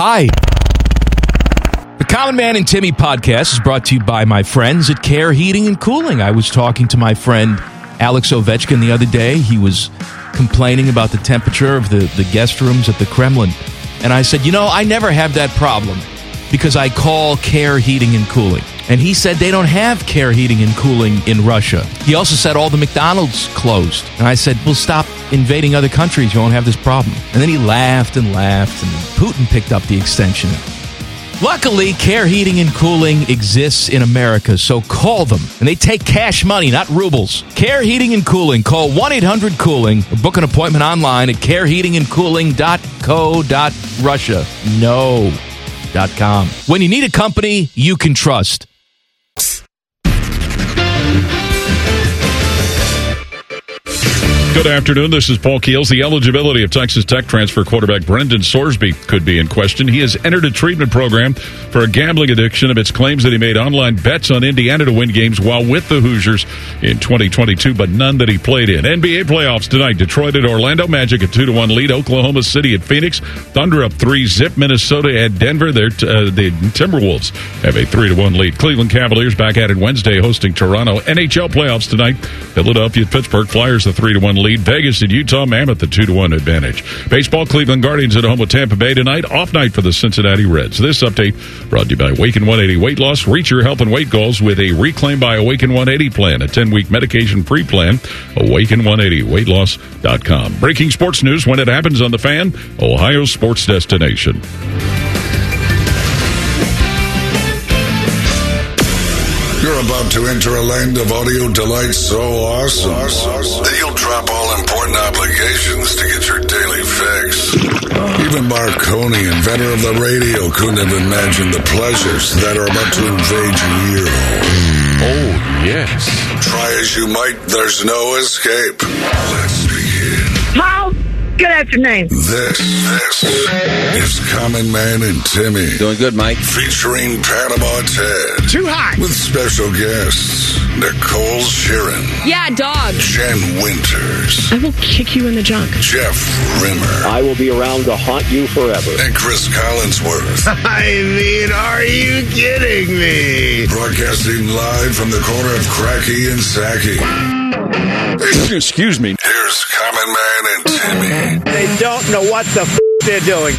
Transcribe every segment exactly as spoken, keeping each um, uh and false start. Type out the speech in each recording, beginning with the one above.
Hi. The Common Man and Timmy podcast is brought to you by my friends at Care Heating and Cooling. I was talking to my friend Alex Ovechkin the other day. He was complaining about the temperature of the, the guest rooms at the Kremlin. And I said, you know, I never have that problem because I call Care Heating and Cooling. And he said they don't have Care Heating and Cooling in Russia. He also said all the McDonald's closed. And I said, well, stop invading other countries. You won't have this problem. And then he laughed and laughed, and Putin picked up the extension. Luckily, Care Heating and Cooling exists in America, so call them. And they take cash money, not rubles. Care Heating and Cooling. Call one eight hundred cooling or book an appointment online at care heating and cooling dot co dot russia. No. Dot com. When you need a company you can trust. Good afternoon. This is Paul Keels. The eligibility of Texas Tech transfer quarterback Brendan Sorsby could be in question. He has entered a treatment program for a gambling addiction amidst claims that he made online bets on Indiana to win games while with the Hoosiers in twenty twenty-two, but none that he played in. N B A playoffs tonight. Detroit at Orlando. Magic a two to one lead. Oklahoma City at Phoenix. Thunder up three zip. Minnesota at Denver. They're t- uh, the Timberwolves have a three to one lead. Cleveland Cavaliers back at it Wednesday hosting Toronto. N H L playoffs tonight. Philadelphia at Pittsburgh. Flyers the three to one lead. Vegas and Utah, Mammoth the two to one advantage. Baseball, Cleveland Guardians at home with Tampa Bay tonight. Off night for the Cincinnati Reds. This update brought to you by Awaken one eighty Weight Loss. Reach your health and weight goals with a Reclaim by Awaken one eighty plan, a ten-week medication-free plan. Awaken one eighty weight loss dot com. Breaking sports news when it happens on The Fan, Ohio sports destination. You're about to enter a land of audio delight so awesome that you'll drop all important obligations to get your daily fix. Even Marconi, inventor of the radio, couldn't have imagined the pleasures that are about to invade your ear hole. Oh, yes. Try as you might, there's no escape. Let's begin. Paul, good afternoon. This, this is Common Man and Timmy. Doing good, Mike. Featuring Panama Ted. Too hot. With special guests, Nicole Sheeran. Yeah, dog. Jen Winters. I will kick you in the junk. Jeff Rimmer. I will be around to haunt you forever. And Chris Collinsworth. I mean, are you kidding me? Broadcasting live from the corner of Cracky and Sacky. Excuse me. Here's Common Man and Timmy. They don't know what the f*** they're doing.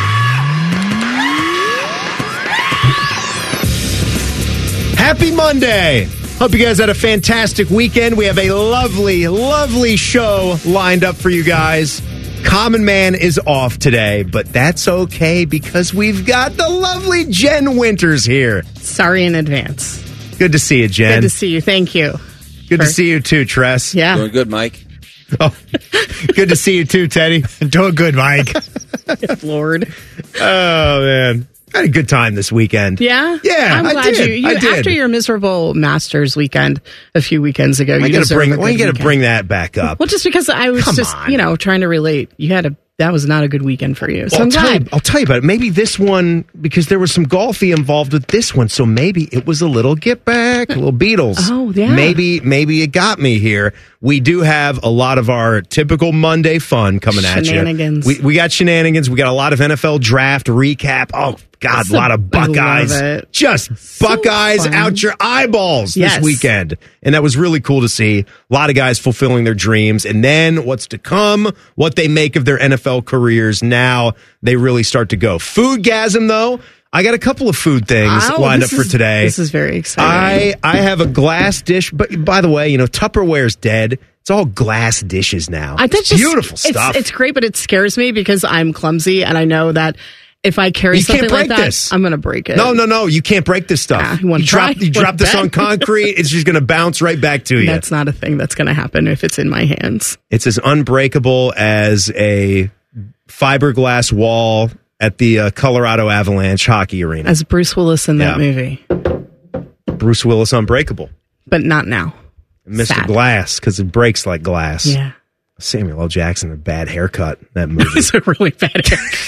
Happy Monday. Hope you guys had a fantastic weekend. We have a lovely, lovely show lined up for you guys. Common Man is off today, but that's okay because we've got the lovely Jen Winters here. Sorry in advance. Good to see you, Jen. Good to see you. Thank you. Good For- to see you too, Tress. Yeah. Doing good, Mike. Oh, good to see you too, Teddy. Doing good, Mike. Lord. Oh, man. I had a good time this weekend. Yeah? Yeah, I'm I glad did. you, you I did. after your miserable Masters weekend a few weekends ago, Why you you gotta deserve bring, a why you good gotta weekend. bring that back up? Well, just because I was Come just, on. you know, trying to relate. You had a, that was not a good weekend for you. So Well, I'm I'll, tell you, glad. I'll tell you about it. Maybe this one, because there was some golfy involved with this one, so maybe it was a little get back, a little Beatles. Oh, yeah. Maybe, maybe it got me here. We do have a lot of our typical Monday fun coming at you. Shenanigans. We, we got shenanigans. We got a lot of N F L draft recap. Oh, God, So- a lot of I love Buckeyes. it. Just So Buckeyes fun. out your eyeballs Yes. this weekend. And that was really cool to see. A lot of guys fulfilling their dreams. And then what's to come, what they make of their N F L careers. Now they really start to go. Foodgasm, though. I got a couple of food things Oh, lined up this for is- today. This is very exciting. I, I have a glass dish. But by the way, you know, Tupperware's dead. It's all glass dishes now. I, that's It's just, beautiful it's, stuff. It's great, but it scares me because I'm clumsy and I know that if I carry You something can't like break that, this. I'm going to break it. No, no, no. You can't break this stuff. Ah, you wanna you drop, try? you drop this Bet. on concrete, it's just going to bounce right back to you. That's not a thing that's going to happen if it's in my hands. It's as unbreakable as a fiberglass wall at the uh, Colorado Avalanche hockey arena. As Bruce Willis in that Yeah. movie, Bruce Willis Unbreakable. but not now. Mister Sad. Glass, because it breaks like glass. Yeah. Samuel L. Jackson, a bad haircut in that movie. It's a really bad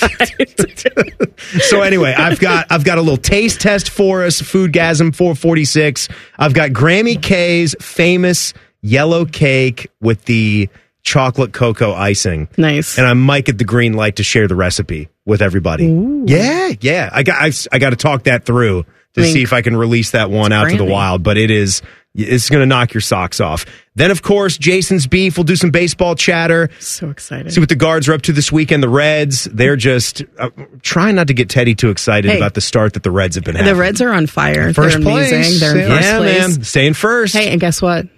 haircut. So anyway, I've got I've got a little taste test for us, Foodgasm four forty-six. I've got Grammy K's famous yellow cake with the chocolate cocoa icing. Nice. And I might get the green light to share the recipe with everybody. Ooh. Yeah, yeah. I got I, I got to talk that through to Wink. see if I can release that one out to the Brandy. wild. But it is it's going to knock your socks off. Then, of course, Jason's Beef. We'll do some baseball chatter. So excited. See what the Guards are up to this weekend. The Reds, they're just uh, trying not to get Teddy too excited Hey. about the start that the Reds have been having. The Reds are on fire. First They're amazing. place. They're in first yeah, place. man. Staying first. Hey, and guess what?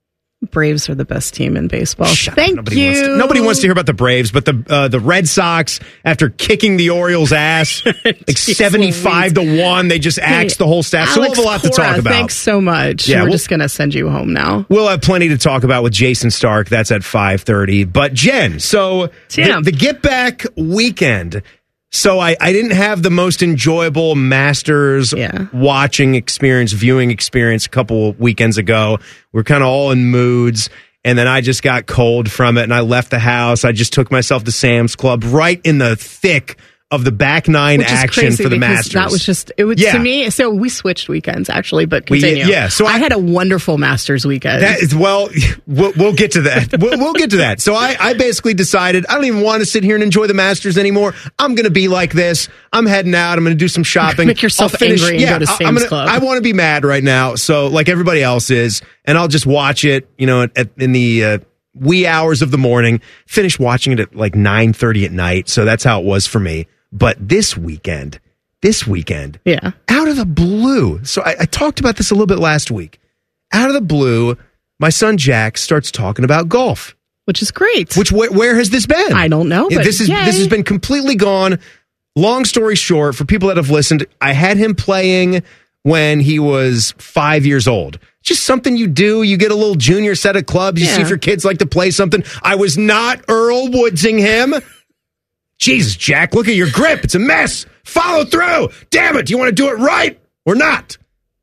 Braves are the best team in baseball. Shut up. Thank nobody you. Wants to, nobody wants to hear about the Braves, but the uh, the Red Sox, after kicking the Orioles' ass, like seventy-five to one, they just axed the whole staff. So we'll Alex have a lot to Cora, talk about. Thanks so much. Yeah, We're we'll- just going to send you home now. We'll have plenty to talk about with Jason Stark. That's at five thirty. But Jen, so Tim. the, the Get Back weekend. So I, I didn't have the most enjoyable Masters Yeah. watching experience, viewing experience a couple weekends ago. We're kind of all in moods. And then I just got cold from it and I left the house. I just took myself to Sam's Club right in the thick of the back nine Which is action crazy for the because Masters. That was just, it was Yeah. to me. So we switched weekends actually, but We- continue. yeah, so I, I- had a wonderful Masters weekend. That is, well, we'll, we'll get to that. We'll, we'll get to that. So I, I basically decided I don't even want to sit here and enjoy the Masters anymore. I'm going to be like this. I'm heading out. I'm going to do some shopping. Make yourself I'll finish- angry and yeah, go to I- I'm Sam's gonna- Club. I want to be mad right now. So like everybody else is, and I'll just watch it, you know, at, in the uh, wee hours of the morning, finish watching it at like nine thirty at night. So that's how it was for me. But this weekend, this weekend, yeah. out of the blue. So I, I talked about this a little bit last week. Out of the blue, my son Jack starts talking about golf. Which is great. Which where, where has this been? I don't know, but this is yay. this has been completely gone. Long story short, for people that have listened, I had him playing when he was five years old. Just something you do. You get a little junior set of clubs. You Yeah. see if your kids like to play something. I was not Earl Woodsing him. Jesus, Jack, look at your grip. It's a mess. Follow through. Damn it. Do you want to do it right or not?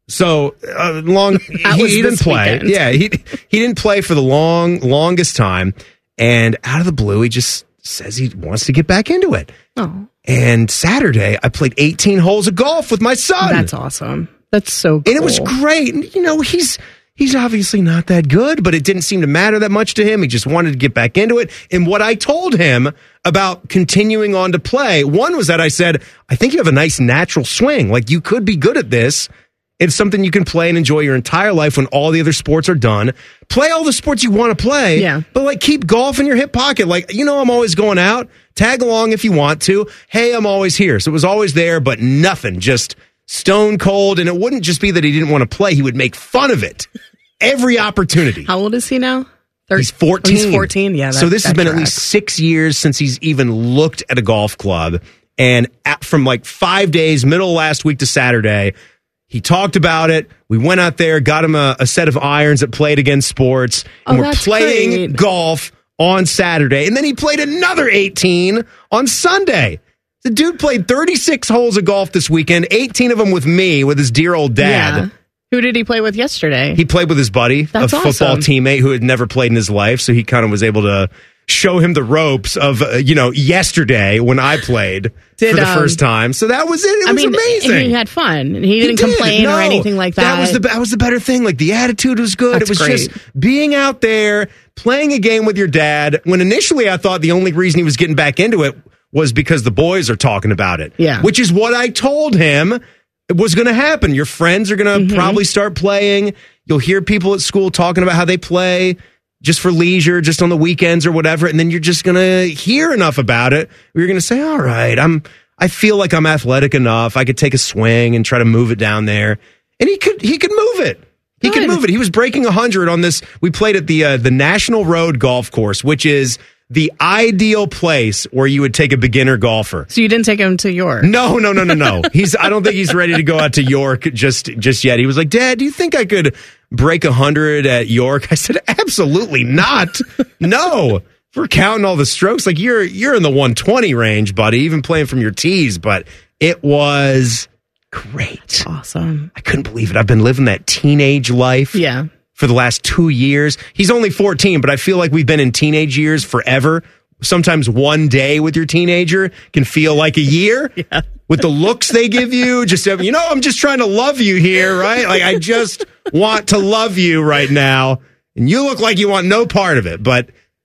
So uh, long, That he, was he didn't this play. weekend. Yeah, he he didn't play for the long, longest time. And out of the blue, he just says he wants to get back into it. Oh, And Saturday, I played eighteen holes of golf with my son. that's awesome. That's so cool. And it was great. And, you know, he's he's obviously not that good, but it didn't seem to matter that much to him. He just wanted to get back into it. And what I told him about continuing on to play, one was that I said, I think you have a nice natural swing. Like, you could be good at this. It's something you can play and enjoy your entire life when all the other sports are done. Play all the sports you want to play, Yeah. but like keep golf in your hip pocket. Like, you know, I'm always going out. Tag along if you want to. Hey, I'm always here. So it was always there, but nothing, just stone cold. And it wouldn't just be that he didn't want to play. He would make fun of it every opportunity. How old is he now? Thir- He's fourteen. Oh, he's fourteen. Yeah. That, so this has that been at tracks. least six years since he's even looked at a golf club. And at, from like five days, middle of last week to Saturday, he talked about it. We went out there, got him a, a set of irons that played against sports, and Oh, we're that's playing great. golf on Saturday. And then he played another eighteen on Sunday. The dude played thirty-six holes of golf this weekend, eighteen of them with me, with his dear old dad. Yeah. Who did he play with yesterday? He played with his buddy, That's a football awesome. teammate who had never played in his life. So he kind of was able to show him the ropes of, uh, you know, yesterday when I played Did, for the um, first time. So that was it. It I was mean, amazing. he had fun. He He didn't did. complain No, or anything like that. That was the that was the better thing. Like, the attitude was good. That's it was great. just being out there playing a game with your dad. When initially I thought the only reason he was getting back into it was because the boys are talking about it. Yeah. Which is what I told him was going to happen. Your friends are going to Mm-hmm. probably start playing. You'll hear people at school talking about how they play just for leisure, just on the weekends or whatever, and then you're just going to hear enough about it. You're going to say, "All right, I'm I feel like I'm athletic enough. I could take a swing and try to move it down there." And he could he could move it. He could Good. move it. He was breaking one hundred on this. We played at the uh, the National Road Golf Course, which is the ideal place where you would take a beginner golfer. So you didn't take him to York? No, no, no, no, no. He's. I don't think he's ready to go out to York just just yet. He was like, "Dad, do you think I could break a hundred at York?" I said, "Absolutely not. No. If we're counting all the strokes, like you're you're in the one twenty range, buddy. Even playing from your tees, but it was great. Awesome. I couldn't believe it. I've been living that teenage life." Yeah. For the last two years. He's only fourteen, but I feel like we've been in teenage years forever. Sometimes one day with your teenager can feel like a year. Yeah. With the looks they give you, just, you know, I'm just trying to love you here, right? Like, I just want to love you right now. And you look like you want no part of it. But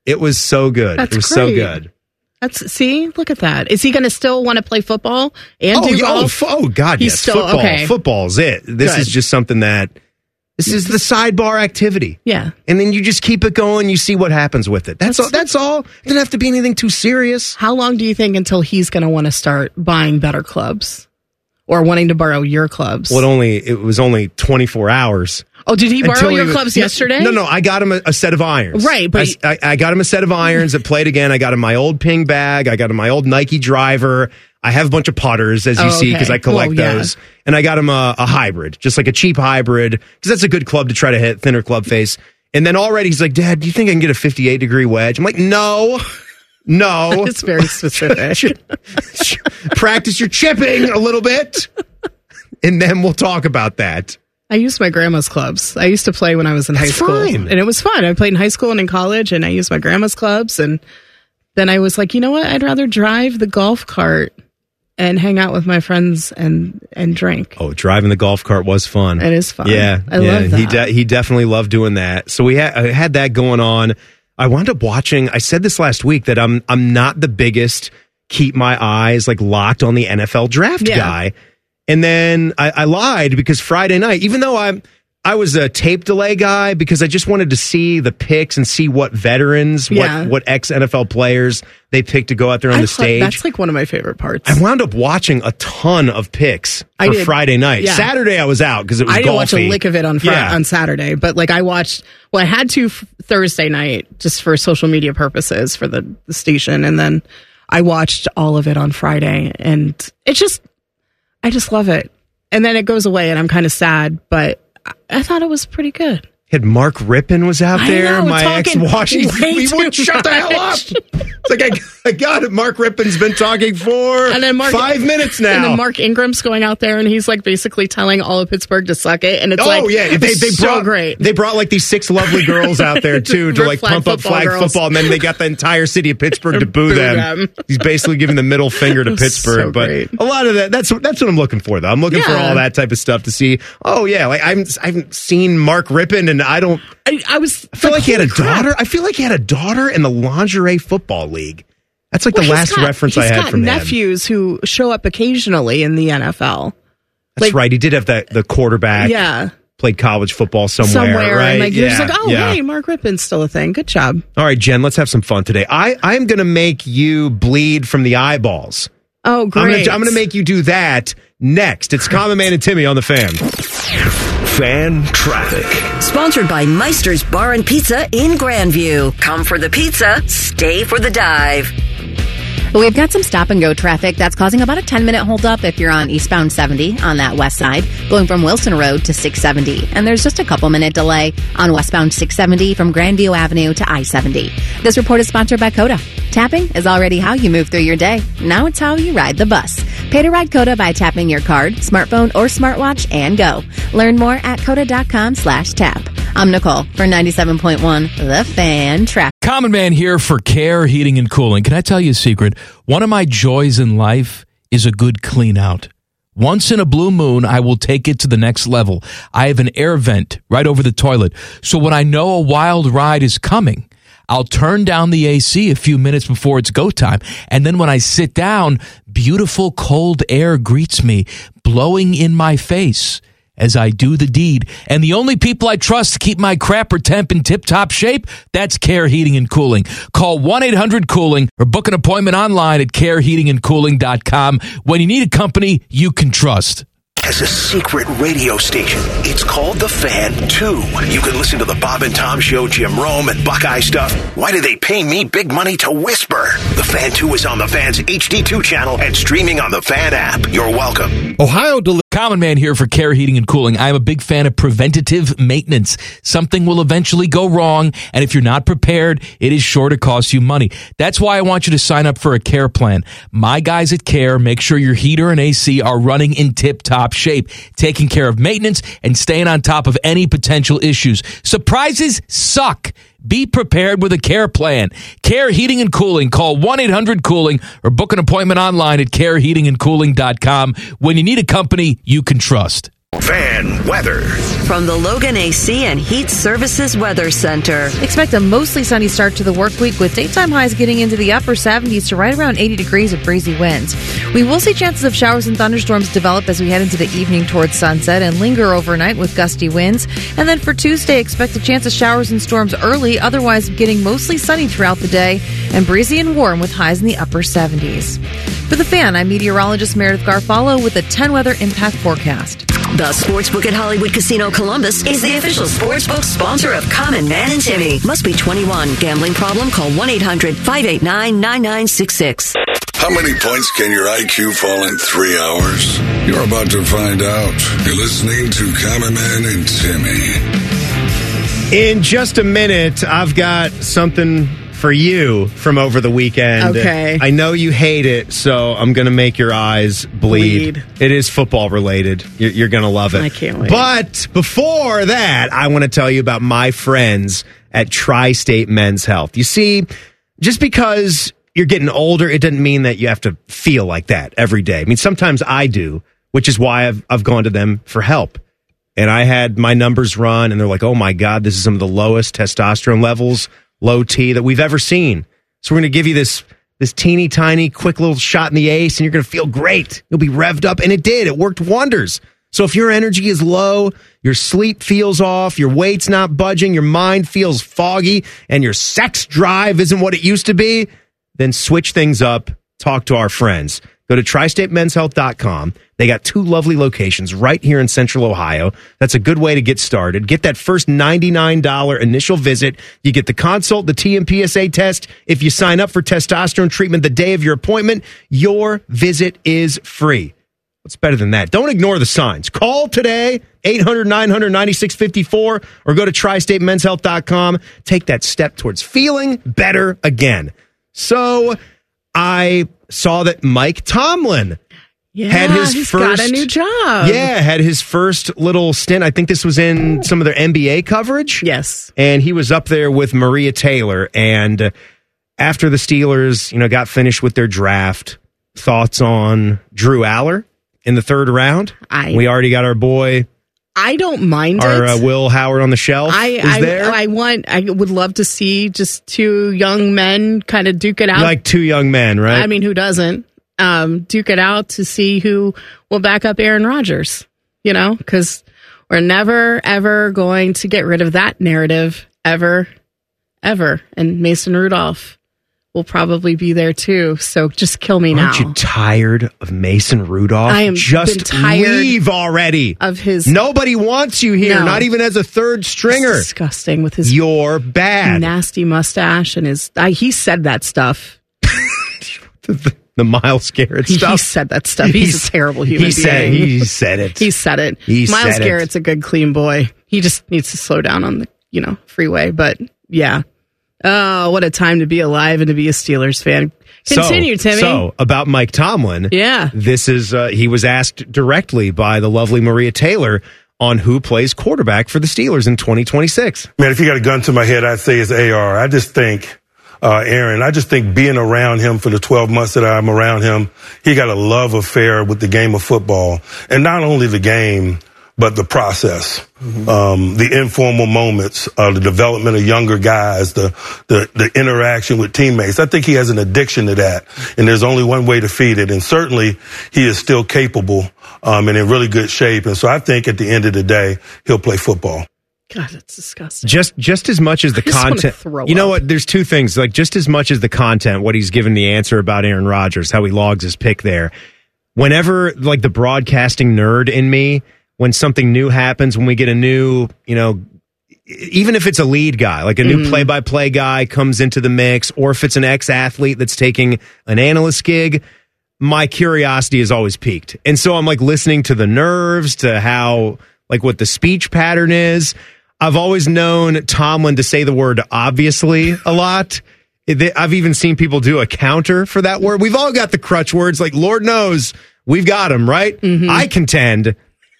It was so good. That's it was great. so good. That's see, look at that. Is he going to still want to play football and oh, do yeah, golf? Oh, oh God, He's yes. still Football. okay. Football's it. This Good. is just something that this is the sidebar activity. Yeah, and then you just keep it going. You see what happens with it. That's, That's all. That's all. It doesn't have to be anything too serious. How long do you think until he's going to want to start buying better clubs or wanting to borrow your clubs? Well, it only it was only twenty-four hours. Oh, did he borrow Until your he- clubs no, yesterday? No, no. I got him a, a set of irons. Right, but- I, I, I got him a set of irons that played again. I got him my old ping bag. I got him my old Nike driver. I have a bunch of putters, as you Oh, see, because okay. I collect Well, yeah. those. And I got him a, a hybrid, just like a cheap hybrid, because that's a good club to try to hit, thinner club face. And then already he's like, Dad, do you think I can get a fifty-eight degree wedge? I'm like, no, no. It's very specific. Practice your chipping a little bit, and then we'll talk about that. I used my grandma's clubs. I used to play when I was in That's high school. fine. And it was fun. I played in high school and in college, and I used my grandma's clubs. And then I was like, you know what? I'd rather drive the golf cart and hang out with my friends and, and drink. Oh, driving the golf cart was fun. It is fun. Yeah, I yeah. love that. He de- he definitely loved doing that. So we had I had that going on. I wound up watching. I said this last week that I'm I'm not the biggest keep my eyes like locked on the N F L draft Yeah. guy. And then I, I lied because Friday night, even though I'm I was a tape delay guy because I just wanted to see the picks and see what veterans, Yeah. what what ex N F L players they picked to go out there on I the pl- stage. That's like one of my favorite parts. I wound up watching a ton of picks I for did. Friday night. Yeah. Saturday I was out because it was I didn't watch a golfy. lick of it on Friday, Yeah. on Saturday, but like I watched. Well, I had to f- Thursday night just for social media purposes for the, the station, and then I watched all of it on Friday, and it just, I just love it. And then it goes away, and I'm kind of sad, but I, I thought it was pretty good. Had Mark Rippon was out I there, know, my ex talking Washington. way He wouldn't too shut the hell up. much. It's like I, I got it. Mark Rippon's been talking for And then Mark, five minutes now. And then Mark Ingram's going out there, and he's like basically telling all of Pittsburgh to suck it, and it's oh like, yeah, they, they so brought great. They brought like these six lovely girls out there too to They're like flag pump up football flag girls. football, and then they got the entire city of Pittsburgh to boo Boo them. them. He's basically giving the middle finger to Pittsburgh. So but great. a lot of that that's that's what I'm looking for though. I'm looking for Yeah. all that type of stuff to see. Oh yeah, like I haven't I haven't seen Mark Rippon, and I don't. I, I was. I feel like, he had a daughter. I feel like he had a daughter in the lingerie football league. That's like Well, the he's last got- reference I he's had got from him. nephews who show up occasionally in the N F L. That's like- right. He did have that the quarterback. Yeah, Played college football somewhere. somewhere, right? and like you're just Yeah, like, oh, yeah. hey, Mark Rippon's still a thing. Good job. All right, Jen. Let's have some fun today. I I'm gonna make you bleed from the eyeballs. Oh, I'm great! gonna, I'm gonna make you do that next. It's Common Man and Timmy on the Fan. Fan traffic. Sponsored by Meister's Bar and Pizza in Grandview. Come for the pizza, stay for the dive. We've got some stop and go traffic that's causing about a ten minute holdup if you're on eastbound seventy on that west side, going from Wilson Road to six seventy. And there's just a couple minute delay on westbound six seventy from Grandview Avenue to I seventy. This report is sponsored by Coda. Tapping is already how you move through your day. Now it's how you ride the bus. Pay to ride Coda by tapping your card, smartphone, or smartwatch and go. Learn more at coda.com slash tap. I'm Nicole for ninety-seven point one The Fan Traffic. Common Man here for Care Heating and Cooling. Can I tell you a secret? One of my joys in life is a good clean out. Once in a blue moon, I will take it to the next level. I have an air vent right over the toilet. So when I know a wild ride is coming, I'll turn down the A C a few minutes before it's go time. And then when I sit down, beautiful cold air greets me, blowing in my face as I do the deed. And the only people I trust to keep my crapper temp in tip-top shape, that's Care Heating and Cooling. Call one eight hundred cooling or book an appointment online at care heating and cooling dot com when you need a company you can trust. Has a secret radio station. It's called The Fan two. You can listen to the Bob and Tom Show, Jim Rome, and Buckeye stuff. Why do they pay me big money to whisper? The Fan two is on the Fan's H D two channel and streaming on the Fan app. You're welcome. Ohio Del- Common Man here for Care Heating and Cooling. I'm a big fan of preventative maintenance. Something will eventually go wrong, and if you're not prepared, it is sure to cost you money. That's why I want you to sign up for a Care plan. My guys at Care make sure your heater and A C are running in tip-top shape, taking care of maintenance and staying on top of any potential issues. Surprises suck. Be prepared with a Care plan. Care Heating and Cooling. Call one eight hundred cooling or book an appointment online at care heating and cooling dot com when you need a company you can trust. Fan weather. From the Logan A C and Heat Services Weather Center. Expect a mostly sunny start to the work week with daytime highs getting into the upper seventies to right around eighty degrees with breezy winds. We will see chances of showers and thunderstorms develop as we head into the evening towards sunset and linger overnight with gusty winds. And then for Tuesday, expect a chance of showers and storms early, otherwise getting mostly sunny throughout the day and breezy and warm with highs in the upper seventies. For the Fan, I'm meteorologist Meredith Garfalo with a ten weather impact forecast. The Sportsbook at Hollywood Casino Columbus is the official sportsbook sponsor of Common Man and Timmy. Must be twenty-one. Gambling problem? Call one eight hundred five eight nine nine nine six six. How many points can your I Q fall in three hours? You're about to find out. You're listening to Common Man and Timmy. In just a minute, I've got something for you from over the weekend. Okay. I know you hate it, so I'm going to make your eyes bleed. bleed. It is football related. You're, you're going to love it. I can't wait. But before that, I want to tell you about my friends at Tri-State Men's Health. You see, just because you're getting older, it doesn't mean that you have to feel like that every day. I mean, sometimes I do, which is why I've, I've gone to them for help. And I had my numbers run, and they're like, oh my God, this is some of the lowest testosterone levels, low T, that we've ever seen. So we're going to give you this this teeny tiny quick little shot in the ace, and you're going to feel great. You'll be revved up. And it did. It worked wonders. So if your energy is low, your sleep feels off, your weight's not budging, your mind feels foggy, and your sex drive isn't what it used to be, then switch things up. Talk to our friends. Go to tri state men's health dot com. They got two lovely locations right here in Central Ohio. That's a good way to get started. Get that first ninety-nine dollars initial visit. You get the consult, the T M P S A test. If you sign up for testosterone treatment the day of your appointment, your visit is free. What's better than that? Don't ignore the signs. Call today, eight hundred nine hundred ninety-six fifty-four, or go to tri state men's health dot com. Take that step towards feeling better again. So I saw that Mike Tomlin yeah, had his he's first got a new job. Yeah, had his first little stint. I think this was in some of their N B A coverage. Yes. And he was up there with Maria Taylor. And after the Steelers, you know, got finished with their draft, thoughts on Drew Aller in the third round? I, we already got our boy. I don't mind our, it. Our uh, Will Howard on the shelf I, is I, there. I want. I would love to see just two young men kind of duke it out. Like two young men, right? I mean, who doesn't? Um, duke it out to see who will back up Aaron Rodgers, you know, because we're never, ever going to get rid of that narrative ever, ever. And Mason Rudolph will probably be there too. So just kill me now. Aren't you tired of Mason Rudolph? I am just tired leave already. Of his. Nobody wants you here, No. not even as a third stringer. It's disgusting with his. You're bad. Nasty mustache and his. Uh, he said that stuff. the, the Myles Garrett stuff. He said that stuff. He's, He's a terrible human he being. Said, he said it. He said it. He Myles said Garrett's it. a good, clean boy. He just needs to slow down on the, you know, freeway. But yeah. Oh, what a time to be alive and to be a Steelers fan. Continue, so, Timmy. So, about Mike Tomlin. Yeah. This is, uh, he was asked directly by the lovely Maria Taylor on who plays quarterback for the Steelers in twenty twenty-six. Man, if you got a gun to my head, I'd say it's A R. I just think, uh, Aaron, I just think being around him for the twelve months that I'm around him, he got a love affair with the game of football. And not only the game, but the process, mm-hmm. um, the informal moments, uh, the development of younger guys, the, the, the interaction with teammates. I think he has an addiction to that, and there's only one way to feed it. And certainly he is still capable, um, and in really good shape. And so I think at the end of the day, he'll play football. God, that's disgusting. Just, just as much as the I just wanna content, throw you know up. what? There's two things, like just as much as the content, what he's given the answer about Aaron Rodgers, how he logs his pick there. Whenever like the broadcasting nerd in me, when something new happens, when we get a new, you know, even if it's a lead guy, like a new mm-hmm. play-by-play guy comes into the mix, or if it's an ex-athlete that's taking an analyst gig, my curiosity is always piqued. And so I'm like listening to the nerves, to how, like what the speech pattern is. I've always known Tomlin to say the word obviously a lot. I've even seen people do a counter for that word. We've all got the crutch words, like Lord knows we've got them, right? Mm-hmm. I contend...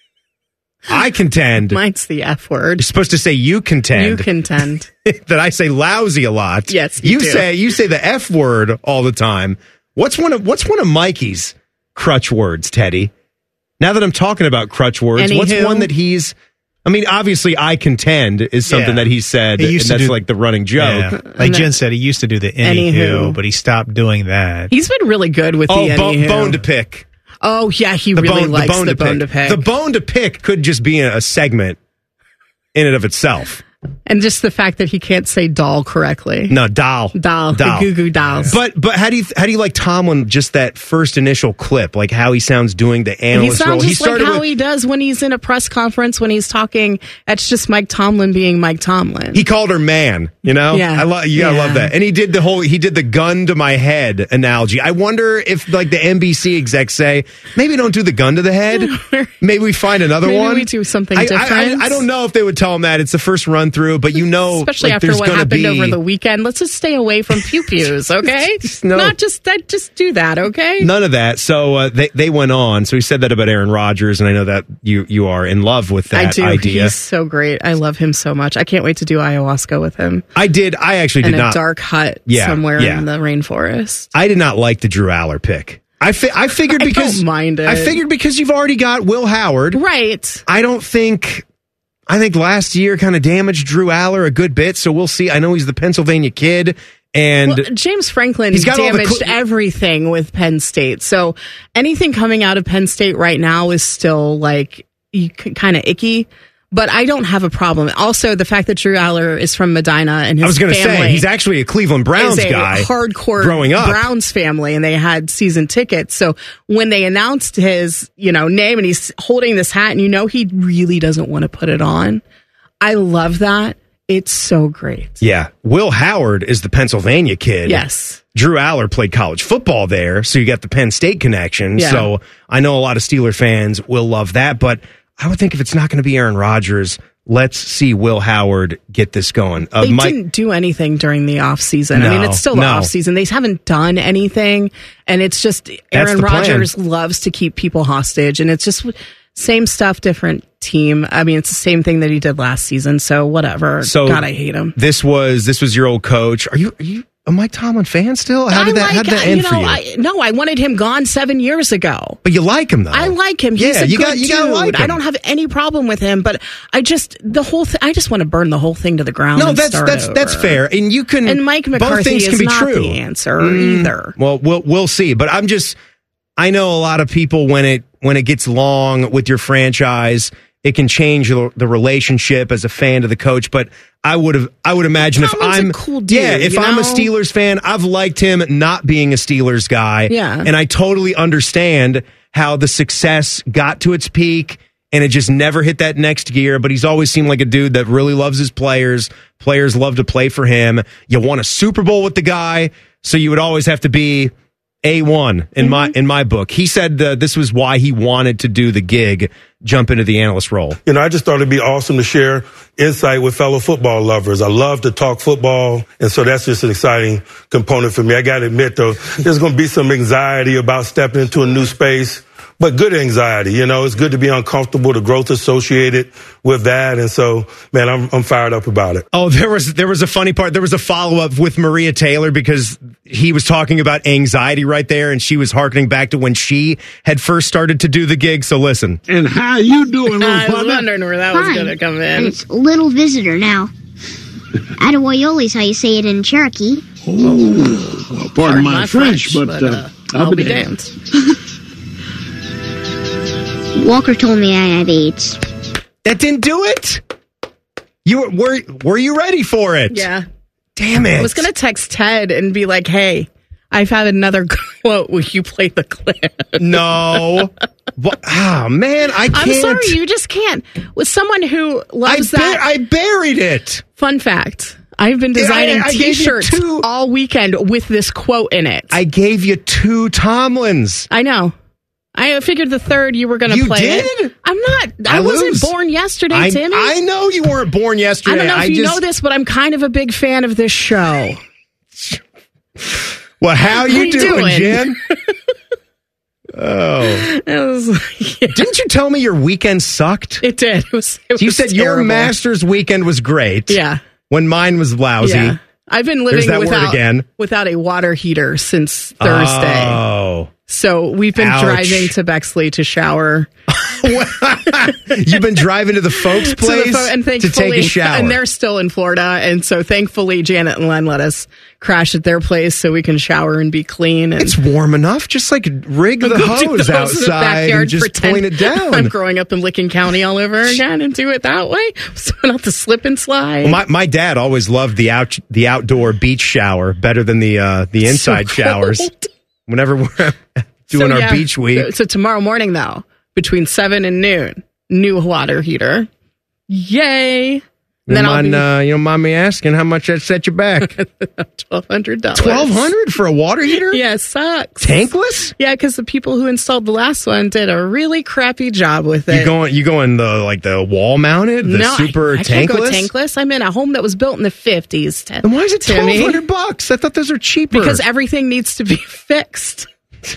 I contend. Mine's the F word. You're supposed to say you contend. You contend. That I say lousy a lot. Yes, you, you do. say you say the F word all the time. What's one of what's one of Mikey's crutch words, Teddy? Now that I'm talking about crutch words, Anywho. what's one that he's... I mean, obviously, I contend is something Yeah. that he said, He used and to that's do- like the running joke. Yeah. Like Jen said, he used to do the anywho, Anywho. but he stopped doing that. He's been really good with Oh, the bo- anywho. bone to pick. Oh, yeah, he The really bone, likes the bone, the to, bone pick. to pick. The bone to pick could just be a, a segment in and of itself. And just the fact that he can't say doll correctly. No, doll. Doll. Doll. The Goo Goo Dolls. But but how do you how do you like Tomlin? Just that first initial clip, like how he sounds doing the He analyst role. sounds He just like started how with, he does when he's in a press conference, when he's talking. That's just Mike Tomlin being Mike Tomlin. he called her man. You know, Yeah. I love you gotta Yeah. love that. And he did the whole he did the gun to my head analogy. I wonder if like the N B C execs say maybe don't do the gun to the head. Maybe we find another Maybe one. we do something I, I- different. I, I don't know if they would tell him that it's the first run through, but you know, Especially like, after there's what gonna happened be, over the weekend. Let's just stay away from pew pews, okay? no. Not just that. Just do that, okay? None of that. So uh, they they went on. So he said that about Aaron Rodgers, and I know that you you are in love with that I do. idea. He's so great. I love him so much. I can't wait to do ayahuasca with him I did. I actually in did a not. dark hut Yeah, somewhere yeah. in the rainforest. I did not like the Drew Aller pick. I fi- I figured I because don't mind it. I figured because you've already got Will Howard. Right. I don't think. I think last year kind of damaged Drew Aller a good bit. So we'll see. I know he's the Pennsylvania kid, and Well, James Franklin He's got all the damaged cl- everything with Penn State. So anything coming out of Penn State right now is still like kind of icky. But I don't have a problem. Also, the fact that Drew Aller is from Medina and his I was going to family say he's actually a Cleveland Browns is a guy, hardcore growing up. Browns family, and they had season tickets. So when they announced his, you know, name and he's holding this hat, and you know he really doesn't want to put it on, I love that. It's so great. Yeah, Will Howard is the Pennsylvania kid. Yes. Drew Aller played college football there, so you got the Penn State connection. Yeah. So I know a lot of Steeler fans will love that, but I would think if it's not going to be Aaron Rodgers, let's see Will Howard get this going. Uh, They Mike, didn't do anything during the off season. I mean, No, it's still the no. off season. They haven't done anything, and it's just Aaron the plan. Rodgers loves to keep people hostage, and it's just same stuff, different team. I mean, it's the same thing that he did last season. So whatever. So God, I hate him. This was this was your old coach. Are you are you a Mike Tomlin fan still? How did I that how like, did that you end know, for you? I, no, I wanted him gone seven years ago. But you like him though. I like him. He's Yeah, a you good got- you dude. gotta like I him. don't have any problem with him, but I just the whole. Th- I just want to burn the whole thing to the ground. No, and that's start that's that's over. fair, and you can. And Mike both McCarthy things is can be not true. the answer Mm, either. Well, we'll we'll see. But I'm just. I know a lot of people when it when it gets long with your franchise, it can change the the relationship as a fan to the coach. But I would have I would imagine if Tomlin's a I'm cool dude, yeah if you I'm a know? Steelers fan, I've liked him not being a Steelers guy. Yeah. and I totally understand how the success got to its peak. And it just never hit that next gear. But he's always seemed like a dude that really loves his players. Players love to play for him. You won a Super Bowl with the guy, so you would always have to be A one in Mm-hmm. my in my book. He said uh, this was why he wanted to do the gig, jump into the analyst role. You know, I just thought it'd be awesome to share insight with fellow football lovers. I love to talk football, and so that's just an exciting component for me. I got to admit, though, there's going to be some anxiety about stepping into a new space, but good anxiety. You know, it's good to be uncomfortable, the growth associated with that, and so, man, I'm I'm fired up about it. Oh, there was there was a funny part. There was a follow up with Maria Taylor because he was talking about anxiety right there, and she was hearkening back to when she had first started to do the gig. So listen. And how you doing, little I was partner? wondering where that was Fine. going to come in. And it's little visitor now. Attaboyoli's how you say it in Cherokee. Oh, well, pardon my, French, but, uh, uh, I'll, I'll be be damned. damned. Walker told me I have AIDS. That didn't do it. You were were, were you ready for it? Yeah. Damn it. I was going to text Ted and be like, hey, I've had another quote. Will you play the clip? No. What? Oh, man, I can't. I'm sorry, you just can't. With someone who I, loves bur- that. I buried it. Fun fact. I've been Yeah, I- designing I gave you T-shirts two- all weekend with this quote in it. I gave you two Tomlins. I know. I figured the third you were going to You play did? it. I'm not. I, I wasn't lose. born yesterday, I, Timmy. I know you weren't born yesterday. I don't know if I you just, know this, but I'm kind of a big fan of this show. Well, how you How you doing, doing? Jen? Oh. It was, yeah, Didn't you tell me your weekend sucked? it did. It was. It You was said your terrible. master's weekend was great. Yeah. When mine was lousy. Yeah. I've been There's living that word without again. without a water heater since Thursday. Oh. So we've been Ouch. driving to Bexley to shower. You've been driving to the folks' To the place fo- and to take a thankfully- shower. And they're still in Florida. And so thankfully, Janet and Len let us crash at their place so we can shower and be clean. And It's warm enough. Just like rig the Go do hose the hose in the outside backyard, and just pretend point it down. I'm growing up in Licking County all over again and do it that way. So not the slip and slide. Well, my, my dad always loved the out the outdoor beach shower better than the uh, the inside So showers. cold. Whenever we're doing So, our yeah. beach week. So, so tomorrow morning, though, between seven and noon, new water heater. Yay! You Then don't I'll mind, be uh, you don't mind me asking how much that set you back? twelve hundred dollars. Twelve hundred for a water heater? Yeah, it sucks. Tankless? Yeah, because the people who installed the last one did a really crappy job with it. You going? You going the like the wall mounted, the no, I- super I, can't go tankless? tankless. I'm in a home that was built in the fifties. Then why is it twelve hundred bucks? I thought those are cheaper. Because everything needs to be fixed.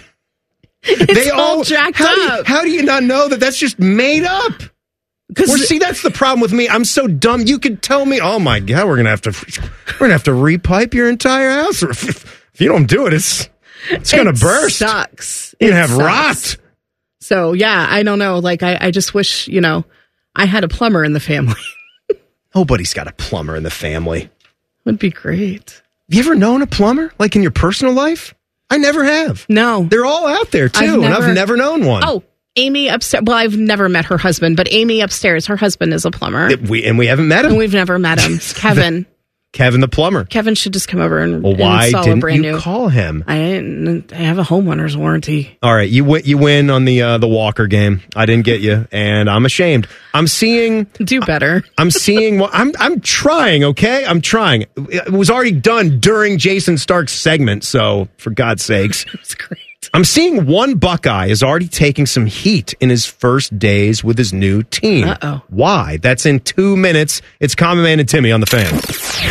It's they all all jacked how do you- up. how do you not know that that's just made up? Well, see, that's the problem with me. I'm so dumb. You could tell me, oh my god, we're gonna have to, we're gonna have to repipe your entire house. Or if, if you don't do it, it's it's gonna It burst. Sucks. You're gonna It have sucks. rot. So yeah, I don't know. Like I, I just wish you know I had a plumber in the family. Nobody's got a plumber in the family. Would be great. Have you ever known a plumber, like in your personal life? I never have. No, they're all out there too, I've and never- I've never known one. Oh, Amy upstairs. Well, I've never met her husband, but Amy upstairs, her husband is a plumber. It- we and we haven't met him. And we've never met him. Kevin. Kevin the plumber. Kevin should just come over and, Well, and why install a didn't brand you new. call him? I didn't. I have a homeowner's warranty. All right, you win. You win on the uh, the Walker game. I didn't get you, and I'm ashamed. I'm seeing. Do better. I'm seeing. Well, I'm I'm trying. Okay, I'm trying. It was already done during Jason Stark's segment, so for God's sakes, it's great. I'm seeing one Buckeye is already taking some heat in his first days with his new team. Uh-oh. Why? That's in two minutes. It's Common Man and Timmy on the Fan.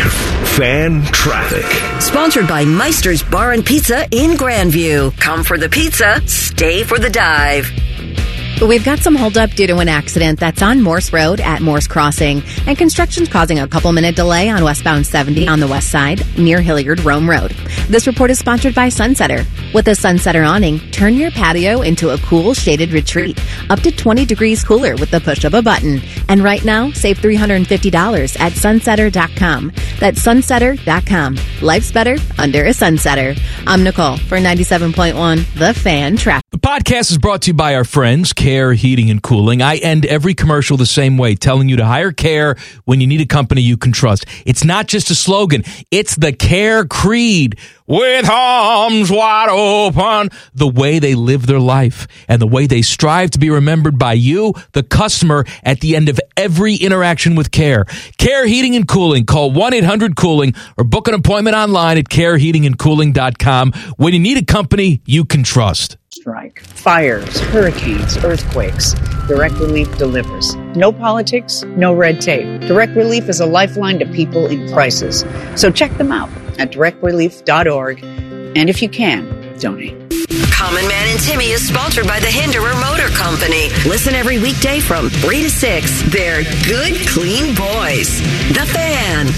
Fan traffic. Sponsored by Meister's Bar and Pizza in Grandview. Come for the pizza, stay for the dive. We've got some holdup due to an accident that's on Morse Road at Morse Crossing, and construction's causing a couple minute delay on westbound seventy on the west side near Hilliard Rome Road. This report is sponsored by Sunsetter. With a Sunsetter awning, turn your patio into a cool shaded retreat, up to twenty degrees cooler with the push of a button. And right now, save three hundred fifty dollars at sunsetter dot com. That's sunsetter dot com. Life's better under a Sunsetter. I'm Nicole for ninety-seven point one The Fan Traffic. The podcast is brought to you by our friends, Care Heating and Cooling. I end every commercial the same way, telling you to hire Care when you need a company you can trust. It's not just a slogan. It's the Care creed. With arms wide open, the way they live their life and the way they strive to be remembered by you, the customer, at the end of every interaction with Care. Care Heating and Cooling. Call one eight hundred cooling or book an appointment online at care heating and cooling dot com when you need a company you can trust. Strike, fires, hurricanes, earthquakes. Direct Relief delivers. No politics, no red tape. Direct Relief is a lifeline to people in crisis. So check them out at direct relief dot org. And if you can, donate. Common Man and Timmy is sponsored by the Hinderer Motor Company. Listen every weekday from three to six. They're good, clean boys. The Fan.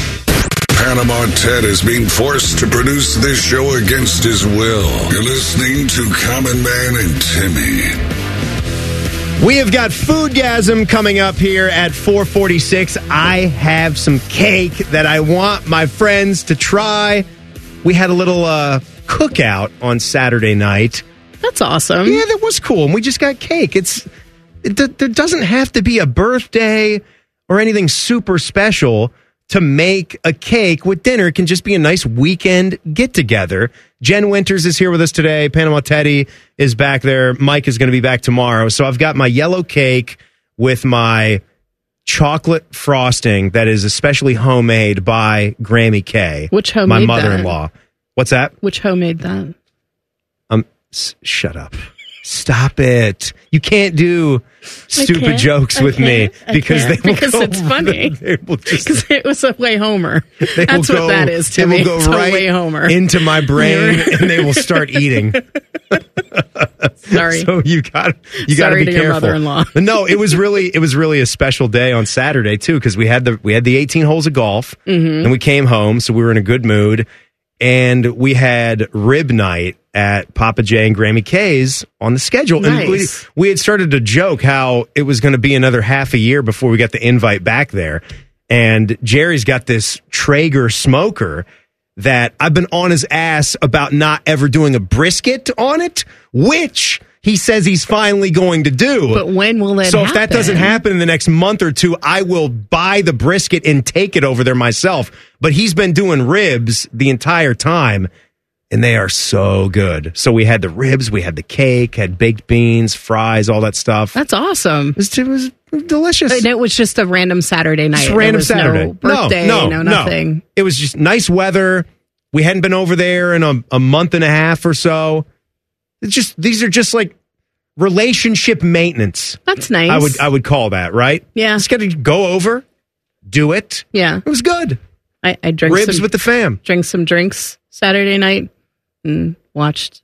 Panama Ted is being forced to produce this show against his will. You're listening to Common Man and Timmy. We have got Foodgasm coming up here at four forty-six. I have some cake that I want my friends to try. We had a little uh, cookout on Saturday night. That's awesome. Yeah, that was cool. And we just got cake. It's it, there doesn't have to be a birthday or anything super special to make a cake with dinner. It can just be a nice weekend get-together. Jen Winters is here with us today. Panama Teddy is back there. Mike is going to be back tomorrow. So I've got my yellow cake with my chocolate frosting that is especially homemade by Grammy K. Which homemade my that? mother-in-law. What's that? Which homemade that? Um, s- shut up. Stop it. You can't do stupid can't. jokes I with me can't. I because can't. they will because go, it's funny. They will just, Because it was a way Homer. they That's will what go, that is to they me. will go It's a right way Homer. into my brain and they will start eating. Sorry. So you got you got to Sorry be to your careful. mother-in-law. No, it was really it was really a special day on Saturday too because we had the we had the eighteen holes of golf Mhm. and we came home, so we were in a good mood. and we had rib night at Papa J and Grammy K's on the schedule. Nice. And we, we had started to joke how it was going to be another half a year before we got the invite back there. And Jerry's got this Traeger smoker that I've been on his ass about not ever doing a brisket on it, which he says he's finally going to do. But when will that so happen? So if that doesn't happen in the next month or two, I will buy the brisket and take it over there myself. But he's been doing ribs the entire time, and they are so good. So we had the ribs, we had the cake, had baked beans, fries, all that stuff. That's awesome. It was, it was delicious. And it was just a random Saturday night. Just random There was Saturday. No birthday, no, no, no, nothing. No. It was just nice weather. We hadn't been over there in a, a month and a half or so. It's just these are just like relationship maintenance. That's nice. I would I would call that, right? Yeah. Just got to go over, do it. Yeah. It was good. I, I drank ribs some, with the fam. Drank some drinks Saturday night and watched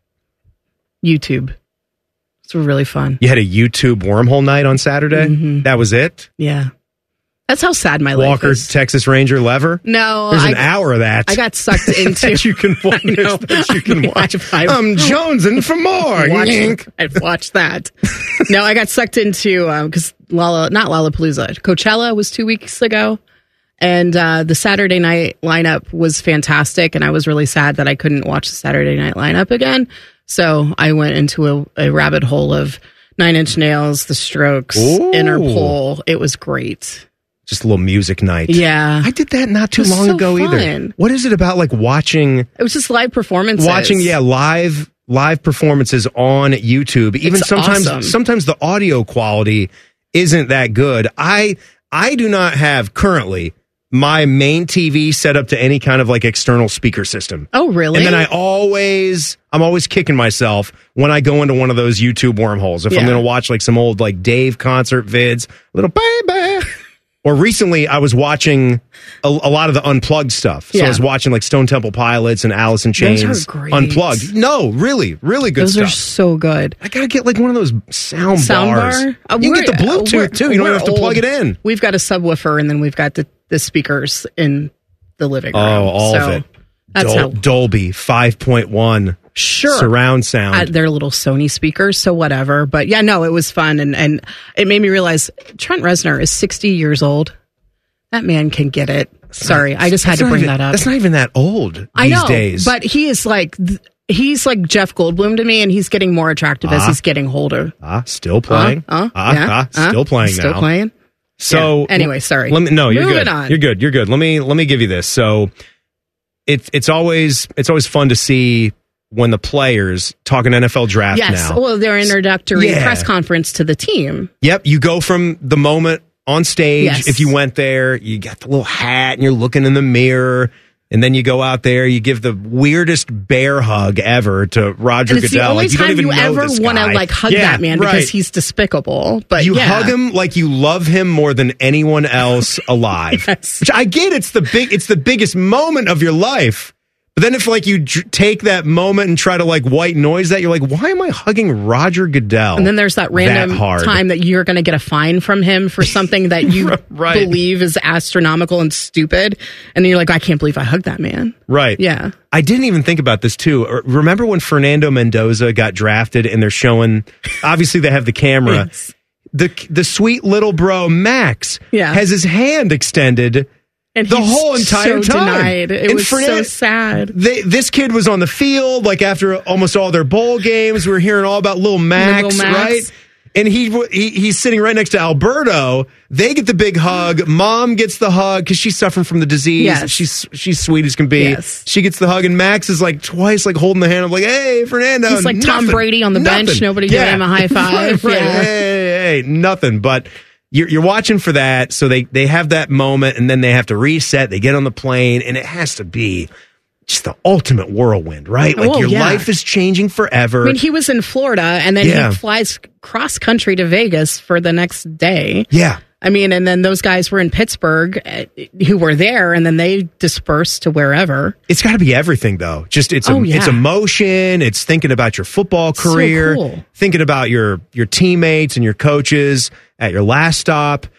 YouTube. It's really fun. You had a YouTube wormhole night on Saturday? Mm-hmm. That was it? Yeah. That's how sad my Walker, life is. Texas Ranger lever? No. There's an I, hour of that. I got sucked into. that you can watch. That you can watch. I, I, I'm jonesing for more. Watched, I've watched that. No, I got sucked into, because um, Lala, not Lollapalooza, Coachella was two weeks ago. And uh, the Saturday night lineup was fantastic. And I was really sad that I couldn't watch the Saturday night lineup again. So I went into a, a rabbit hole of Nine Inch Nails, The Strokes, Ooh. Interpol. It was great. Just a little music night. Yeah. I did that not too It was long so ago fun. either. What is it about like watching? It was just live performances. Watching, yeah, live live performances on YouTube. Even It's sometimes awesome. sometimes the audio quality isn't that good. I I do not have currently my main T V set up to any kind of like external speaker system. Oh, really? And then I always, I'm always kicking myself when I go into one of those YouTube wormholes. If I'm Yeah. going to watch like some old like Dave concert vids, little baby. Or recently I was watching a, a lot of the Unplugged stuff. So Yeah. I was watching like Stone Temple Pilots and Alice in Chains. Those are great. Unplugged. No, really, really good Those stuff. are so good. I got to get like one of those sound, Sound bars. bar? Uh, You can get the we're- uh, Bluetooth we're- too. You don't we're have to plug old. it in. We've got a subwoofer, and then we've got the, the speakers in the living room. Oh, all So of it. That's Dol- how. Dolby five point one. Sure. Surround sound. Uh, they're little Sony speakers, so whatever. But yeah, no, it was fun, and, and it made me realize Trent Reznor is sixty years old. That man can get it. Sorry, I just had That's to not bring even- that up. That's not even that old these I know, days. but he is like th- he's like Jeff Goldblum to me, and he's getting more attractive as Ah. he's getting older. Ah, still playing. Uh, uh, ah, yeah, ah, uh, still playing still now. playing. So Yeah. Anyway, sorry. Let me, no, you're Moving good. on. You're good. You're good. Let me let me give you this. So it's it's always it's always fun to see when the players talking N F L draft Yes, now. well, their introductory Yeah. press conference to the team. Yep, you go from the moment on stage. Yes. If you went there, you got the little hat and you're looking in the mirror. And then you go out there, you give the weirdest bear hug ever to Roger And it's Goodell. the only like, you don't time even you know ever this want to guy. like hug Yeah, that man right. because he's despicable. But you yeah. hug him like you love him more than anyone else alive. Yes. Which I get. It's the big. It's the biggest moment of your life. But then if like you dr- take that moment and try to like white noise that, you're like, why am I hugging Roger Goodell? And then there's that random that hard? time that you're going to get a fine from him for something that you Right. believe is astronomical and stupid. And then you're like, I can't believe I hugged that man. Right. Yeah. I didn't even think about this too. Or- Remember when Fernando Mendoza got drafted and they're showing, obviously they have the camera. Yes. The the sweet little bro Max Yeah. has his hand extended And the he's whole entire so time. denied. It And was Fernan- so sad. They, this kid was on the field like after almost all their bowl games. We were hearing all about Lil Max, Lil Max. right? And he, he he's sitting right next to Alberto. They get the big hug. Mom gets the hug because she's suffering from the disease. Yes. She's she's sweet as can be. Yes. She gets the hug, and Max is like twice like holding the hand. I'm like, hey, Fernando. He's like Tom nothing, Brady on the nothing. bench. Nobody giving him a high five. Right, right. Yeah. Hey, hey, hey, nothing. But you're, you're watching for that. So they, they have that moment, and then they have to reset. They get on the plane, and it has to be just the ultimate whirlwind, right? Like Oh, your yeah. life is changing forever. I mean, he was in Florida and then Yeah. he flies cross country to Vegas for the next day. yeah. I mean, and then those guys were in Pittsburgh uh, who were there, and then they dispersed to wherever. It's got to be everything, though. Just it's a, Oh, yeah. it's emotion. It's thinking about your football So career, cool. thinking about your your teammates and your coaches at your last stop.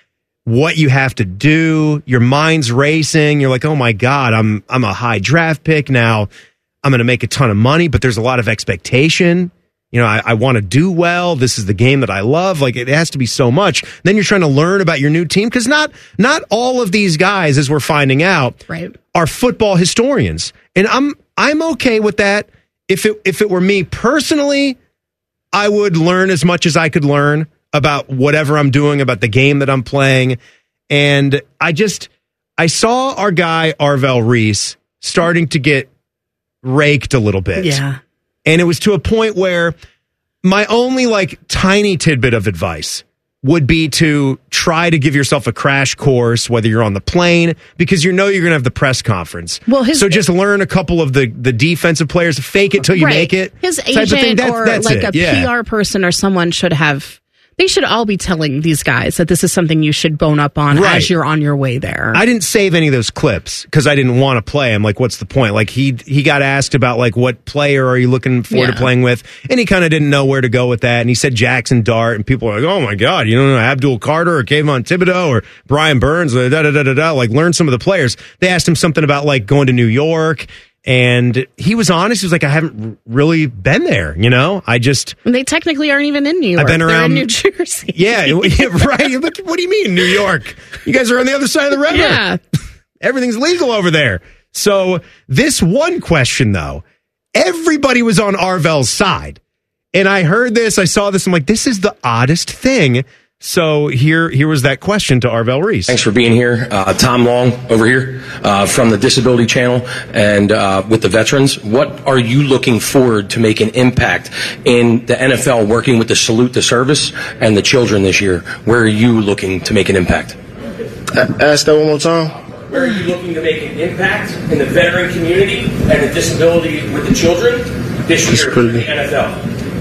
what you have to do. Your mind's racing. You're like, oh my God, I'm I'm a high draft pick now. I'm going to make a ton of money, but there's a lot of expectation. You know, I, I want to do well. This is the game that I love. Like, it has to be so much. Then you're trying to learn about your new team because not not all of these guys, as we're finding out, right, are football historians, and I'm I'm okay with that. If it if it were me personally, I would learn as much as I could learn about whatever I'm doing, about the game that I'm playing, and I just I saw our guy Arvell Reese starting to get raked a little bit, yeah. And it was to a point where my only like tiny tidbit of advice would be to try to give yourself a crash course, whether you're on the plane, because you know you're going to have the press conference. Well, his, so just learn a couple of the, the defensive players, fake it till you right. make it. His type of thing. agent That, or that's like it. a yeah. P R person or someone should have. They should all be telling these guys that this is something you should bone up on Right. as you're on your way there. I didn't save any of those clips because I didn't want to play. I'm like, what's the point? Like he he got asked about like what player are you looking forward Yeah. to playing with, and he kind of didn't know where to go with that. And he said Jackson Dart, and people are like, oh my God, you don't know Abdul Carter or Kayvon Thibodeau or Brian Burns, da da da da da. Like learn some of the players. They asked him something about like going to New York. And he was honest. He was like, I haven't really been there, you know? I just... And they technically aren't even in New York. I've been around... They're in New Jersey. Yeah, yeah, right. What, what do you mean, New York? You guys are on the other side of the river. Yeah. Everything's legal over there. So this one question, though, everybody was on Arvell's side. And I heard this, I saw this, I'm like, this is the oddest thing. So here, here was that question to Arvell Reese. Thanks for being here. Uh, Tom Long over here uh, from the Disability Channel and uh, with the veterans. What are you looking forward to make an impact in the N F L working with the Salute to Service and the children this year? Where are you looking to make an impact? Ask that one more time. Where are you looking to make an impact in the veteran community and the disability with the children this year in the N F L?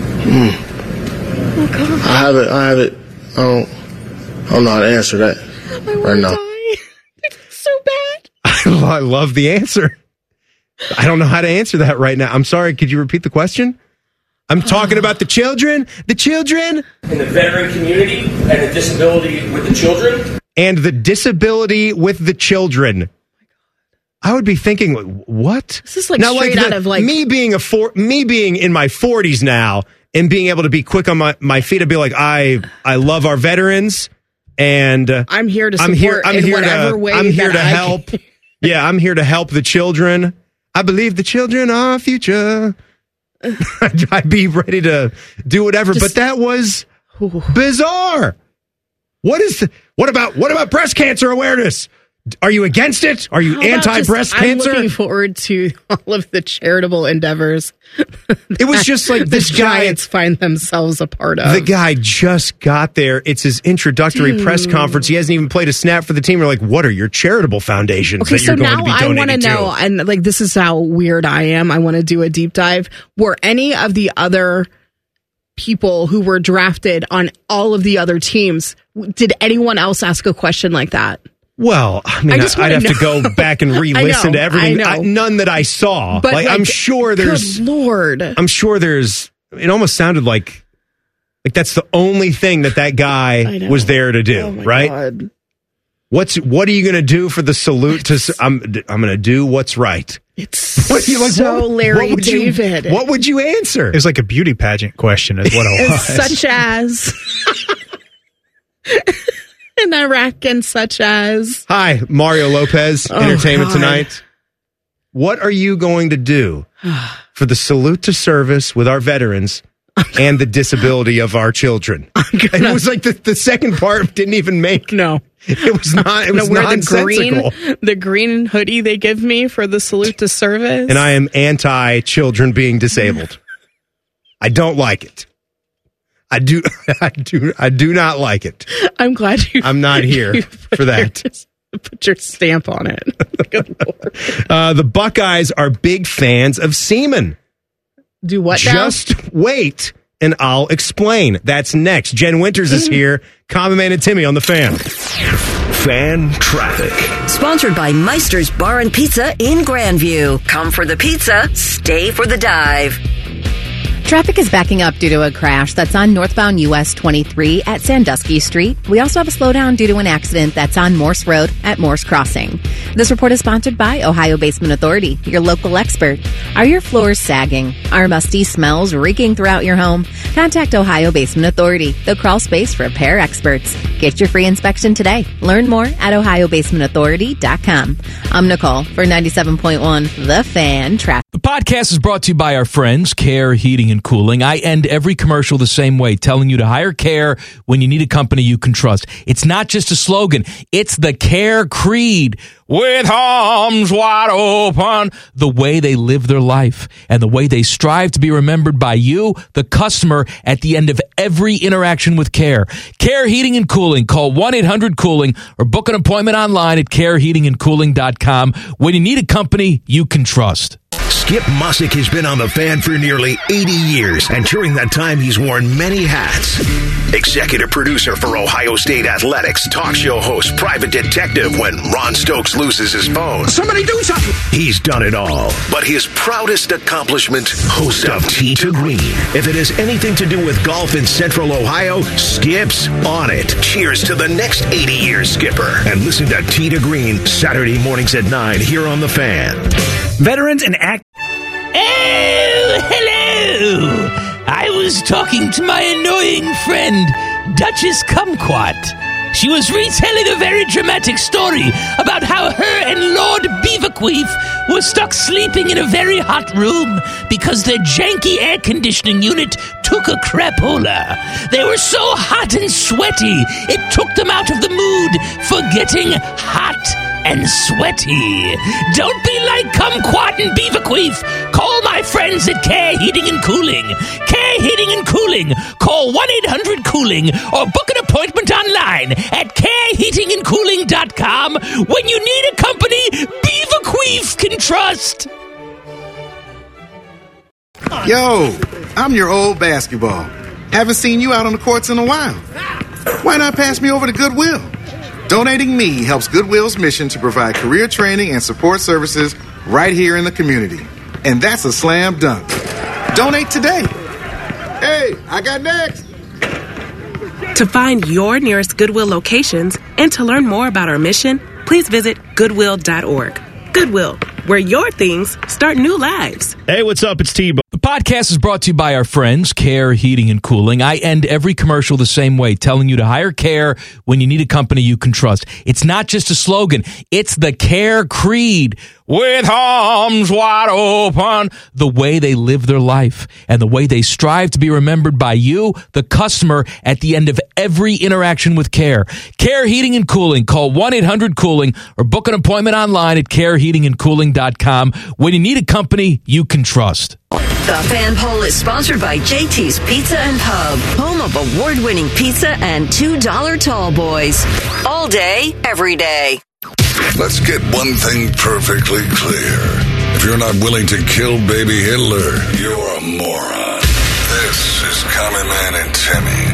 Hmm. Oh, God. I have it. I have it. I don't, I don't know how to answer that right now. So bad. I love the answer. I don't know how to answer that right now. I'm sorry. Could you repeat the question? I'm talking about the children. The children. In the veteran community and the disability with the children. And the disability with the children. I would be thinking, what? This is like now, straight like out the, of like me being a four, me being in my forties now. And being able to be quick on my, my feet, I'd be like, I I love our veterans, and uh, I'm here to support I'm here, I'm in here whatever to, way I'm here that to I help. can. Yeah, I'm here to help the children. I believe the children are our future. I'd be ready to do whatever, Just, but that was bizarre. What is the, what about what about breast cancer awareness? Are you against it? Are you anti-breast cancer? I'm looking forward to all of the charitable endeavors. It was just like this the guy. Giants find themselves a part of. The guy just got there. It's his introductory Dude. press conference. He hasn't even played a snap for the team. We're like, what are your charitable foundations okay, that you're so going now to be I donating want to know, and like this is how weird I am. I want to do a deep dive. Were any of the other people who were drafted on all of the other teams, did anyone else ask a question like that? Well, I mean, I just I'd have know. to go back and re-listen know, to everything. I I, none that I saw. But like, like, I'm sure there's. Good Lord. I'm sure there's. It almost sounded like, like that's the only thing that that guy was there to do, oh my right? God. What's what are you going to do for the salute to? I'm I'm going to do what's right. It's what, like, so what, Larry what would David. You, what would you answer? It was like a beauty pageant question, is what it was. Such as. In Iraq and such as. Hi, Mario Lopez, Oh, Entertainment God. Tonight. What are you going to do for the salute to service with our veterans and the disability of our children? Gonna, and it was like the, the second part didn't even make. No. It was not. It was wear nonsensical. The green, the green hoodie they give me for the salute to service. And I am anti-children being disabled. I don't like it. I do, I do, I do not like it. I'm glad you. I'm not here for that. Your, put your stamp on it. Good Lord. Uh, the Buckeyes are big fans of semen. Do what now? Just wait, and I'll explain. That's next. Jen Winters is here. Common Man and Timmy on the Fan. Fan Traffic. Sponsored by Meister's Bar and Pizza in Grandview. Come for the pizza, stay for the dive. Traffic is backing up due to a crash that's on northbound U S twenty-three at Sandusky Street. We also have a slowdown due to an accident that's on Morse Road at Morse Crossing. This report is sponsored by Ohio Basement Authority, your local expert. Are your floors sagging? Are musty smells reeking throughout your home? Contact Ohio Basement Authority, the crawl space for repair experts. Get your free inspection today. Learn more at ohio basement authority dot com. I'm Nicole for ninety-seven point one The Fan Traffic. The podcast is brought to you by our friends, Care Heating and Cooling. I end every commercial the same way, telling you to hire Care when you need a company you can trust. It's not just a slogan. It's the Care creed. With arms wide open, the way they live their life and the way they strive to be remembered by you, the customer, at the end of every interaction with Care. Care Heating and Cooling. Call one eight hundred cooling or book an appointment online at care heating and cooling dot com when you need a company you can trust. Skip Musick has been on the Fan for nearly eighty years, and during that time, he's worn many hats. Executive producer for Ohio State Athletics, talk show host, private detective when Ron Stokes loses his phone. Somebody do something! He's done it all. But his proudest accomplishment, host of Tee to Green. If it has anything to do with golf in Central Ohio, Skip's on it. Cheers to the next eighty years skipper. And listen to Tee to Green Saturday mornings at nine here on the Fan. Veterans and act. Oh, hello! I was talking to my annoying friend, Duchess Kumquat. She was retelling a very dramatic story about how her and Lord Beaverqueef were stuck sleeping in a very hot room because their janky air conditioning unit took a crapola. They were so hot and sweaty, it took them out of the mood for getting hot and sweaty. Don't be like Kumquat and Beaverqueef. Call my friends at Care Heating and Cooling. Care Heating and Cooling. Call one eight hundred cooling or book an appointment online at care heating and cooling dot com when you need a company Beaverqueef can trust. Yo, I'm your old basketball. Haven't seen you out on the courts in a while. Why not pass me over to Goodwill? Donating me helps Goodwill's mission to provide career training and support services right here in the community. And that's a slam dunk. Donate today. Hey, I got next. To find your nearest Goodwill locations and to learn more about our mission, please visit goodwill dot org. Goodwill, where your things start new lives. Hey, what's up? It's T-Bone. The podcast is brought to you by our friends, Care Heating and Cooling. I end every commercial the same way, telling you to hire Care when you need a company you can trust. It's not just a slogan. It's the Care creed. With arms wide open, the way they live their life and the way they strive to be remembered by you, the customer, at the end of every interaction with Care. Care Heating and Cooling. Call one eight hundred cooling or book an appointment online at care heating and cooling dot com when you need a company you can trust. The Fan Poll is sponsored by J T's Pizza and Pub, home of award-winning pizza and two dollar tall boys. All day, every day. Let's get one thing perfectly clear. If you're not willing to kill baby Hitler, you're a moron. This is Common Man and Timmy.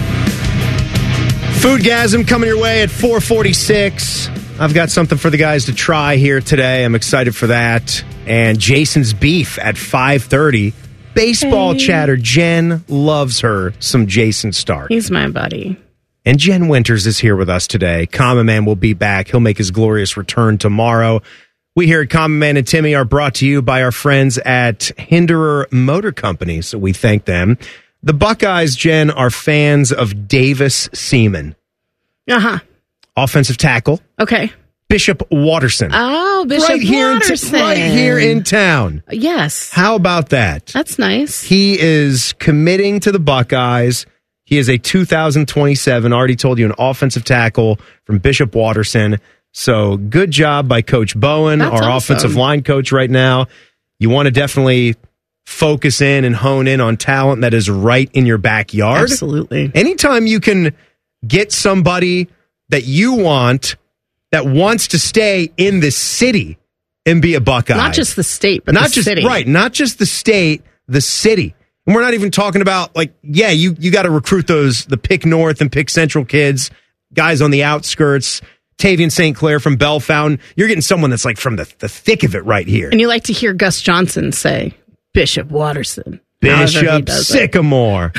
Foodgasm coming your way at four forty-six. I've got something for the guys to try here today. I'm excited for that. And Jason's Beef at five thirty. Baseball hey. chatter. Jen loves her some Jason Stark. He's my buddy. And Jen Winters is here with us today. Common Man will be back. He'll make his glorious return tomorrow. We here at Common Man and Timmy are brought to you by our friends at Hinderer Motor Company, so we thank them. The Buckeyes, Jen, are fans of Davis Seaman. Uh-huh. Offensive tackle. Okay. Bishop Watterson. Oh, Bishop right here Watterson. In t- right here in town. Yes. How about that? That's nice. He is committing to the Buckeyes. He is a two thousand twenty-seven, already told you, an offensive tackle from Bishop Watterson. So good job by Coach Bowen, That's our awesome. offensive line coach right now. You want to definitely focus in and hone in on talent that is right in your backyard. Absolutely. Anytime you can get somebody that you want that wants to stay in the city and be a Buckeye. Not just the state, but not the just, city. Right, not just the state, the city. And we're not even talking about, like, yeah, you, you got to recruit those, the Pick North and Pick Central kids, guys on the outskirts, Tavian Saint Clair from Bellefountain. You're getting someone that's like from the, the thick of it right here. And you like to hear Gus Johnson say, Bishop Watterson. Bishop Sycamore.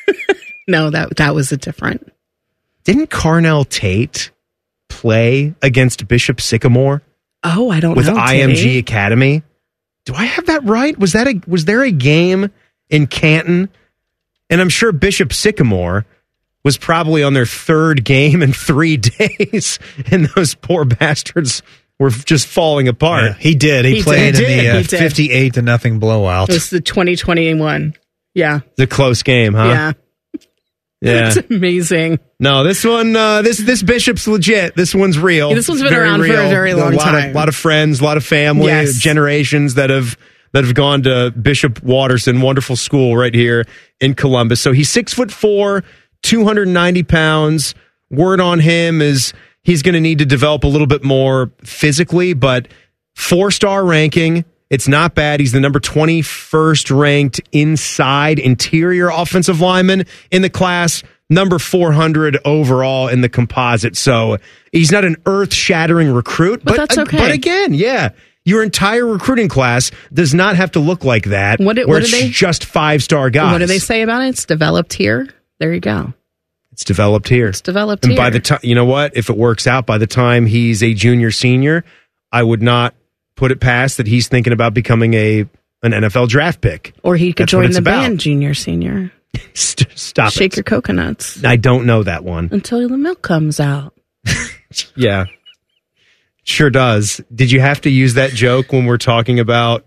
No, that that was a different. Didn't Carnell Tate play against Bishop Sycamore? Oh, I don't with know. With I M G Tate? Academy? Do I have that right? Was that a was there a game in Canton? And I'm sure Bishop Sycamore was probably on their third game in three days, and those poor bastards were just falling apart. Yeah, he did. He, He played did. in the uh, He did. fifty-eight to nothing blowout. It was the twenty twenty-one. Yeah. The close game, huh? Yeah. Yeah. It's amazing. No, this one, uh, this this Bishop's legit. This one's real. Yeah, this one's been Very around for a real. very long a lot time. Of, lot of friends, a lot of family, Yes. generations that have that have gone to Bishop Watterson, wonderful school right here in Columbus. So he's six foot four, two hundred ninety pounds. Word on him is he's going to need to develop a little bit more physically, but four star ranking. It's not bad. He's the number twenty-first ranked inside interior offensive lineman in the class, number four hundred overall in the composite. So he's not an earth-shattering recruit. But that's okay. But again, yeah, your entire recruiting class does not have to look like that, What do- where what do it's they- just five-star guys. What do they say about it? It's developed here. There you go. It's developed here. It's developed and here. by the time, you know what? If it works out, by the time he's a junior, senior, I would not put it past that he's thinking about becoming a an N F L draft pick. Or he could That's what join it's the about. band junior, senior. Stop Shake it. your coconuts I don't know that one. until the milk comes out. Yeah. Sure does. Did you have to use that joke when we're talking about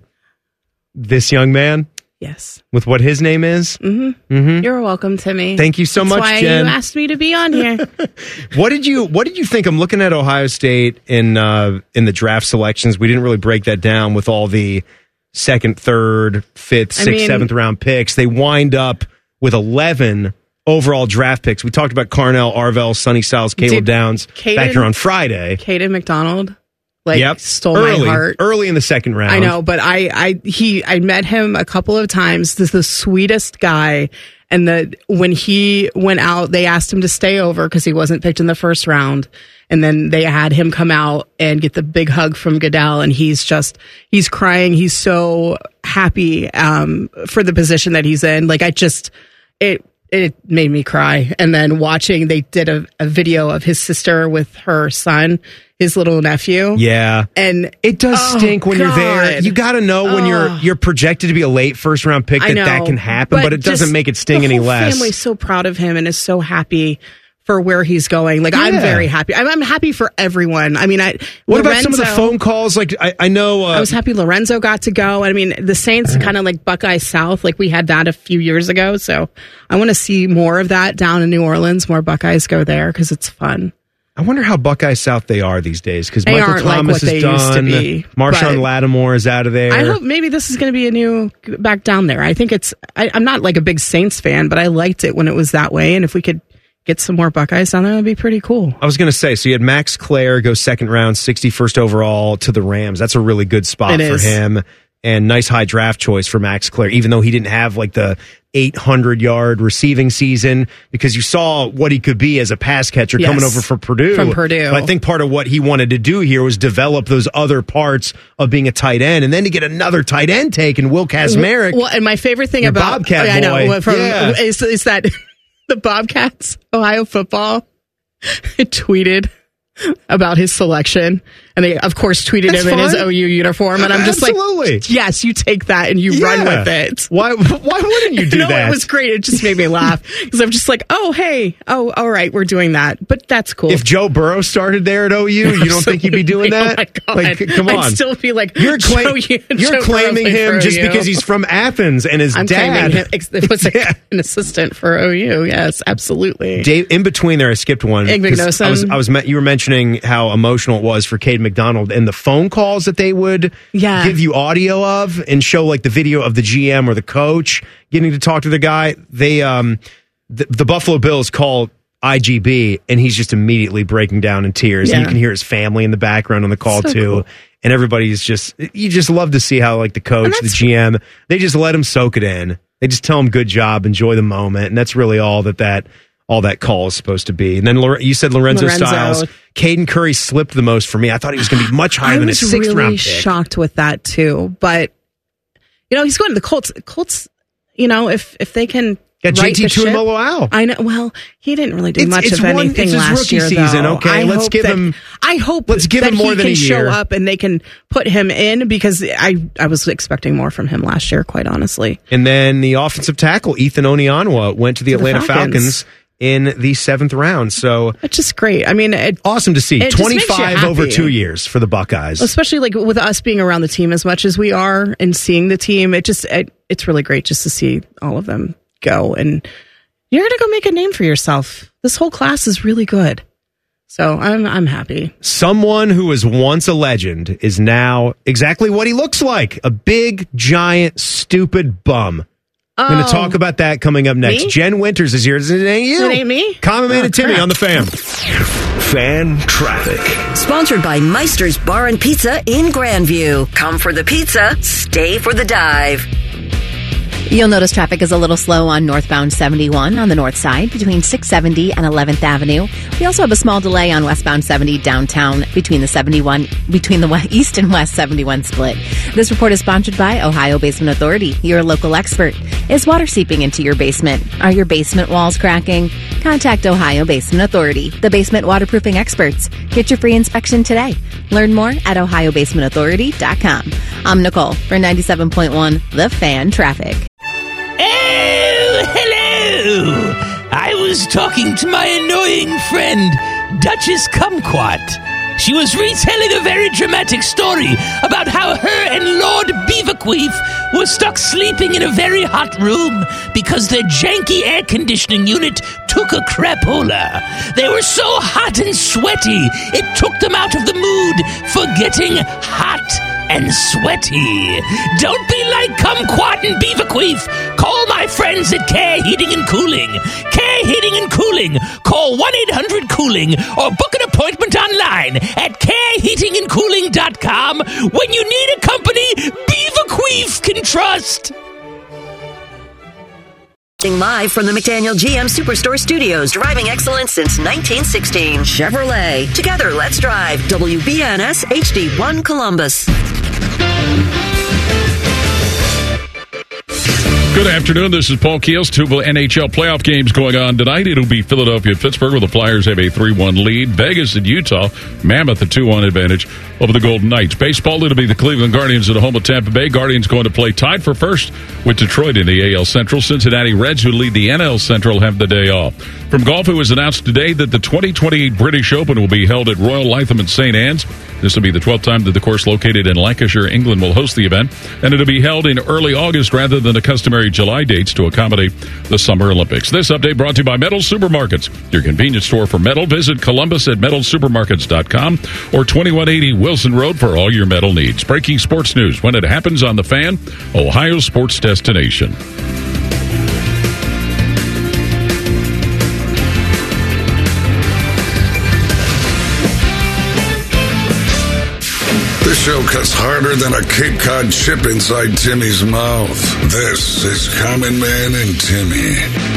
this young man? Yes. With what his name is? Mm-hmm. Mm-hmm. You're welcome, Timmy. Thank you so That's much, why Jen. you asked me to be on here. What did you What did you think? I'm looking at Ohio State in uh, in the draft selections. We didn't really break that down with all the second, third, fifth, I sixth, mean- seventh round picks. They wind up with eleven overall draft picks. We talked about Carnell, Arvell, Sonny Styles, Caleb Dude, Downs Caden- back here on Friday. Caden McDonald, like, yep, stole early, my heart. early in the second round. I know, but I, I, he, I met him a couple of times. This is the sweetest guy. And the when he went out, they asked him to stay over because he wasn't picked in the first round. And then they had him come out and get the big hug from Goodell. And he's just, he's crying. He's so happy um, for the position that he's in. Like, I just, it, it made me cry. And then watching, they did a, a video of his sister with her son, his little nephew. Yeah. And it does oh, stink when you're there. God. You got to know when you're Oh. you're projected to be a late first round pick I that know, that can happen, but, it doesn't just make it sting the any whole less. Family's so proud of him and is so happy for where he's going. Like, I'm Yeah. very happy. I'm, I'm happy for everyone. I mean, I What Lorenzo, about some of the phone calls? Like I, I know uh, I was happy Lorenzo got to go. I mean, the Saints kind of like Buckeye South. Like, we had that a few years ago. So I want to see more of that down in New Orleans. More Buckeyes go there because it's fun. I wonder how Buckeye South they are these days because They Michael aren't like Thomas what they is used to done. be, Marshawn but- Lattimore is out of there. I hope maybe this is going to be a new back down there. I think it's, I, I'm not like a big Saints fan, but I liked it when it was that way. And if we could get some more Buckeyes down there, that'd be pretty cool. I was going to say, so you had Max Clare go second round, sixty-first overall to the Rams. That's a really good spot It for is. him. And nice high draft choice for Max Clare, even though he didn't have like the eight hundred yard receiving season, because you saw what he could be as a pass catcher Yes. coming over from Purdue. From Purdue. But I think part of what he wanted to do here was develop those other parts of being a tight end, and then to get another tight end taken, Will Kazmarek. Well, and my favorite thing Your about Bobcat I know boy. from, Yeah. is, is that the Bobcats, Ohio football, tweeted about his selection, and they of course tweeted That's him in his fine. O U uniform, and I'm just Absolutely. like, yes, you take that and you Yeah. run with it. Why? Why wouldn't you do no, that? it was great. It just made me laugh because I'm just like, oh hey, oh all right, we're doing that, but that's cool. If Joe Burrow started there at O U, you don't think he'd be doing that? Oh my God. Like, come on. I'd still be like, You're, claim- Joe, you- you're Joe claiming Burrow played him for just O U. because he's from Athens and his I'm dad. claiming him. It was like an assistant for O U. Yes, absolutely. Dave, in between there, I skipped one. Ig 'cause I was, Magnuson. I was, me- you were mentioning how emotional it was for Cade McDonald and the phone calls that they would Yeah. give you audio of and show like the video of the G M or the coach getting to talk to the guy. They, um, the, the Buffalo Bills call I G B and he's just immediately breaking down in tears. And Yeah. you can hear his family in the background on the call So too. cool. And everybody's just, you just love to see how like the coach, the G M, they just let him soak it in. They just tell him good job, enjoy the moment. And that's really all that that, all that call is supposed to be. And then Lore- you said Lorenzo, Lorenzo. Styles. Caden Curry slipped the most for me. I thought he was going to be much higher I than a was sixth really round pick. shocked with that too, but you know he's going to the Colts. Colts you know, if if they can. Got right J T Tuimoloau. I know. Well, he didn't really do It's- much it's of one- anything it's his last rookie year. season, though. okay? I Let's hope give that- him- I hope. let's give that him more he than can a show year. up and they can put him in because I I was expecting more from him last year. Quite honestly. And then the offensive tackle, Ethan Onianwa, went to the To the Atlanta Falcons. Falcons. in the seventh round. So it's just great. I mean, it, awesome to see. it just makes you twenty-five over happy. two years for the Buckeyes. Especially like with us being around the team as much as we are and seeing the team, it just it, it's really great just to see all of them go. And you're gonna go make a name for yourself. This whole class is really good. So I'm I'm happy. Someone who was once a legend is now exactly what he looks like. A big, giant, stupid bum. I'm going Oh. to talk about that coming up next. Me? Jen Winters is here. It ain't you. It ain't me? Common Man Oh, and Timmy crap. on the Fan. Fan traffic. Sponsored by Meister's Bar and Pizza in Grandview. Come for the pizza, stay for the dive. You'll notice traffic is a little slow on northbound seventy-one on the north side between six seventy and eleventh Avenue. We also have a small delay on westbound seventy downtown between the seventy-one between the we- east and west seventy-one split. This report is sponsored by Ohio Basement Authority, your local expert. Is water seeping into your basement? Are your basement walls cracking? Contact Ohio Basement Authority, the basement waterproofing experts. Get your free inspection today. Learn more at ohio basement authority dot com. I'm Nicole for ninety-seven point one The Fan Traffic. Oh, hello! I was talking to my annoying friend, Duchess Kumquat. She was retelling a very dramatic story about how her and Lord Beaverqueef were stuck sleeping in a very hot room because their janky air conditioning unit took a crapola. They were so hot and sweaty, it took them out of the mood for getting hot and sweaty. Don't be like Kumquat and Beaverqueef. Call my friends at Care Heating and Cooling. Care Heating and Cooling. Call one eight hundred cooling or book an appointment online at care heating and cooling dot com when you need a company Beaverqueef can trust. Live from the McDaniel G M Superstore Studios, driving excellence since nineteen sixteen. Chevrolet. Together, let's drive. W B N S H D one Columbus. Good afternoon. This is Paul Keels. Two N H L playoff games going on tonight. It'll be Philadelphia and Pittsburgh, where the Flyers have a three one lead. Vegas and Utah, Mammoth a two one advantage over the Golden Knights. Baseball, it'll be the Cleveland Guardians at home with Tampa Bay. Guardians going to play tied for first with Detroit in the A L Central. Cincinnati Reds, who lead the N L Central, have the day off. From golf, it was announced today that the twenty twenty-eight British Open will be held at Royal Lytham in Saint Anne's. This will be the twelfth time that the course located in Lancashire, England, will host the event, and it'll be held in early August rather than the customary July dates to accommodate the Summer Olympics. This update brought to you by Metal Supermarkets, your convenience store for metal. Visit Columbus at metal supermarkets dot com or twenty-one eighty Wilson Road for all your metal needs. Breaking sports news when it happens on The Fan, Ohio sports destination. This show cuts harder than a Cape Cod chip inside Timmy's mouth. This is Common Man and Timmy.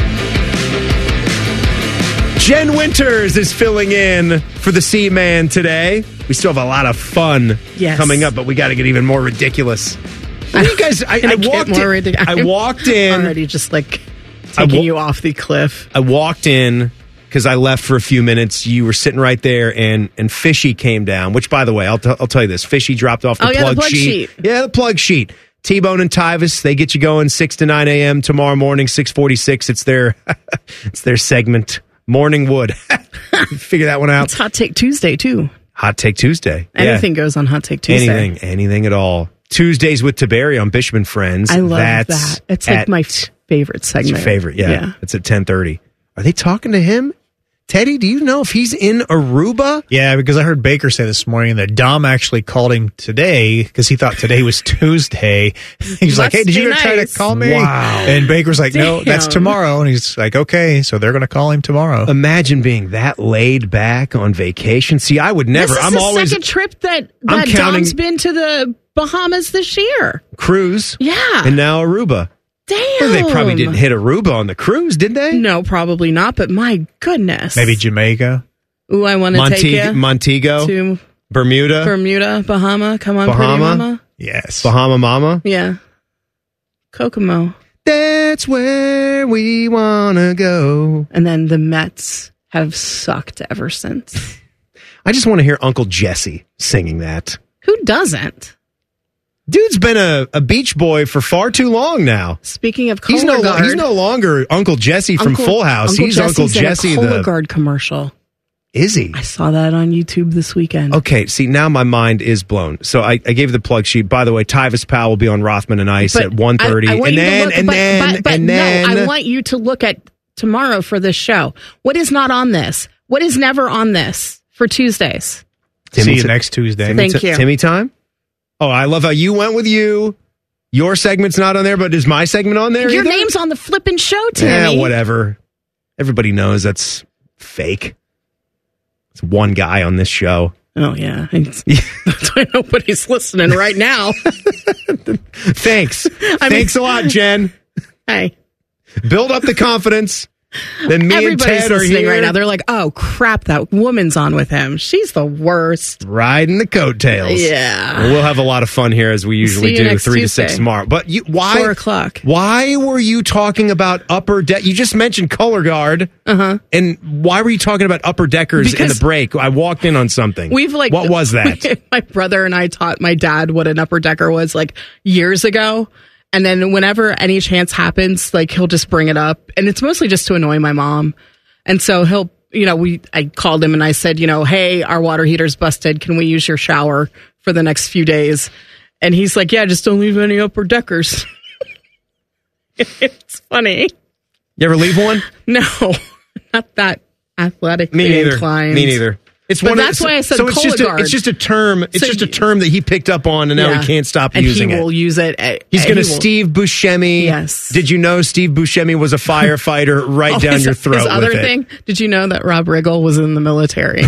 Jen Winters is filling in for the C-Man today. We still have a lot of fun Yes. coming up, but we got to get even more ridiculous. What do you guys? I, I Gonna get walked. more In, ridic- I walked in already, just like I taking wa- you off the cliff. I walked in because I left for a few minutes. You were sitting right there, and and Fishy came down. Which, by the way, I'll t- I'll tell you this: Fishy dropped off the Oh, yeah, the plug, plug sheet. sheet. Yeah, the plug sheet. T-Bone and Tyvis, they get you going six to nine a.m. tomorrow morning, six forty-six. It's their it's their segment, Morning Wood. Figure that one out. It's Hot Take Tuesday too. Hot Take Tuesday. Anything Yeah. goes on Hot Take Tuesday. Anything, anything at all. Tuesdays with Taberi on Bishman Friends. I love That's that. It's like at- my f- favorite It's segment. your favorite, yeah. Yeah. It's at ten thirty. Are they talking to him? Teddy, do you know if he's in Aruba? Yeah, because I heard Baker say this morning that Dom actually called him today because he thought today was Tuesday. He's like, Must hey, did you be gonna try nice. to call me? Wow. And Baker's like, no, that's Damn. tomorrow. And he's like, okay, so they're going to call him tomorrow. Imagine being that laid back on vacation. See, I would never. This is I'm the always second trip that, I'm that counting- Dom's been to the Bahamas this year. cruise. Yeah. And now Aruba. Damn. Well, they probably didn't hit Aruba on the cruise, did they? No, probably not. But my goodness. Maybe Jamaica. Ooh, I want to take Montego, you Montego to Bermuda, Bermuda, Bahama. Come on, Bahama? pretty mama. Yes. Bahama Mama. Yeah. Kokomo. That's where we want to go. And then the Mets have sucked ever since. I just want to hear Uncle Jesse singing that. Who doesn't? Dude's been a, a beach boy for far too long now. Speaking of he's no, Cologuard, he's no longer Uncle Jesse from Uncle, Full House. Uncle he's Jesse's Uncle Jesse. in a The Cologuard commercial. Is he? I saw that on YouTube this weekend. Okay, see, now my mind is blown. So I, I gave the plug sheet. By the way, Tyvis Powell will be on Rothman and Ice But at one thirty. I- I want And you to then, look- and but- then, but, but and no, then. I want you to look at tomorrow for this show. What is not on this? What is never on this for Tuesdays? See you next Tuesday. Timmy Thank ti- you. Timmy time? Oh, I love how you went with you. Your segment's not on there, but is my segment on there? Your either? name's on the flippin' show, Yeah, Timmy. whatever. Everybody knows that's fake. It's one guy on this show. Oh, yeah. It's- That's why nobody's listening right now. Thanks. I mean- Thanks a lot, Jen. Hey. Build up the confidence. Then me Everybody's and Ted are listening here right now. They're like, oh, crap, that woman's on with him. She's the worst. riding the coattails. Yeah. Well, we'll have a lot of fun here as we usually See you do, next three Tuesday. to six tomorrow. But you, why? Four o'clock. Why were you talking about upper deck? You just mentioned color guard. Uh-huh. And why were you talking about upper deckers in Because the break? I walked in on something. We've like, what was that? My brother and I taught my dad what an upper decker was like years ago. And then whenever any chance happens, like he'll just bring it up. And it's mostly just to annoy my mom. And so he'll, you know, we, I called him and I said, you know, hey, our water heater's busted. Can we use your shower for the next few days? And he's like, yeah, just don't leave any upper deckers. It's funny. You ever leave one? No, not that athletically Me neither. inclined. Me neither. It's But one that's of, why I said so. It's just, a, Cologuard. it's just a term. It's So just a you- term that he picked up on, and now Yeah. he can't stop and using he it. will use it. At, He's going to he will- Steve Buscemi. Yes. Did you know Steve Buscemi was a firefighter right Oh, down his- your throat His other with it? thing, did you know that Rob Riggle was in the military?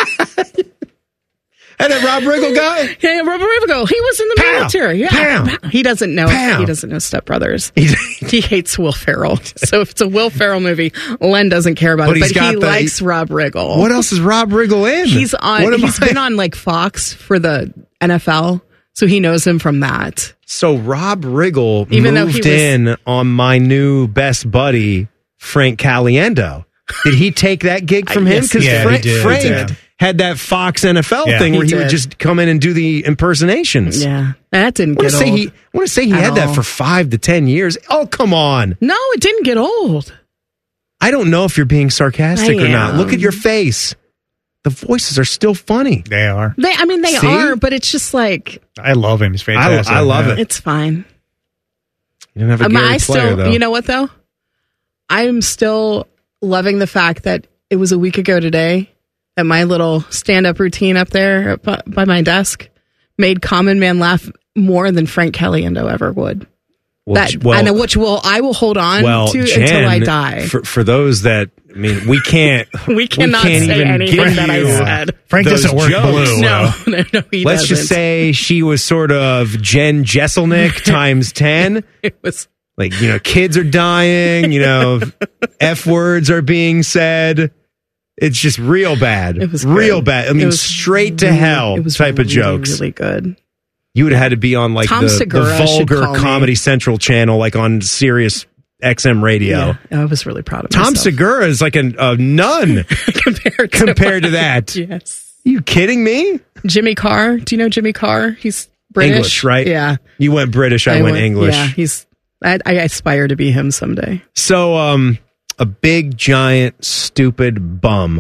And that Rob Riggle guy? Yeah, Rob Riggle. He was in the Pow! military. Yeah. Pow! He doesn't know. Pow! He doesn't know Step Brothers. He hates Will Ferrell. So if it's a Will Ferrell movie, Len doesn't care about But it. he's But he got the- likes Rob Riggle. What else is Rob Riggle in? He's on. What am He's I- been on like Fox for the N F L, so he knows him from that. So Rob Riggle Even though moved he was- in on my new best buddy, Frank Caliendo. Did he take that gig from I- him? yes, Because yeah, he Frank, did. Frank He did. had that Fox N F L Yeah. thing where He he would did. just come in and do the impersonations. Yeah, that didn't I want get to say old. he. I want to say he at had that all. for five to ten years. Oh, come on! No, it didn't get old. I don't know if you're being sarcastic I or not. am. Look at your face. The voices are still funny. They are. They, I mean, they See? are, but it's just like I love him. He's I, fantastic. I love Yeah. it. it's fine. You didn't have a Um, Gary I Player, still, though. you know what though? I'm still loving the fact that it was a week ago today that my little stand-up routine up there by, by my desk made Common Man laugh more than Frank Caliendo ever would. Well, that J- well- I know, which will I will hold on well, to Jen, until I die. For, for those that, I mean, we can't. we cannot can't say even anything give that I you said. Frank those doesn't work jokes. blue. No, no, no, he Let's doesn't. just say she was sort of Jen Jesselnick times ten. It was Like, you know, kids are dying, you know, F words are being said. It's just real bad. It was real good. bad. I It mean, was straight to really- hell it was type of really, jokes. Really good. You would have had to be on like Tom the, the Segura should vulgar call me. Comedy Central channel, like on Sirius X M radio. Yeah, I was really proud of Tom myself. Segura is like a, a nun compared to, compared to that. Yes. You kidding me? Jimmy Carr. Do you know Jimmy Carr? He's British, English, right? Yeah. You went British, I, went, English. Yeah, he's. I, I aspire to be him someday. So, um, a big, giant, stupid bum,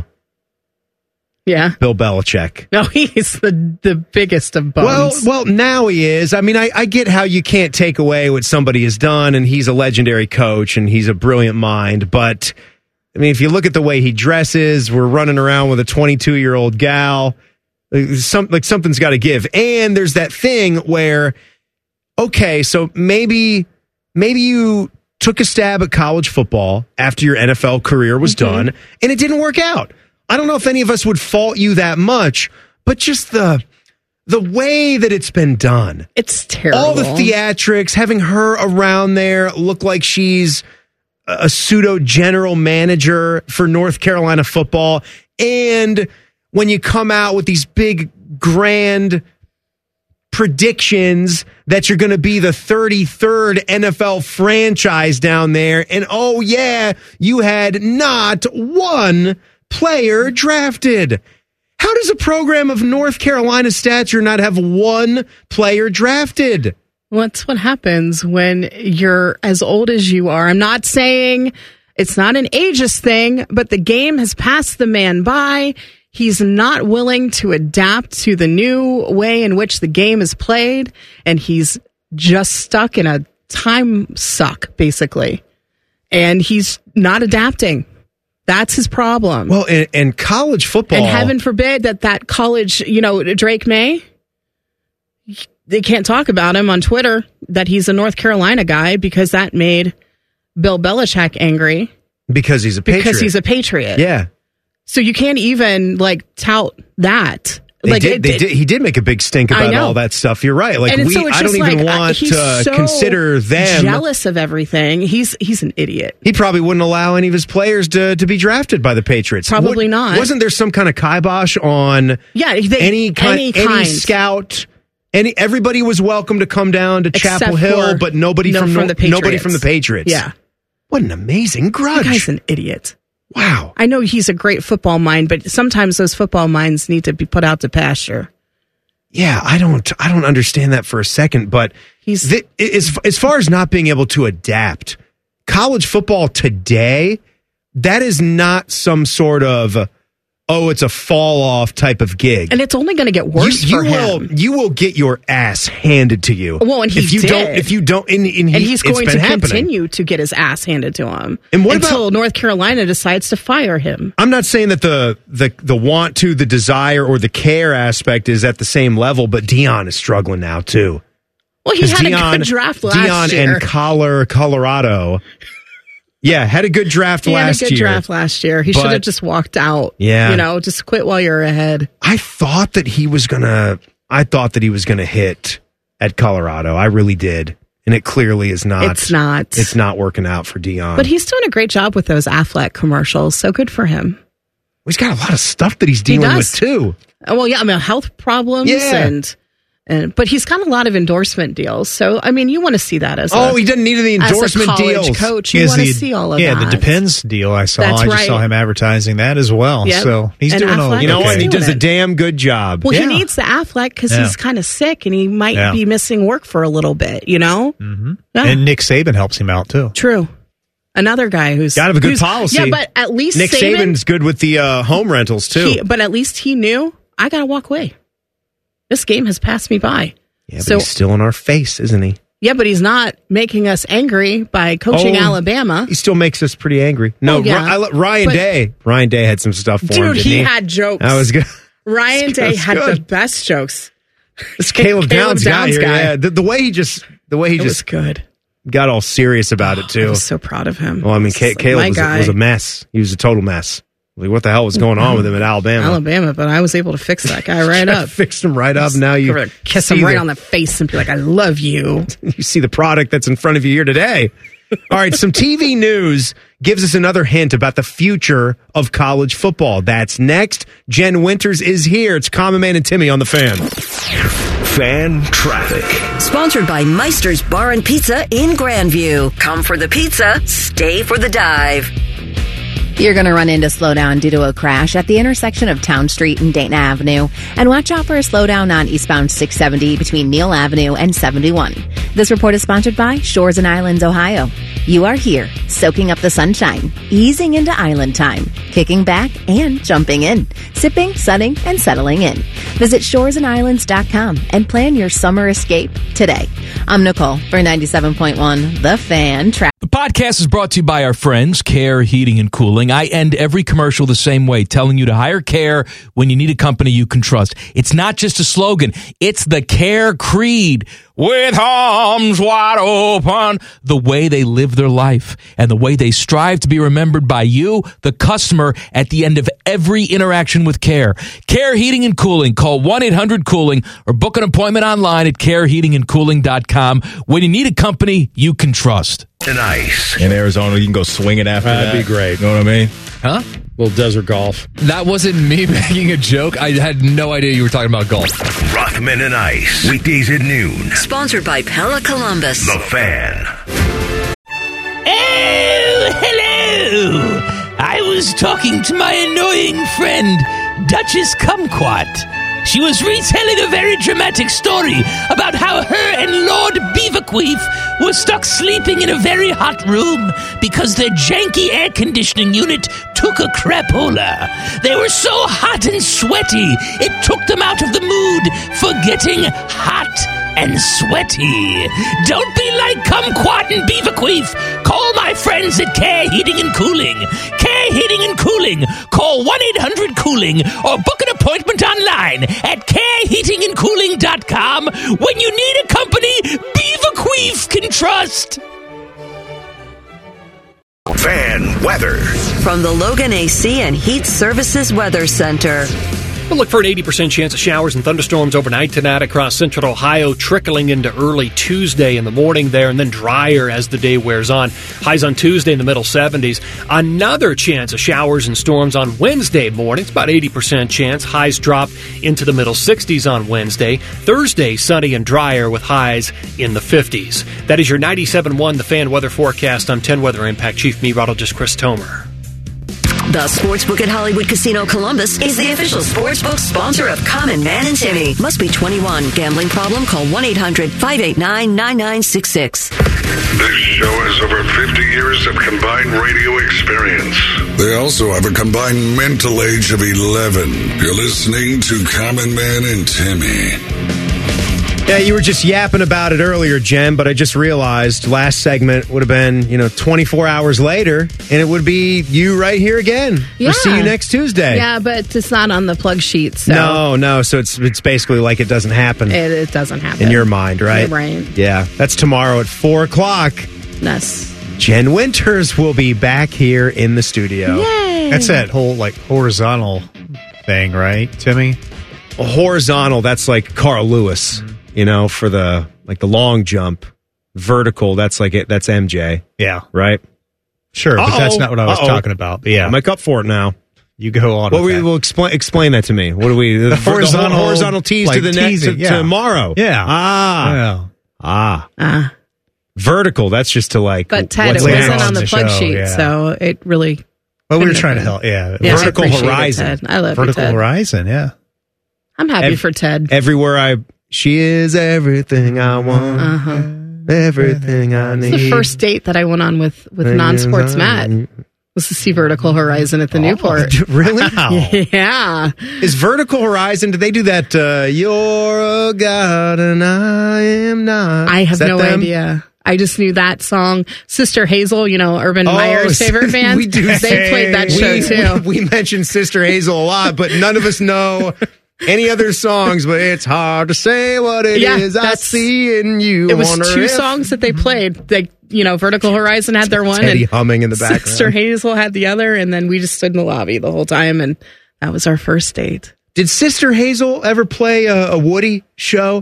Yeah. Bill Belichick. No, he's the the biggest of bums. Well, well, now he is. I mean, I, I get how you can't take away what somebody has done, and he's a legendary coach, and he's a brilliant mind. But I mean, if you look at the way he dresses, we're running around with a twenty-two-year-old gal. Some like something's got to give, and there's that thing where, okay, so maybe maybe you took a stab at college football after your N F L career was Mm-hmm. done, and it didn't work out. I don't know if any of us would fault you that much, but just the the way that it's been done. It's terrible. All the theatrics, having her around there look like she's a pseudo general manager for North Carolina football. And when you come out with these big, grand predictions that you're going to be the thirty-third N F L franchise down there. And oh, yeah, you had not one player drafted. How does a program of North Carolina stature not have one player drafted? Well, that's what happens when you're as old as you are. I'm not saying it's not an ageist thing, but the game has passed the man by. He's not willing to adapt to the new way in which the game is played, and he's just stuck in a time suck, basically. And he's not adapting. That's his problem. Well, and, and college football... And heaven forbid that that college, you know, Drake May, they can't talk about him on Twitter, that he's a North Carolina guy, because that made Bill Belichick angry. Because he's a Patriot. Because he's a Patriot. Yeah. So you can't even, like, tout that. They like did, it, they it, did, he did make a big stink about all that stuff. You're right. Like we, so I don't even like, want he's to so consider them jealous of everything. He's he's an idiot. He probably wouldn't allow any of his players to, to be drafted by the Patriots. Probably what, not. Wasn't there some kind of kibosh on? Yeah, they, any kind, any, any kind. scout. Any everybody was welcome to come down to Except Chapel Hill, but nobody no, from, from no, the Patriots. nobody from the Patriots. Yeah, what an amazing grudge! That guy's an idiot. Wow. I know he's a great football mind, but sometimes those football minds need to be put out to pasture. Yeah, I don't I don't understand that for a second, but he's th- as, as far as not being able to adapt, college football today, that is not some sort of, oh, it's a fall off type of gig. And it's only going to get worse you, you for will, him. You will get your ass handed to you. Well, and he if you did. don't if you don't and, and, he, and he's going it's to been happening. continue to get his ass handed to him and what until about, North Carolina decides to fire him. I'm not saying that the, the the want to, the desire, or the care aspect is at the same level, but Deion is struggling now too. Well, he had Deion, a good draft last Deion year. and Collar, Colorado. Yeah, had a good draft he last had a good year. draft last year. He but, should have just walked out. Yeah. You know, just quit while you're ahead. I thought that he was gonna I thought that he was gonna hit at Colorado. I really did. And it clearly is not. It's not. It's not working out for Deion. But he's doing a great job with those Affleck commercials, so good for him. He's got a lot of stuff that he's dealing he with too. Well, yeah, I mean health problems Yeah. and And, but he's got a lot of endorsement deals. So, I mean, you want to see that as Oh, a, he doesn't need any endorsement as a college deals. coach. He You has want to the- see all of yeah, that. the Depends deal I saw. That's I just right. saw him advertising that as well. Yep. So he's And doing all Affleck You know is what? And he doing does a it. damn good job. Well, Yeah. he needs the Affleck because Yeah. he's kind of sick and he might Yeah. be missing work for a little bit, you know? Mm-hmm. Yeah. And Nick Saban helps him out too. True. Another guy who's Got to have a good who's- policy. Yeah, but at least Nick Saban, Saban's good with the uh, home rentals too. he, but at least he knew I got to walk away. This game has passed me by. yeah, but so he's still in our face, isn't he? yeah, but he's not making us angry by coaching Oh, Alabama. He still makes us pretty angry. No, Oh, yeah. Ry- I let- Ryan But- Day. Ryan Day had some stuff for him. Dude, didn't he he had jokes. I was good. Ryan Day That's had the good. best jokes. This Caleb, Caleb Downs, guy Downs here. guy. Yeah, the, the way he just, the way he It was just good. got all serious about it too. I was so proud of him. Well, I mean, It's Ca- like, Caleb my was a, guy. was a mess. He was a total mess. Like, what the hell was going on with him at Alabama? Alabama, but I was able to fix that guy right up. Fixed him right up. Now you Gonna kiss see him right the- on the face and be like, I love you. You see the product that's in front of you here today. All right, some T V news gives us another hint about the future of college football. That's next. Jen Winters is here. It's Common Man and Timmy on the Fan. Fan traffic. Sponsored by Meister's Bar and Pizza in Grandview. Come for the pizza, stay for the dive. You're going to run into slowdown due to a crash at the intersection of Town Street and Dayton Avenue. And watch out for a slowdown on eastbound six seventy between Neal Avenue and seventy-one. This report is sponsored by Shores and Islands, Ohio. You are here, soaking up the sunshine, easing into island time, kicking back and jumping in, sipping, sunning, and settling in. Visit shores and islands dot com and plan your summer escape today. I'm Nicole for ninety-seven point one The Fan Traffic. The podcast is brought to you by our friends, Care Heating and Cooling. I end every commercial the same way, telling you to hire Care when you need a company you can trust. It's not just a slogan. It's the Care creed. With arms wide open, the way they live their life and the way they strive to be remembered by you, the customer, at the end of every interaction with Care. Care Heating and Cooling. Call one eight hundred cooling or book an appointment online at care heating and cooling dot com when you need a company you can trust. And ice. In Arizona, you can go swinging after that. That'd be great. You know what I mean? Huh? Little desert golf. That wasn't me making a joke. I had no idea you were talking about golf. Rothman and Ice. Weekdays at noon. Sponsored by Pella Columbus. The Fan. Oh, hello! I was talking to my annoying friend, Duchess Kumquat. She was retelling a very dramatic story about how her and Lord Beaverqueef were stuck sleeping in a very hot room because their janky air conditioning unit took a crapola. They were so hot and sweaty, it took them out of the mood for getting hot and sweaty. Don't be like Kumquat and Beaverqueef. Call my friends at Care Heating and Cooling. Care Heating and Cooling. Call one eight hundred cooling or book an appointment online at care heating and cooling dot com when you need a company Beaverqueef can trust. Fan weather. From the Logan A C and Heat Services Weather Center. We'll look for an eighty percent chance of showers and thunderstorms overnight tonight across central Ohio, trickling into early Tuesday in the morning there, and then drier as the day wears on. Highs on Tuesday in the middle seventies. Another chance of showers and storms on Wednesday morning. It's about eighty percent chance. Highs drop into the middle sixties on Wednesday. Thursday, sunny and drier with highs in the fifties. That is your ninety-seven point one The Fan weather forecast. I'm ten Weather Impact Chief Meteorologist Chris Tomer. The Sportsbook at Hollywood Casino Columbus is the official sportsbook sponsor of Common Man and Timmy. Must be twenty-one. Gambling problem? Call one eight hundred five eight nine nine nine six six. This show has over fifty years of combined radio experience. They also have a combined mental age of eleven. You're listening to Common Man and Timmy. Yeah, you were just yapping about it earlier, Jen, but I just realized last segment would have been, you know, twenty-four hours later, and it would be you right here again. Yeah. We'll see you next Tuesday. Yeah, but it's not on the plug sheet, so. No, no, so it's it's basically like it doesn't happen. It, it doesn't happen. In your mind, right? You're right. Yeah, that's tomorrow at four o'clock. Yes. Jen Winters will be back here in the studio. Yay! That's that whole, like, horizontal thing, right, Timmy? A horizontal, that's like Carl Lewis. Mm-hmm. You know, for the like the long jump. Vertical, that's like it. That's M J. Yeah. Right? Sure, Uh-oh. but that's not what I was Uh-oh. talking about. But yeah. I'm like up for it now. You go on. What with we that. will explain explain that to me. What do we the, The horizontal- the horizontal tease like to the next teasing, to, yeah. tomorrow. Yeah. Ah. Yeah. Ah. Ah. Vertical, that's just to like But Ted, it what's wasn't next? on the plug show, sheet, yeah. so it really. Well, we were couldn't trying to have help. been. Yeah. Yeah, I Vertical appreciate it, horizon. Ted. I love Vertical you, Ted. horizon, yeah. I'm happy Ev- for Ted. Everywhere I she is everything I want. Uh-huh. Everything I need. It's the first date that I went on with, with non-sports Matt. Was to see Vertical Horizon at the Newport. Really? Yeah. Is Vertical Horizon, did they do that, uh, you're a god and I am not? I Is have that no them? idea. I just knew that song. Sister Hazel, you know, Urban Oh, Meyer's favorite band. We do. They played that show we, too. We, we mentioned Sister Hazel a lot, but none of us know any other songs. But it's hard to say what it Yeah, is I that's- see in you. It was Wonder two if- songs that they played. They, you know, Vertical Horizon had their one, Teddy and humming in the background. Sister Hazel had the other, and then we just stood in the lobby the whole time, and that was our first date. Did Sister Hazel ever play a, a Woody show?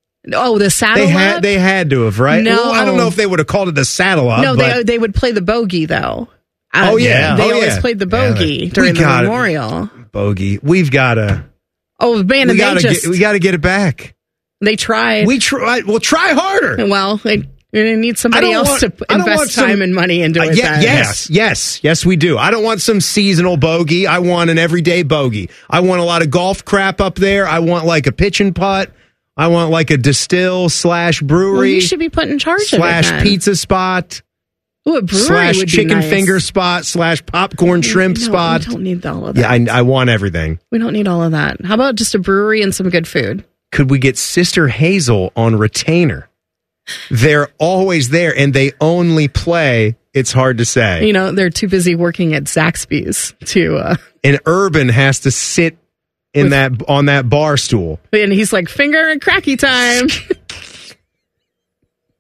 Oh, the saddle They had. up? They had to have, right? No. Well, I don't know if they would have called it a saddle up. no, but they they would play the bogey though. Uh, Oh, yeah. they Oh, always yeah. played the Yeah, bogey they- during we the got it. memorial. bogey. We've got to. Oh man, We and they got to just get. We got to get it back. they tried. We try. We'll try harder. Well, they, they need I somebody don't else want- to I don't invest want some- time and money into Uh, it. yeah, then. yes, yes, yes, we do. I don't want some seasonal bogey. I want an everyday bogey. I want a lot of golf crap up there. I want like a pitch and putt. I want like a distill slash brewery Well, you should be put in charge slash of it then. pizza spot Ooh, a brewery slash would be chicken nice. finger spot slash popcorn shrimp No, spot. We don't need all of that. Yeah, I, I want everything. We don't need all of that. How about just a brewery and some good food? Could we get Sister Hazel on retainer? They're always there, and they only play. It's hard to say. You know, they're too busy working at Zaxby's to. Uh, And Urban has to sit in With- that on that bar stool. and he's like, finger and cracky time.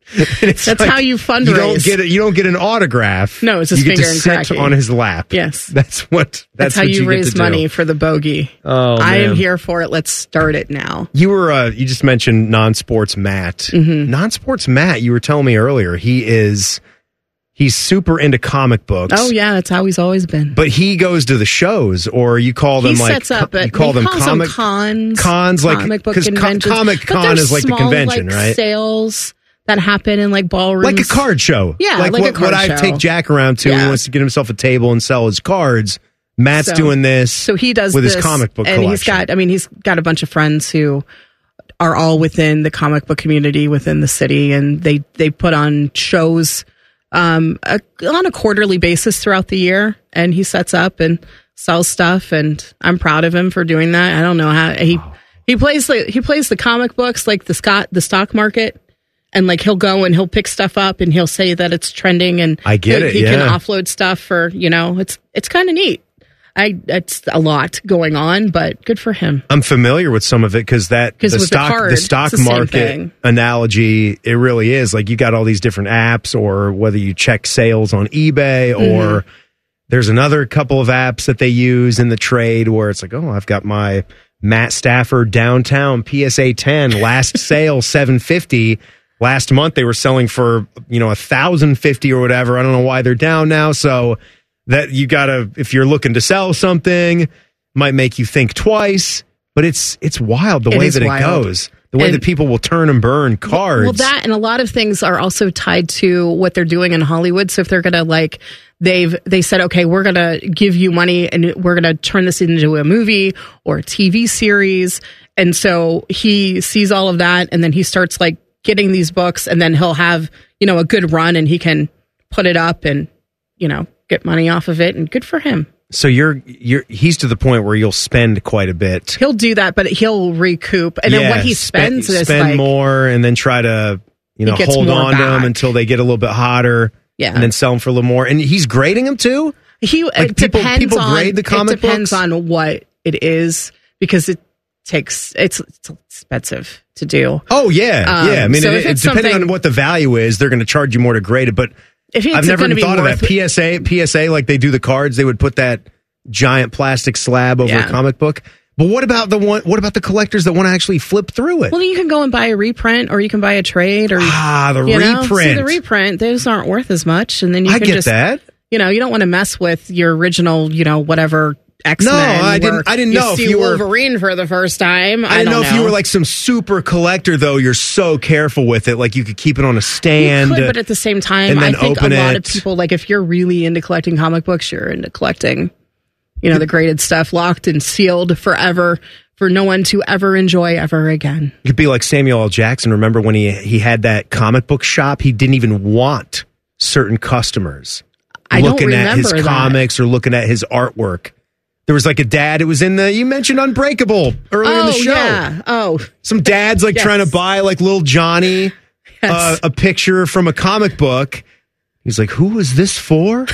That's like, how you fundraise. You don't get it. You don't get an autograph. No, it's his you get finger to and sit cracking. on his lap. Yes, that's what. That's, That's how what you, you get raise to do. money for the bogey. Oh, I am man. here for it. Let's start it now. You were. Uh, you just mentioned non-sports Matt. Mm-hmm. Non-sports Matt. You were telling me earlier. He is. He's super into comic books. Oh yeah, that's how he's always been. But he goes to the shows, or you call them he like sets up. you At, call he them calls comic them cons, cons, like comic book because co- conventions. Comic But Con there's is like the small, convention, like, right? Sales that happen in like ballrooms, Like a card show. Yeah, like, like what, a card what I show. take Jack around to. Yeah. He wants to get himself a table and sell his cards. Matt's So- doing this. So he does with this, his comic book and collection. he's got. I mean, he's got a bunch of friends who are all within the comic book community within the city, and they they put on shows um, a, on a quarterly basis throughout the year. And he sets up and sells stuff, and I'm proud of him for doing that. I don't know how he he plays the he plays the comic books like the Scott the stock market. And like he'll go and he'll pick stuff up and he'll say that it's trending, and I get he, it, he yeah. can offload stuff for, you know, it's it's kind of neat. I it's a lot going on, but good for him. I'm familiar with some of it because that 'Cause the with the stock card, the stock it's the same market thing. analogy, it really is. Like you got all these different apps, or whether you check sales on eBay, or Mm-hmm. there's another couple of apps that they use in the trade where it's like, oh, I've got my Matt Stafford downtown P S A ten last sale seven fifty. Last month they were selling for, you know, one thousand fifty or whatever. I don't know why they're down now. So that you gotta, if you're looking to sell something, might make you think twice. But it's it's wild the It way is that wild. it goes. The way And- that people will turn and burn cards. Well, that and a lot of things are also tied to what they're doing in Hollywood. So if they're gonna like, they've they said, okay, we're gonna give you money and we're gonna turn this into a movie or a T V series. And so he sees all of that, and then he starts like getting these books, and then he'll have, you know, a good run, and he can put it up and, you know, get money off of it, and good for him. So you're you're he's to the point where you'll spend quite a bit. He'll do that, but he'll recoup, and then Yeah, what he spend, spends is spend like more, and then try to you He know gets hold more on to them back. until they get a little bit hotter. Yeah. and then sell them for a little more. And he's grading them too. He Like, it people- depends people on grade the comic it depends books? on what it is, because it takes it's, it's expensive to do. Oh yeah, Um, yeah. I mean, so it, if it, it's depending something- on what the value is, they're going to charge you more to grade it. But If it's I've never gonna even be thought of worth- that. P S A, P S A, like they do the cards, they would put that giant plastic slab over Yeah. a comic book. But what about the one? What about the collectors that want to actually flip through it? Well, you can go and buy a reprint, or you can buy a trade, or Ah, the you know, reprint. see, the reprint, those aren't worth as much, and then you I can get just that. You know, you don't want to mess with your original, you know, whatever X Men. No, I didn't- I didn't know if see you were- Wolverine for the first time. I, I didn't don't know if you were like some super collector, though. You're so careful with it. Like you could keep it on a stand. You could, but at the same time, and I then think a open lot it. of people, like if you're really into collecting comic books, you're into collecting, you know, the graded stuff, locked and sealed forever for no one to ever enjoy ever again. You could be like Samuel L. Jackson. Remember when he he had that comic book shop? He didn't even want certain customers I don't looking at his remember that. comics or looking at his artwork. There was like a dad. It was in the you mentioned Unbreakable earlier in the Oh, show. yeah. Oh, Some dad's like Yes. trying to buy like little Johnny uh, a picture from a comic book. He's like, "Who is this for?"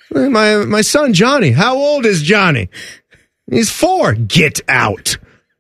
my my son Johnny. How old is Johnny? He's four. Get out.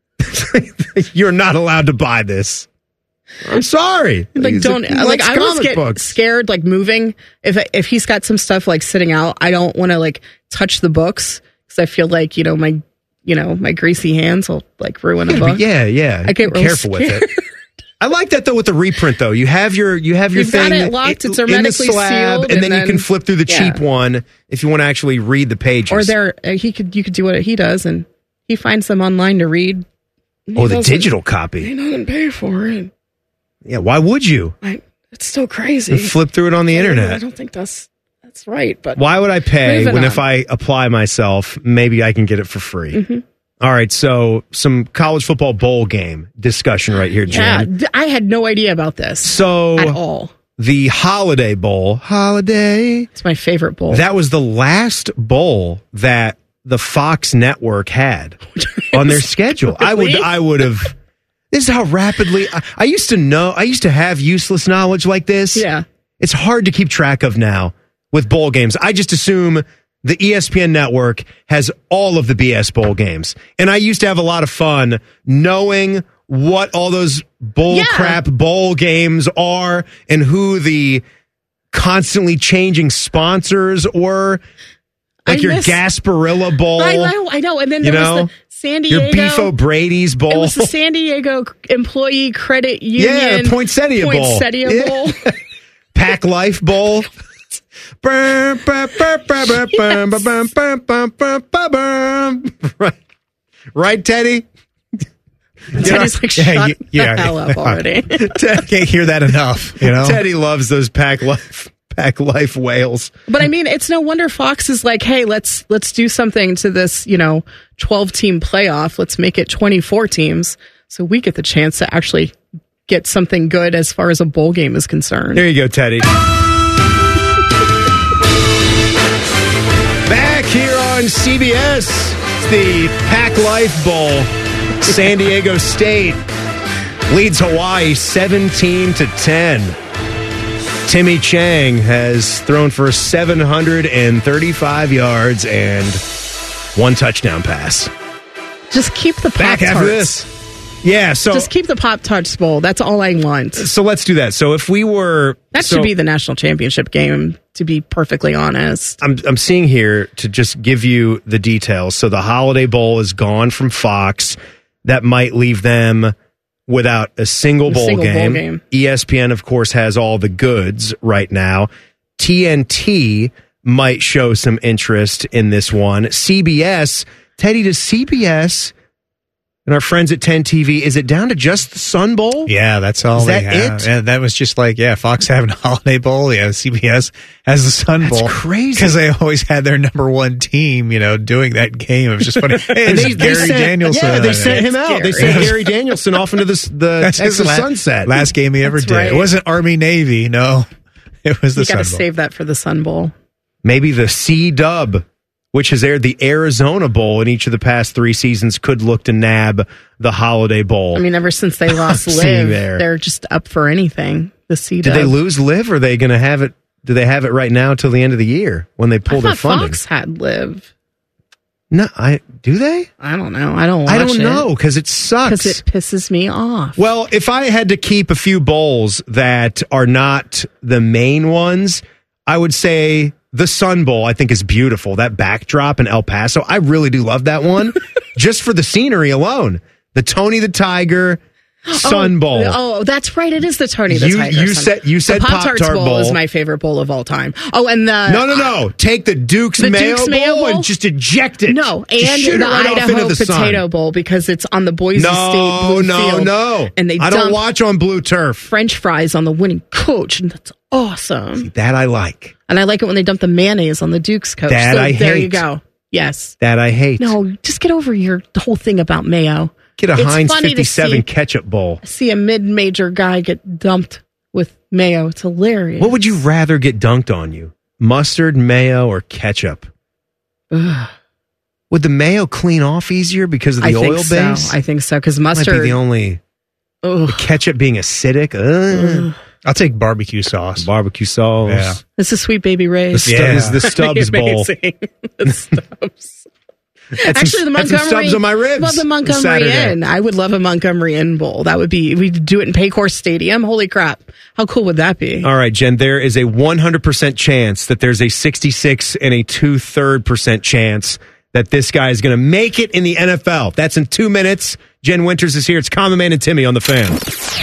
You're not allowed to buy this. I'm sorry. like He's- don't he like likes I always comic get books. scared like moving if if he's got some stuff like sitting out. I don't want to like touch the books because I feel like you know my you know my greasy hands will like ruin a book. Yeah, yeah. I get Be real careful with scared. it. I like that though with the reprint though. You have your you have your You've thing got it locked, it's in the hermetically slab, sealed, and, then, and you can then- flip through the yeah. cheap one if you want to actually read the pages. Or there uh, he could you could do what he does and he finds them online to read. He Oh, the doesn't- digital He copy. doesn't pay for it. Yeah, why would you? I, it's so crazy. Flip through it on the I internet. don't think that's that's right. But Why would I pay Moving when on. if I apply myself, maybe I can get it for free? Mhm. All right, so some college football bowl game discussion right here, Jen. yeah, d- I had no idea about this. So at all. The Holiday Bowl, Holiday. It's my favorite bowl. That was the last bowl that the Fox network had on their schedule. I would, Really? I would have. This is how rapidly I, I used to know. I used to have useless knowledge like this. Yeah, it's hard to keep track of now with bowl games. I just assume the E S P N network has all of the B S bowl games, and I used to have a lot of fun knowing what all those bull Yeah. crap bowl games are and who the constantly changing sponsors were. Like I your miss- Gasparilla Bowl. I know, I know. And then You there know? was the San Diego. Your Beef O'Brady's Bowl. It was the San Diego Employee Credit Union. Yeah, Poinsettia Bowl. Poinsettia Yeah. Bowl. Pack Life Bowl. Burn, burn, burn, burn, burn, burn, burn, burn, burn, burn, burn, burn. Right, right, Teddy. Teddy's like, shut the hell up already. Can't hear that enough. You know, Teddy loves those Pack Life, Pack Life whales. But I mean, it's no wonder Fox is like, hey, let's let's do something to this, you know, twelve team playoff. Let's make it twenty-four teams so we get the chance to actually get something good as far as a bowl game is concerned. There you go, Teddy. Back here on C B S, it's the Pack Life Bowl. San Diego State leads Hawaii seventeen to ten. Timmy Chang has thrown for seven hundred thirty-five yards and one touchdown pass. Just keep the Pop Back after this. Yeah, so just keep the Pop Tarts Bowl. That's all I want. So let's do that. So if we were That so, should be the national championship game, to be perfectly honest. I'm I'm seeing here to just give you the details. So the Holiday Bowl is gone from Fox. That might leave them without a single, A bowl, single bowl game. game. E S P N, of course, has all the goods right now. T N T might show some interest in this one. C B S, Teddy, does C B S and our friends at ten T V, is it down to just the Sun Bowl? Yeah, that's all Is they that have. it? Yeah, that was just like, yeah, Fox having a Holiday Bowl. Yeah, C B S has the Sun That's Bowl. crazy. Because they always had their number one team, you know, doing that game. It was just funny. Hey, And there's they, they Gary sent, Danielson. Yeah, they sent him out. They sent Gary. Gary Danielson off into the, the That's his Texas la- sunset. Last game he ever That's did. right. It wasn't Army Navy. No, it was the You Sun got Bowl. to save that for the Sun Bowl. Maybe the C-Dub, which has aired the Arizona Bowl in each of the past three seasons, could look to nab the Holiday Bowl. I mean, ever since they lost I'm seeing Liv, there. they're just up for anything. The C Did they lose Liv, or are they going to have it? Do they have it right now till the end of the year when they pull I their thought funding? Fox had Liv. No, I do they? I don't know. I don't. Watch I don't know because it sucks. because it pisses me off. Well, if I had to keep a few bowls that are not the main ones, I would say the Sun Bowl, I think, is beautiful. That backdrop in El Paso, I really do love that one, just for the scenery alone. The Tony the Tiger Sun oh, Bowl. Oh, that's right. It is the Tony the You- Tiger. you Sun- said- you said the Pop-Tarts Pop-Tart Bowl, Bowl. is my favorite bowl of all time. Oh, and the No, no, no. Take the Duke's, the Mayo, Duke's bowl Mayo Bowl and just eject it. No, Just and shoot the it right off Idaho into the sun. Potato Bowl because it's on the Boise No, State blue no, field. no. And they I don't dump watch on blue turf. French fries on the winning coach, and that's awesome. That I like. And I like it when they dump the mayonnaise on the Duke's coach. That so I there you hate. go. Yes. That I hate. No, just get over your whole thing about mayo. Get a It's Heinz funny to fifty-seven see- ketchup bowl. See a mid-major guy get dumped with mayo. It's hilarious. What would you rather get dunked on you? Mustard, mayo, or ketchup? Ugh. Would the mayo clean off easier because of the I oil think so. base? I think so because Might mustard. be the only. The ketchup being acidic. Ugh. I'll take barbecue sauce. Barbecue sauce. Yeah. This is Sweet Baby Ray's. The, stu- this is the Stubbs Bowl. Amazing. The Stubbs. Had some- Actually, the had some Montgomery. Stubbs on my ribs Love the Montgomery Saturday. Inn. I would love a Montgomery Inn bowl. That would be. We'd do it in Paycor Stadium. Holy crap! How cool would that be? All right, Jen, there is a one hundred percent chance that there's a sixty-six and a two-third percent chance that this guy is going to make it in the N F L. That's in two minutes. Jen Winters is here. It's Common Man and Timmy on the Fan.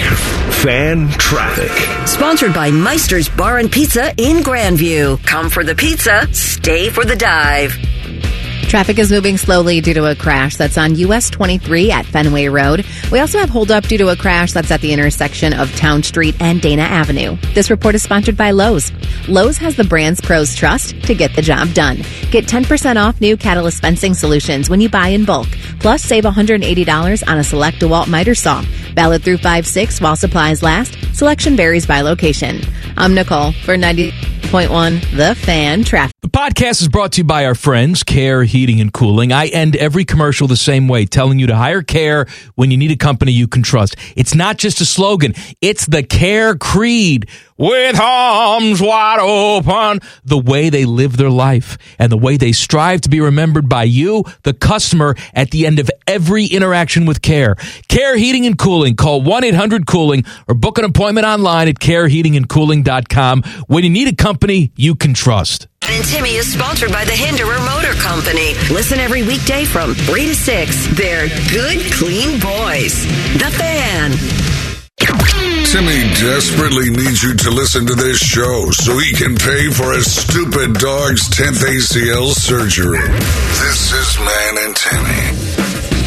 Fan traffic. Sponsored by Meister's Bar and Pizza in Grandview. Come for the pizza, stay for the dive. Traffic is moving slowly due to a crash that's on U S twenty-three at Fenway Road. We also have holdup due to a crash that's at the intersection of Town Street and Dana Avenue. This report is sponsored by Lowe's. Lowe's has the brands pros trust to get the job done. Get ten percent off new Catalyst fencing solutions when you buy in bulk. Plus, save one hundred eighty dollars on a select DeWalt miter saw. Valid through five six while supplies last. Selection varies by location. I'm Nicole for ninety point one The Fan Traffic. The podcast is brought to you by our friends, Care Heating and Cooling. I end every commercial the same way, telling you to hire Care when you need a company you can trust. It's not just a slogan. It's the Care creed. with arms wide open. The way they live their life and the way they strive to be remembered by you, the customer, at the end of every interaction with Care. Care Heating and Cooling. Call one eight hundred cooling or book an appointment online at care heating and cooling dot com when you need a company you can trust. And Timmy is sponsored by the Hinderer Motor Company. Listen every weekday from three to six. They're good, clean boys. The Fan. Timmy desperately needs you to listen to this show so he can pay for his stupid dog's tenth A C L surgery. This is Man and Timmy.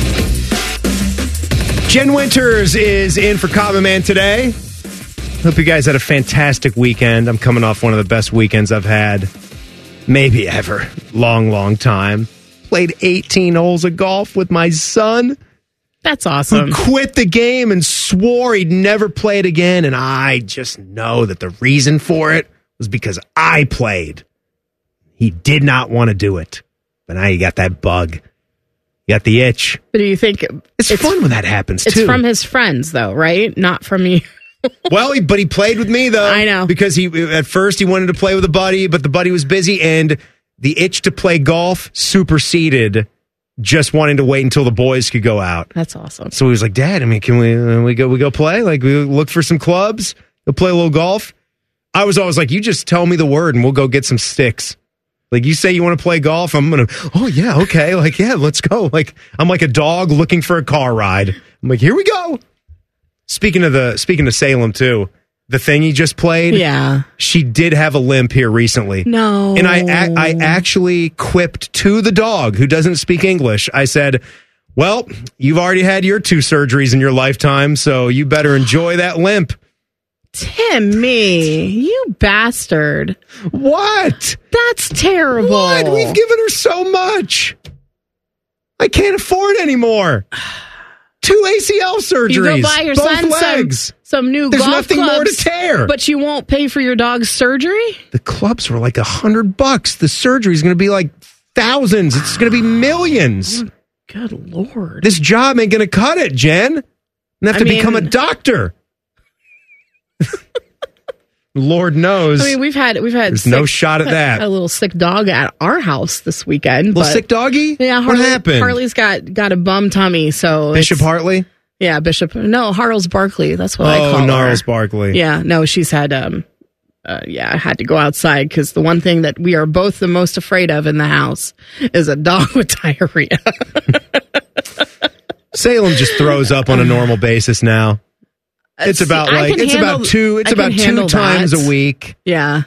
Jen Winters is in for Common Man today. Hope you guys had a fantastic weekend. I'm coming off one of the best weekends I've had, maybe ever. Long, long time. Played eighteen holes of golf with my son. That's awesome. Who quit the game and swore he'd never play it again. And I just know that the reason for it was because I played. He did not want to do it. But now you got that bug. You got the itch. But do you think it's, it's fun when that happens, it's too. It's from his friends, though, right? Not from you. Well, he, but he played with me, though. I know. Because he at first he wanted to play with a buddy, but the buddy was busy, and the itch to play golf superseded just wanting to wait until the boys could go out. That's awesome. So he was like, Dad, I mean, can we uh, we go we go play? Like, we look for some clubs, go play a little golf. I was always like, you just tell me the word and we'll go get some sticks. Like, you say you want to play golf, I'm going to, oh, yeah, okay. Like, yeah, let's go. Like, I'm like a dog looking for a car ride. I'm like, here we go. Speaking of the, speaking of Salem, too, the thing he just played. Yeah. She did have a limp here recently. No. And I, I actually quipped to the dog who doesn't speak English. I said, well, you've already had your two surgeries in your lifetime, so you better enjoy that limp. Timmy, you bastard. What? That's terrible. What? We've given her so much. I can't afford anymore. Two A C L surgeries. You go buy your both son legs. some, some new There's golf nothing clubs, more to tear. But you won't pay for your dog's surgery? The clubs were like a hundred bucks. The surgery's going to be like thousands. It's going to be millions. Good Lord. This job ain't going to cut it, Jen. You have I to mean, become a doctor. Lord knows. I mean, we've had we've had There's sick, no shot at that. A little sick dog at our house this weekend. Little but, sick doggy? Yeah, Harley, what happened? Harley's got got a bum tummy. So Bishop Hartley. Yeah, Bishop. No, Harles Barkley. That's what oh, I call her. Gnarls Barkley. Yeah, no, she's had. Um, uh, yeah, I had to go outside because the one thing that we are both the most afraid of in the house is a dog with diarrhea. Salem just throws up on a normal basis now. It's about See, like it's handle, about two. It's I about two times that. a week. Yeah.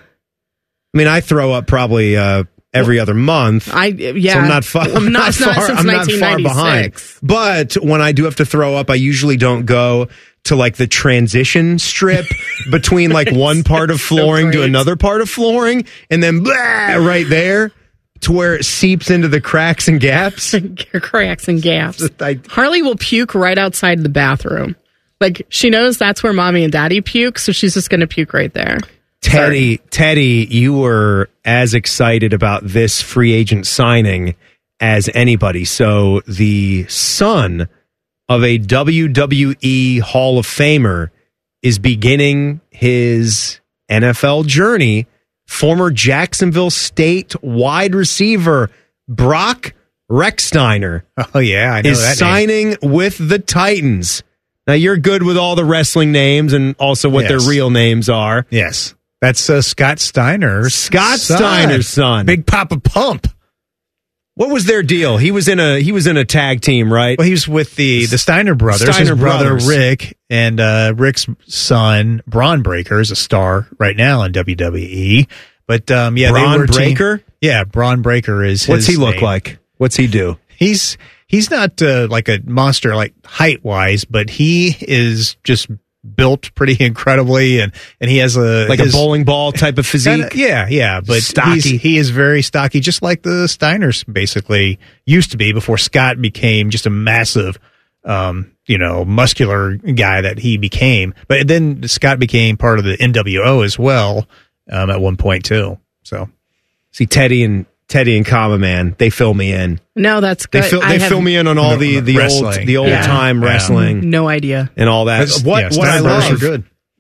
I mean, I throw up probably uh, every other month. I yeah. So I'm not, far, I'm not, not not far. since I'm not far behind. But when I do have to throw up, I usually don't go to like the transition strip between like one part of flooring so to another part of flooring, and then blah, right there to where it seeps into the cracks and gaps. cracks and gaps. I, Harley will puke right outside the bathroom. Like, she knows that's where mommy and daddy puke, so she's just going to puke right there. Teddy, Sorry. Teddy, you were as excited about this free agent signing as anybody. So the son of a W W E Hall of Famer is beginning his N F L journey. Former Jacksonville State wide receiver Brock Rechsteiner. Oh, yeah, I know is that signing name. with the Titans. Now, you're good with all the wrestling names and also what yes. their real names are. Yes. That's uh, Scott Steiner's Scott son. Steiner's son. Big Papa Pump. What was their deal? He was in a he was in a tag team, right? Well, he was with the, the Steiner brothers. Steiner His brother brothers. Rick and uh, Rick's son Braun Breaker is a star right now in W W E. But um, yeah, Braun they were Breaker. Team, yeah, Braun Breaker is. What's his he look name. like? What's he do? He's he's not uh, like a monster like height wise, but he is just built pretty incredibly, and, and he has a like his, a bowling ball type of physique. Kinda, yeah, yeah, but stocky. He's, he is very stocky, just like the Steiners basically used to be before Scott became just a massive, um, you know, muscular guy that he became. But then Scott became part of the N W O as well um, at one point too. So see Teddy and. Teddy and Common Man, they fill me in. No, that's good. They fill, they fill me in on all the, the old the old yeah. time yeah. wrestling. No idea. And all that. That's, what yeah, what I love are good.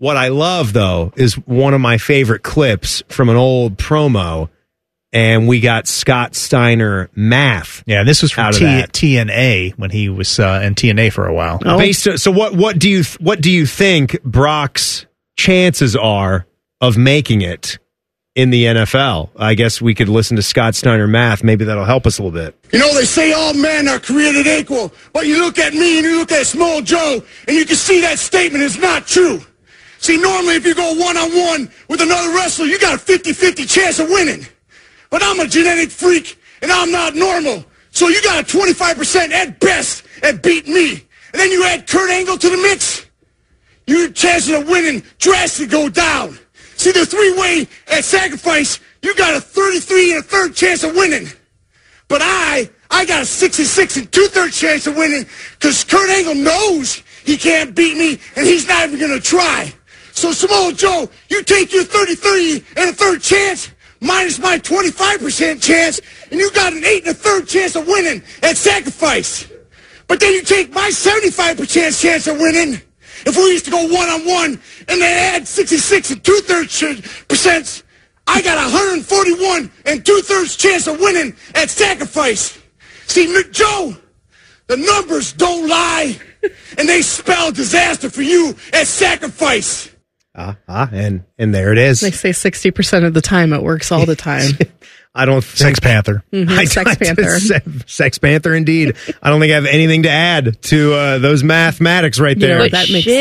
What I love, though, is one of my favorite clips from an old promo, and we got Scott Steiner math. Yeah, this was from out of T- that. T N A when he was uh, in T N A for a while. Oh. Based, so what? What do you what do you think Brock's chances are of making it in the N F L? I guess we could listen to Scott Steiner math. Maybe that'll help us a little bit. You know, they say all men are created equal, but you look at me and you look at Small Joe, and you can see that statement is not true. See, normally if you go one-on-one with another wrestler, you got a fifty-fifty chance of winning. But I'm a genetic freak, and I'm not normal. So you got a twenty-five percent at best at beating me. And then you add Kurt Angle to the mix, your chances of winning drastically go down. See, the three-way at sacrifice, you got a thirty-three and a third chance of winning. But I, I got a sixty-six and two-thirds chance of winning because Kurt Angle knows he can't beat me, and he's not even going to try. So, Samoa Joe, you take your thirty-three and a third chance minus my twenty-five percent chance, and you got an eight and a third chance of winning at sacrifice. But then you take my seventy-five percent chance of winning. If we used to go one-on-one and then add sixty-six and two-thirds percent, I got one hundred forty-one and two-thirds chance of winning at sacrifice. See, Joe, the numbers don't lie, and they spell disaster for you at sacrifice. Ah, ah, and and there it is. They say sixty percent of the time it works all the time. I don't think, Sex Panther. Mhm, I, Sex I- Panther. Sex, Sex Panther, indeed. I don't think I have anything to add to uh, those mathematics right You know there. what, that makes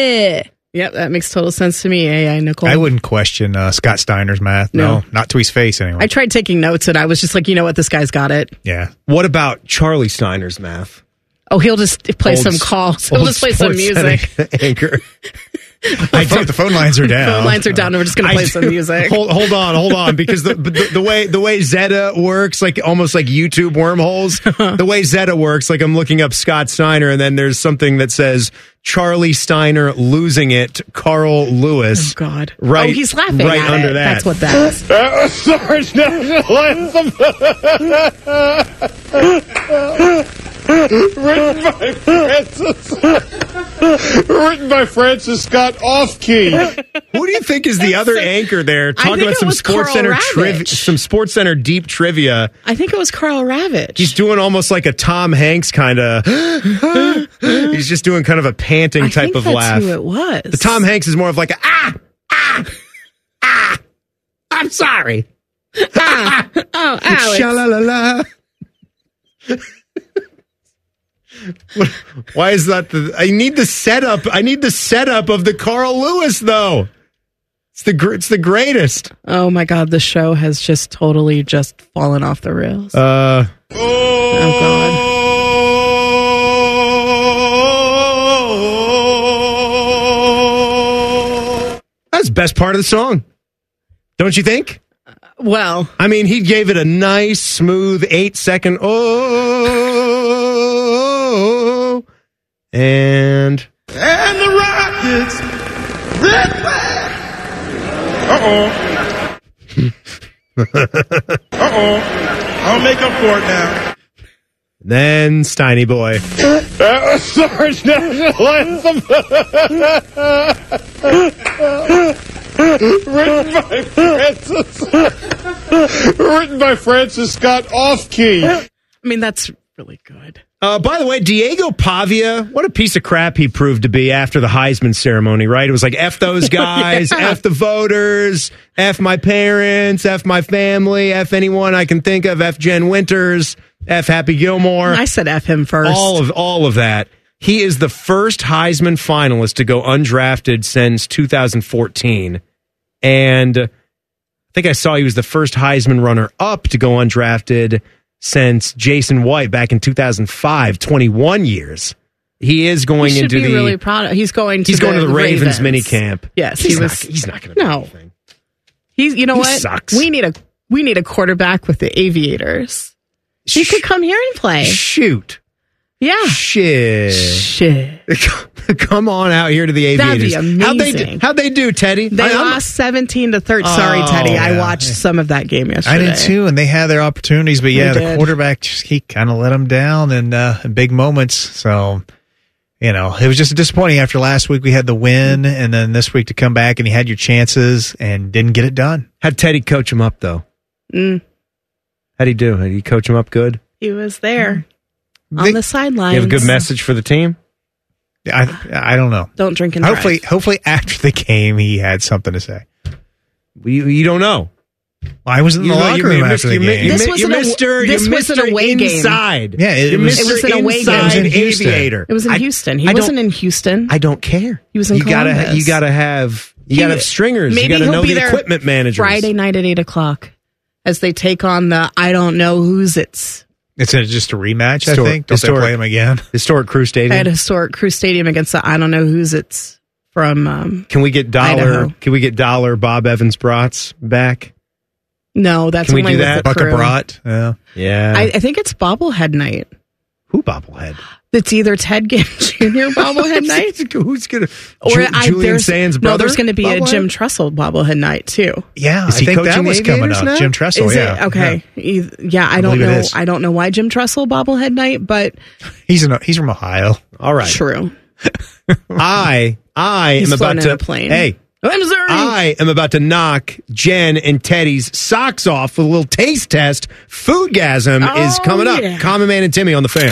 Yep, that makes total sense to me. A I, Nicole. I wouldn't question uh, Scott Steiner's math. No. No. not to his face anyway. I tried taking notes and I was just like, you know what, this guy's got it. yeah. What about Charlie Steiner's math? Oh, he'll just play Old some s- calls. He'll old just play some sports music. center anchor. I think the phone lines are down. Phone lines are down, and we're just going to play I- some music. Hold, hold on, hold on, because the, the the way the way Zeta works, like almost like YouTube wormholes. The way Zeta works, like I'm looking up Scott Steiner, and then there's something that says Charlie Steiner losing it, Carl Lewis. Oh God! Right, Oh, he's laughing right at under it. that. That's what that is. Uh, Sarge Written by Francis. Written by Francis Scott Off-Key. Who do you think is the other anchor there? Talking think about it some was Sports Carl Center Ravitch. trivia, some Sports Center deep trivia. I think it was Carl Ravitch. He's doing almost like a Tom Hanks kind of. He's just doing kind of a panting I type think of that's laugh. who it was. The Tom Hanks is more of like a ah ah ah. I'm sorry. Ah. Oh, Alex. Sha-la-la-la. What- Why is that? The, I need the setup. I need the setup of the Carl Lewis though. It's the gr- it's the greatest. Oh my God! The show has just totally just fallen off the rails. Uh, oh God! That's the best part of the song, don't you think? Well, I mean, he gave it a nice, smooth eight second. Oh, and And the Rockets. Red flag. Uh-oh. Uh-oh. I'll make up for it now. then Steiny Boy. Uh, Sarge National Anthem. Written by Francis. Written by Francis Scott Off-Key. I mean, that's really good. Uh, by the way, Diego Pavia, what a piece of crap he proved to be after the Heisman ceremony, right? It was like, F those guys, Yeah. F the voters, F my parents, F my family, F anyone I can think of, F Jen Winters, F Happy Gilmore. I said F him first. All of all of that. He is the first Heisman finalist to go undrafted since two thousand fourteen. And I think I saw he was the first Heisman runner-up to go undrafted since Jason White back in two thousand five, twenty-one years. He is going he should into be the really proud of. He's going to He's the going to the Ravens, Ravens mini camp. Yes, he's he was. Not, he's not going to. No, he's. You know He what? sucks. We need a we need a quarterback with the Aviators. He could come here and play. Shoot. Yeah. Shit. Shit. Come on out here to the Aviators. That'd be How'd they do, amazing. how'd they do, Teddy? They I- I'm- lost seventeen to thirteen. Sorry, Oh, Teddy. I yeah. watched some of that game yesterday. I did too, and they had their opportunities, but yeah, They the did. quarterback just he kind of let them down in, uh, in big moments. So you know, it was just disappointing after last week we had the win, and then this week to come back and you had your chances and didn't get it done. How'd Teddy coach him up, though? Mm, How'd he do? Did he coach him up good? he was there on They- the sidelines. You have a good message for the team? I I don't know. Don't drink and Hopefully, drive. hopefully after the game he had something to say. You, you don't know. Well, I was in the You know, locker you room missed- after the you mi- game. you This mi- was you an aw- missed her- this you was missed an her away game. inside. Yeah, it, You was. missed It was her an away game. inside It was in Houston. aviator. It was in I- Houston. He I wasn't don't- in Houston. I don't care. He was in you gotta, Columbus. you gotta have, you He- gotta have stringers. Maybe you gotta he'll know be the there equipment managers. Friday night at eight o'clock as they take on the I don't know who's it's It's a, just a rematch, I Historic- think. Don't historic- they play him again? Historic Crew Stadium. at historic Crew Stadium against the I don't know who's it's from. Um, Can we get dollar? Idaho. Can we get dollar Bob Evans brats back? no, that's Can we only do with that? the Buck a crew. brat. Yeah. Yeah. I, I think it's bobblehead night. Who bobblehead? It's either Ted Ginn Junior bobblehead night, Who's gonna? or Ju- I, Julian there's, Sands' no, brother. there's going to be a bobblehead? Jim Tressel bobblehead night too. Yeah, Is I he think that coaching was the coming Aviators up. now? Jim Tressel, Is yeah. it okay? Yeah, yeah I, I don't believe it know. is. I don't know why Jim Tressel bobblehead night, but He's in, he's from Ohio. All right. true. I I He's am about flown in to. a plane. Hey. I'm Missouri. I am about to knock Jen and Teddy's socks off with a little taste test. Foodgasm Oh, is coming up. yeah. Common Man and Timmy on the Fan.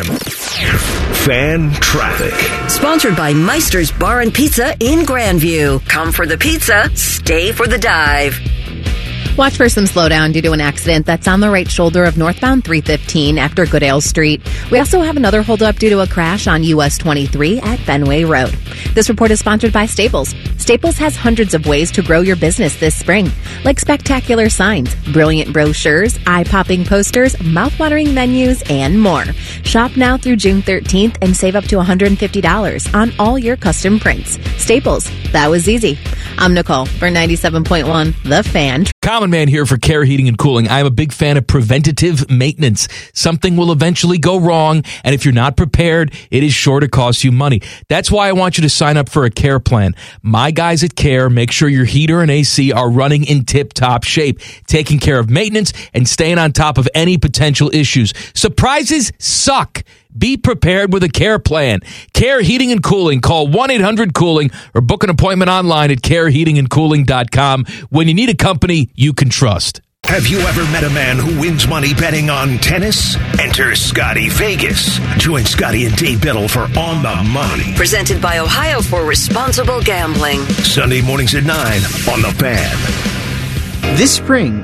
Fan traffic. Sponsored by Meister's Bar and Pizza in Grandview. Come for the pizza, stay for the dive. Watch for some slowdown due to an accident that's on the right shoulder of northbound three fifteen after Goodale Street. We also have another holdup due to a crash on U S twenty-three at Fenway Road. This report is sponsored by Staples. Staples has hundreds of ways to grow your business this spring, like spectacular signs, brilliant brochures, eye-popping posters, mouth-watering menus, and more. Shop now through June thirteenth and save up to one hundred fifty dollars on all your custom prints. Staples, that was easy. I'm Nicole for ninety-seven point one The Fan. Common Man here for Care Heating and Cooling. I'm a big fan of preventative maintenance. Something will eventually go wrong, and if you're not prepared, it is sure to cost you money. That's why I want you to sign up for a Care plan. My guys at Care make sure your heater and A C are running in tip-top shape, taking care of maintenance and staying on top of any potential issues. Surprises suck. Be prepared with a Care plan. Care Heating and Cooling. Call one eight hundred cooling or book an appointment online at care heating and cooling dot com when you need a company you can trust. Have you ever met a man who wins money betting on tennis? Enter Scotty Vegas. Join Scotty and Dave Biddle for On the Money. Presented by Ohio for Responsible Gambling. Sunday mornings at nine on The Fan. This spring.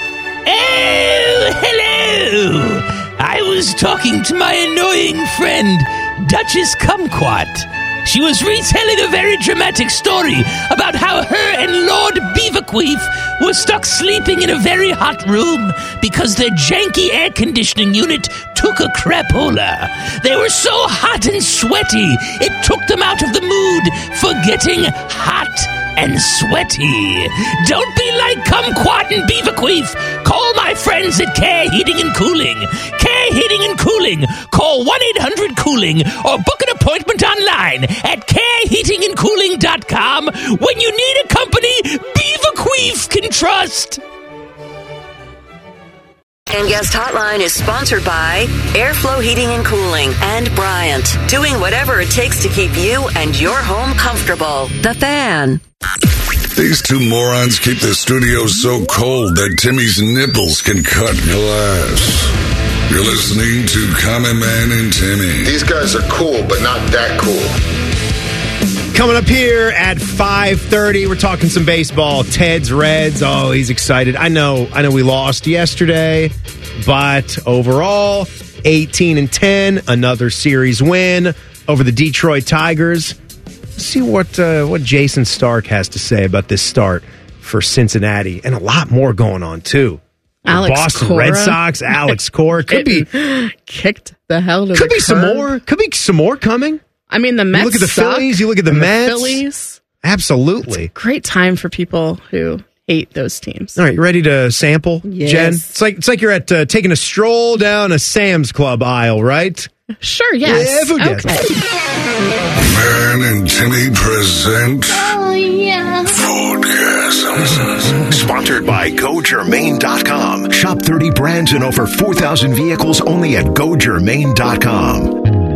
Oh, hello! I was talking to my annoying friend, Duchess Kumquat. She was retelling a very dramatic story about how her and Lord Beaverqueef were stuck sleeping in a very hot room because their janky air conditioning unit took a crapola. They were so hot and sweaty, it took them out of the mood for getting hot and sweaty. Don't be like Kumquat and Beaverqueef. Call my friends at Care Heating and Cooling. Care Heating and Cooling. Call one eight hundred cooling or book an appointment online at care heating and cooling dot com when you need a company Beaverqueef can trust. And Guest Hotline is sponsored by Airflow Heating and Cooling and Bryant, doing whatever it takes to keep you and your home comfortable. The Fan. These two morons keep the studio so cold that Timmy's nipples can cut glass. You're listening to Common Man and Timmy. These guys are cool, but not that cool. Coming up here at five thirty, we're talking some baseball. Ted's Reds. Oh, he's excited. I know, I know we lost yesterday, but overall, eighteen and ten, another series win over the Detroit Tigers. Let's see what uh, what Jason Stark has to say about this start for Cincinnati, and a lot more going on too. Alex Boston Cora. Red Sox, Alex Cora. Could be kicked the hell to could the be some curb. more. Could be some more coming. I mean, the You Mets look at the suck, Phillies. You look at the and Mets. Phillies. Absolutely. Great time for people who hate those teams. All right, you ready to sample, Yes. Jen? It's like it's like you're at uh, taking a stroll down a Sam's Club aisle, right? Sure, yes. Yeah, food gas. Man and Timmy present Oh, yeah. Foodgasm. Sponsored by Go Germain dot com. Shop thirty brands and over four thousand vehicles only at Go Germain dot com. All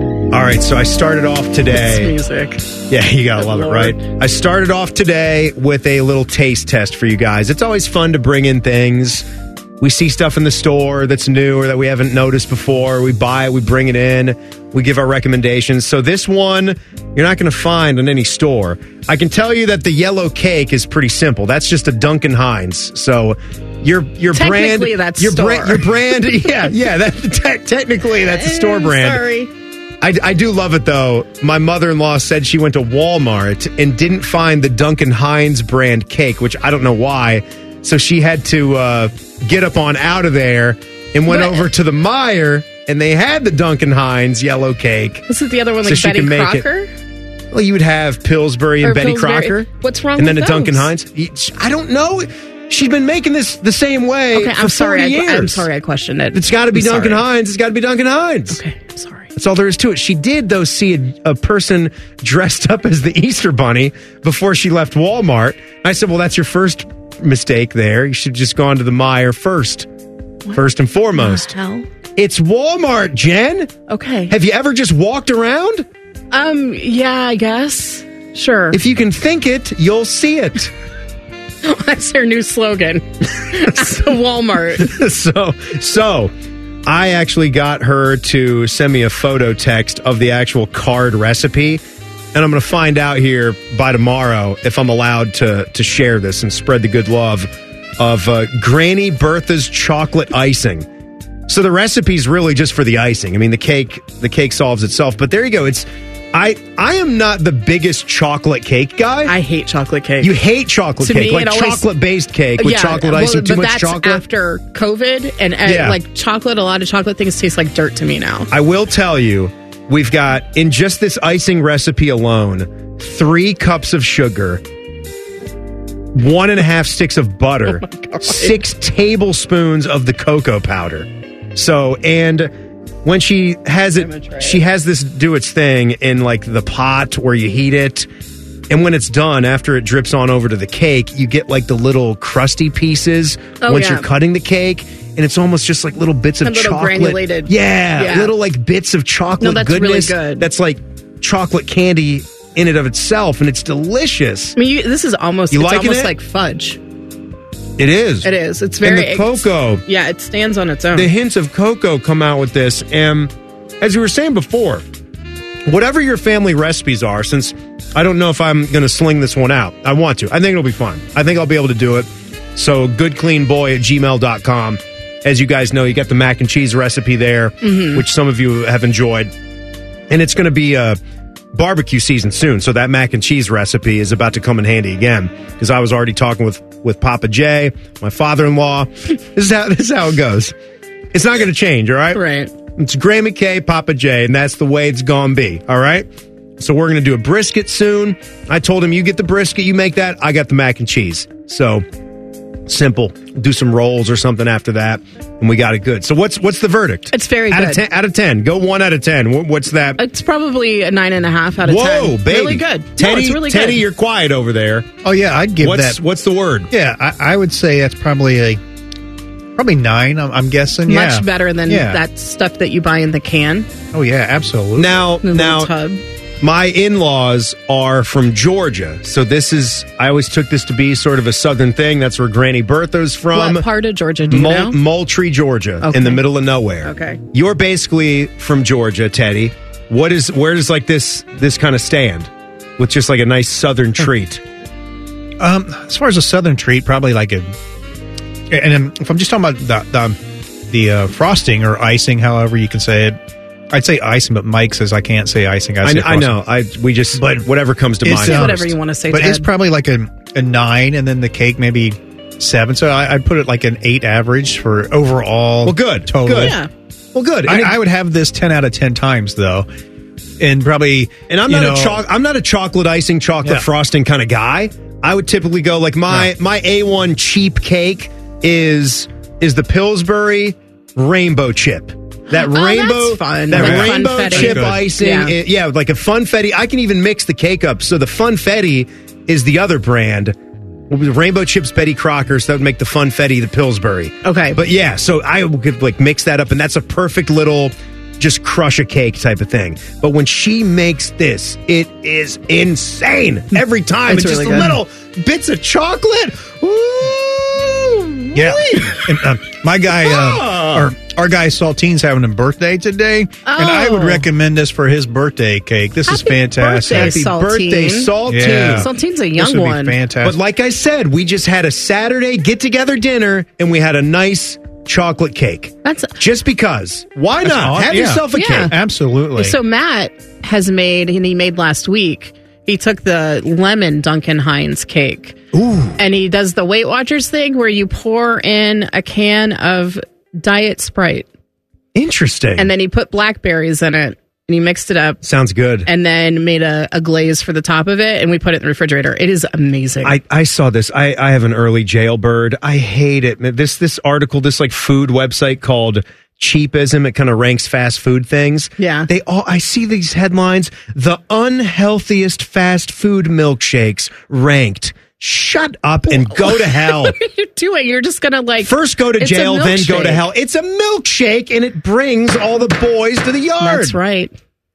right, so I started off today. This music. Yeah, you gotta Good love Lord. it, right? I started off today with a little taste test for you guys. It's always fun to bring in things. We see stuff in the store that's new or that we haven't noticed before. We buy it, we bring it in, we give our recommendations. So this one, you're not going to find in any store. I can tell you that the yellow cake is pretty simple. That's just a Duncan Hines. So your your brand, Technically, that's your store. brand, your brand, yeah, yeah. That te- technically that's a store brand. Sorry. I, I do love it, though. My mother-in-law said she went to Walmart and didn't find the Duncan Hines brand cake, which I don't know why. So she had to uh, get up on out of there and went What? over to the Meijer, and they had the Duncan Hines yellow cake. This is the other one, So like she Betty can make Crocker? it. Well, you would have Pillsbury and Or Betty Pillsbury. Crocker. What's wrong And with then a Duncan those? Hines. I don't know. She's been making this the same way Okay, for I'm sorry. forty I, years. I'm sorry I questioned it. It's got to be I'm Duncan sorry. Hines. It's got to be Duncan Hines. Okay, I'm sorry. That's all there is to it. She did, though, see a, a person dressed up as the Easter Bunny before she left Walmart. I said, well, that's your first mistake there. You should have just gone to the Meijer first, first and foremost. The hell? It's Walmart, Jen. Okay. Have you ever just walked around? Um, yeah, I guess. Sure. If you can think it, you'll see it. That's their new slogan. Walmart. so, so I actually got her to send me a photo text of the actual card recipe, and I'm going to find out here by tomorrow if I'm allowed to to share this and spread the good love of uh, Granny Bertha's chocolate icing. So the recipe's really just for the icing. I mean, the cake the cake solves itself, but there you go. It's I I am not the biggest chocolate cake guy. I hate chocolate cake. You hate chocolate To cake, me, like it always- chocolate based cake with Yeah, chocolate well, icing, too but much that's chocolate. after COVID, and uh, Yeah. like chocolate, a lot of chocolate things taste like dirt to me now. I will tell you, we've got, in just this icing recipe alone, three cups of sugar, one and a half sticks of butter, six tablespoons of the cocoa powder. So, and when she has it, she has this do its thing in like the pot where you heat it. And when it's done, after it drips on over to the cake, you get like the little crusty pieces Oh, once yeah. you're cutting the cake. And it's almost just like little bits of A little chocolate. granulated. Yeah, Yeah. little like bits of chocolate No, that's really goodness. good. That's like chocolate candy in and of itself, and it's delicious. I mean, you, this is almost You it's liking almost it? like fudge. It is. It is. It's very And the cocoa. it's- yeah, it stands on its own. The hints of cocoa come out with this. And as we were saying before, whatever your family recipes are, since I don't know if I'm going to sling this one out, I want to. I think it'll be fun. I think I'll be able to do it. So goodcleanboy at gmail dot com. As you guys know, you got the mac and cheese recipe there, Mhm. which some of you have enjoyed. And it's going to be a barbecue season soon. So that mac and cheese recipe is about to come in handy again. Because I was already talking with, with Papa Jay, my father-in-law. This is how this is how it goes. It's not going to change, all right? Right. It's Gray McKay, Papa J, and that's the way it's gonna be, all right? So we're going to do a brisket soon. I told him, you get the brisket, you make that, I got the mac and cheese. So, simple. Do some rolls or something after that, and we got it good. So what's what's the verdict? It's very out good. Of ten, out of ten. Go one out of ten. What- What's that? It's probably a nine and a half out of Whoa, ten. baby. Really good. Teddy, no, it's really Teddy, good. you're quiet over there. Oh yeah, I'd give what's, that. What's the word? Yeah, I, I would say that's probably a probably nine. I'm, I'm guessing. Yeah. Much better than Yeah. that stuff that you buy in the can. Oh yeah, absolutely. Now, The now, little tub. my in-laws are from Georgia, so this is. I always took this to be sort of a southern thing. That's where Granny Bertha's from. What part of Georgia do you Mol- know? Moultrie, Georgia, Okay. in the middle of nowhere. Okay. You're basically from Georgia, Teddy. What is where does like this this kind of stand with just like a nice southern treat? Um, as far as a southern treat, probably like a. And then if I'm just talking about the the, the uh, frosting or icing, however you can say it, I'd say icing, but Mike says I can't say icing. I, I, say I know. I we just But whatever comes to it's, mind. uh, Whatever you want to say, But it's Ted. probably like a, a nine, and then the cake maybe seven. So I, I'd put it like an eight average for overall. Well, good, total. good. Yeah. Well, good. I, And it- I would have this ten out of ten times though, and probably. And I'm you not know, a choc- I'm not a chocolate icing, chocolate Yeah. frosting kind of guy. I would typically go like my my A one cheap cake is is the Pillsbury rainbow chip. That Oh, rainbow, that's fun. that Like rainbow funfetti. chip Good. icing, Yeah. it- yeah, like a funfetti. I can even mix the cake up. So the funfetti is the other brand. Rainbow chips, Betty Crocker, so that would make the funfetti the Pillsbury. Okay. But yeah, so I could like mix that up, and that's a perfect little just crush a cake type of thing. But when she makes this, it is insane every time. It's It's, really just good. little bits of chocolate. Ooh, Yeah. And, uh, my guy, uh, Ah. or our guy Saltine's having a birthday today, and I would Oh. recommend this for his birthday cake. This is Happy fantastic. birthday, Happy birthday, Saltine. Saltine. Yeah. Saltine's a This young would one. be fantastic. But like I said, we just had a Saturday get-together dinner, and we had a nice chocolate cake. That's Just because. Why That's not? awesome. Have Yeah. yourself a Yeah. cake. Absolutely. So Matt has made, and he made last week, he took the lemon Duncan Hines cake. Ooh. And he does the Weight Watchers thing where you pour in a can of Diet Sprite. Interesting. And then he put blackberries in it. And he mixed it up. Sounds good. And then made a, a glaze for the top of it. And we put it in the refrigerator. It is amazing. I, I saw this. I, I have an early jailbird. I hate it. Man, This this article, this like food website called Cheapism, it kind of ranks fast food things. Yeah. They all I see these headlines, the unhealthiest fast food milkshakes ranked. Shut up and go to hell. What are you doing? You're just going to like. First go to It's a jail, then go to milkshake. hell. It's a milkshake and it brings all the boys to the yard. That's right.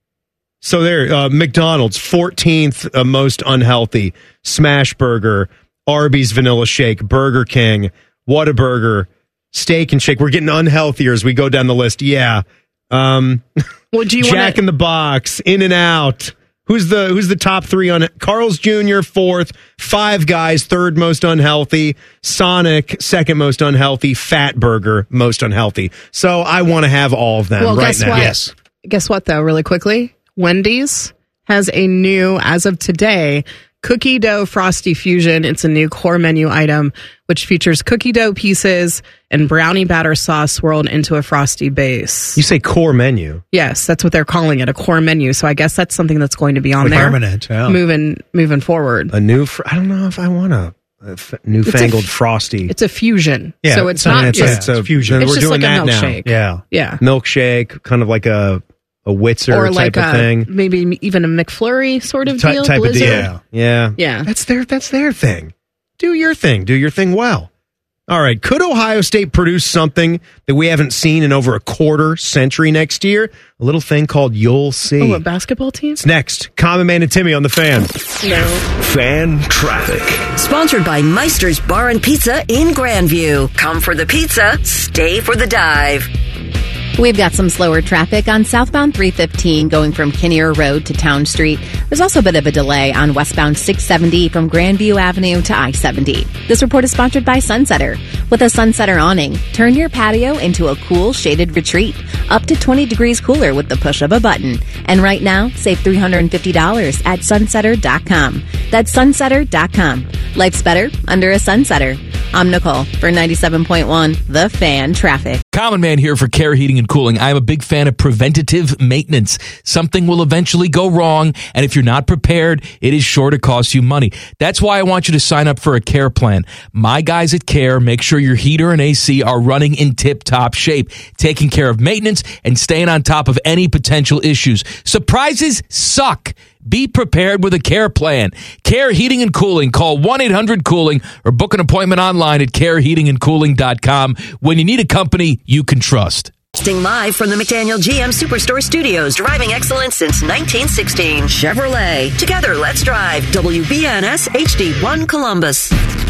So there, uh, McDonald's, fourteenth uh, most unhealthy. Smash Burger, Arby's Vanilla Shake, Burger King, Whataburger, Steak and Shake. We're getting unhealthier as we go down the list. Yeah. Um, Well, do you Jack want in the Box, In and Out. Who's the Who's the top three on it? Carl's Junior, fourth. Five Guys, third most unhealthy. Sonic, second most unhealthy. Fat Burger, most unhealthy. So I want to have all of them Well, right guess now. what? Yes. Guess what, though, really quickly? Wendy's has a new, as of today, cookie dough frosty fusion. It's a new core menu item, which features cookie dough pieces and brownie batter sauce swirled into a frosty base. You say core menu. Yes, that's what they're calling it, a core menu. So I guess that's something that's going to be on Like there. permanent, yeah. Moving, moving forward. A new, fr- I don't know if I want a, a f- newfangled It's a f- frosty. It's a fusion. Yeah, so it's so not it's just, a- it's fusion. It's We're just doing like that a now. milkshake. yeah. Yeah. Milkshake, kind of like a a Witzer Or type like of a, thing. maybe even a McFlurry sort of Ty- deal. type of Blizzard. deal. Yeah. Yeah. That's their that's their thing. Do your thing. Do your thing well. All right. Could Ohio State produce something that we haven't seen in over a quarter century next year? A little thing called You'll See. Oh, a basketball team? It's next. Common Man and Timmy on the Fan. No. Fan traffic. Sponsored by Meister's Bar and Pizza in Grandview. Come for the pizza, stay for the dive. We've got some slower traffic on southbound three fifteen going from Kinnear Road to Town Street. There's also a bit of a delay on westbound six seventy from Grandview Avenue to I seventy. This report is sponsored by Sunsetter. With a Sunsetter awning, turn your patio into a cool shaded retreat. Up to twenty degrees cooler with the push of a button. And right now, save three hundred fifty dollars at sunsetter dot com. That's sunsetter dot com. Life's better under a Sunsetter. I'm Nicole for ninety-seven point one The Fan Traffic. Common Man here for Care Heating and Cooling. I'm a big fan of preventative maintenance. Something will eventually go wrong, and if you're not prepared, it is sure to cost you money. That's why I want you to sign up for a Care plan. My guys at Care make sure your heater and A C are running in tip-top shape, taking care of maintenance and staying on top of any potential issues. Surprises suck. Be prepared with a Care plan. Care Heating and Cooling. Call one eight hundred cooling or book an appointment online at care heating and cooling dot com when you need a company you can trust. Broadcasting live from the McDaniel G M Superstore Studios, driving excellence since nineteen sixteen. Chevrolet. Together, let's drive. W B N S H D one Columbus.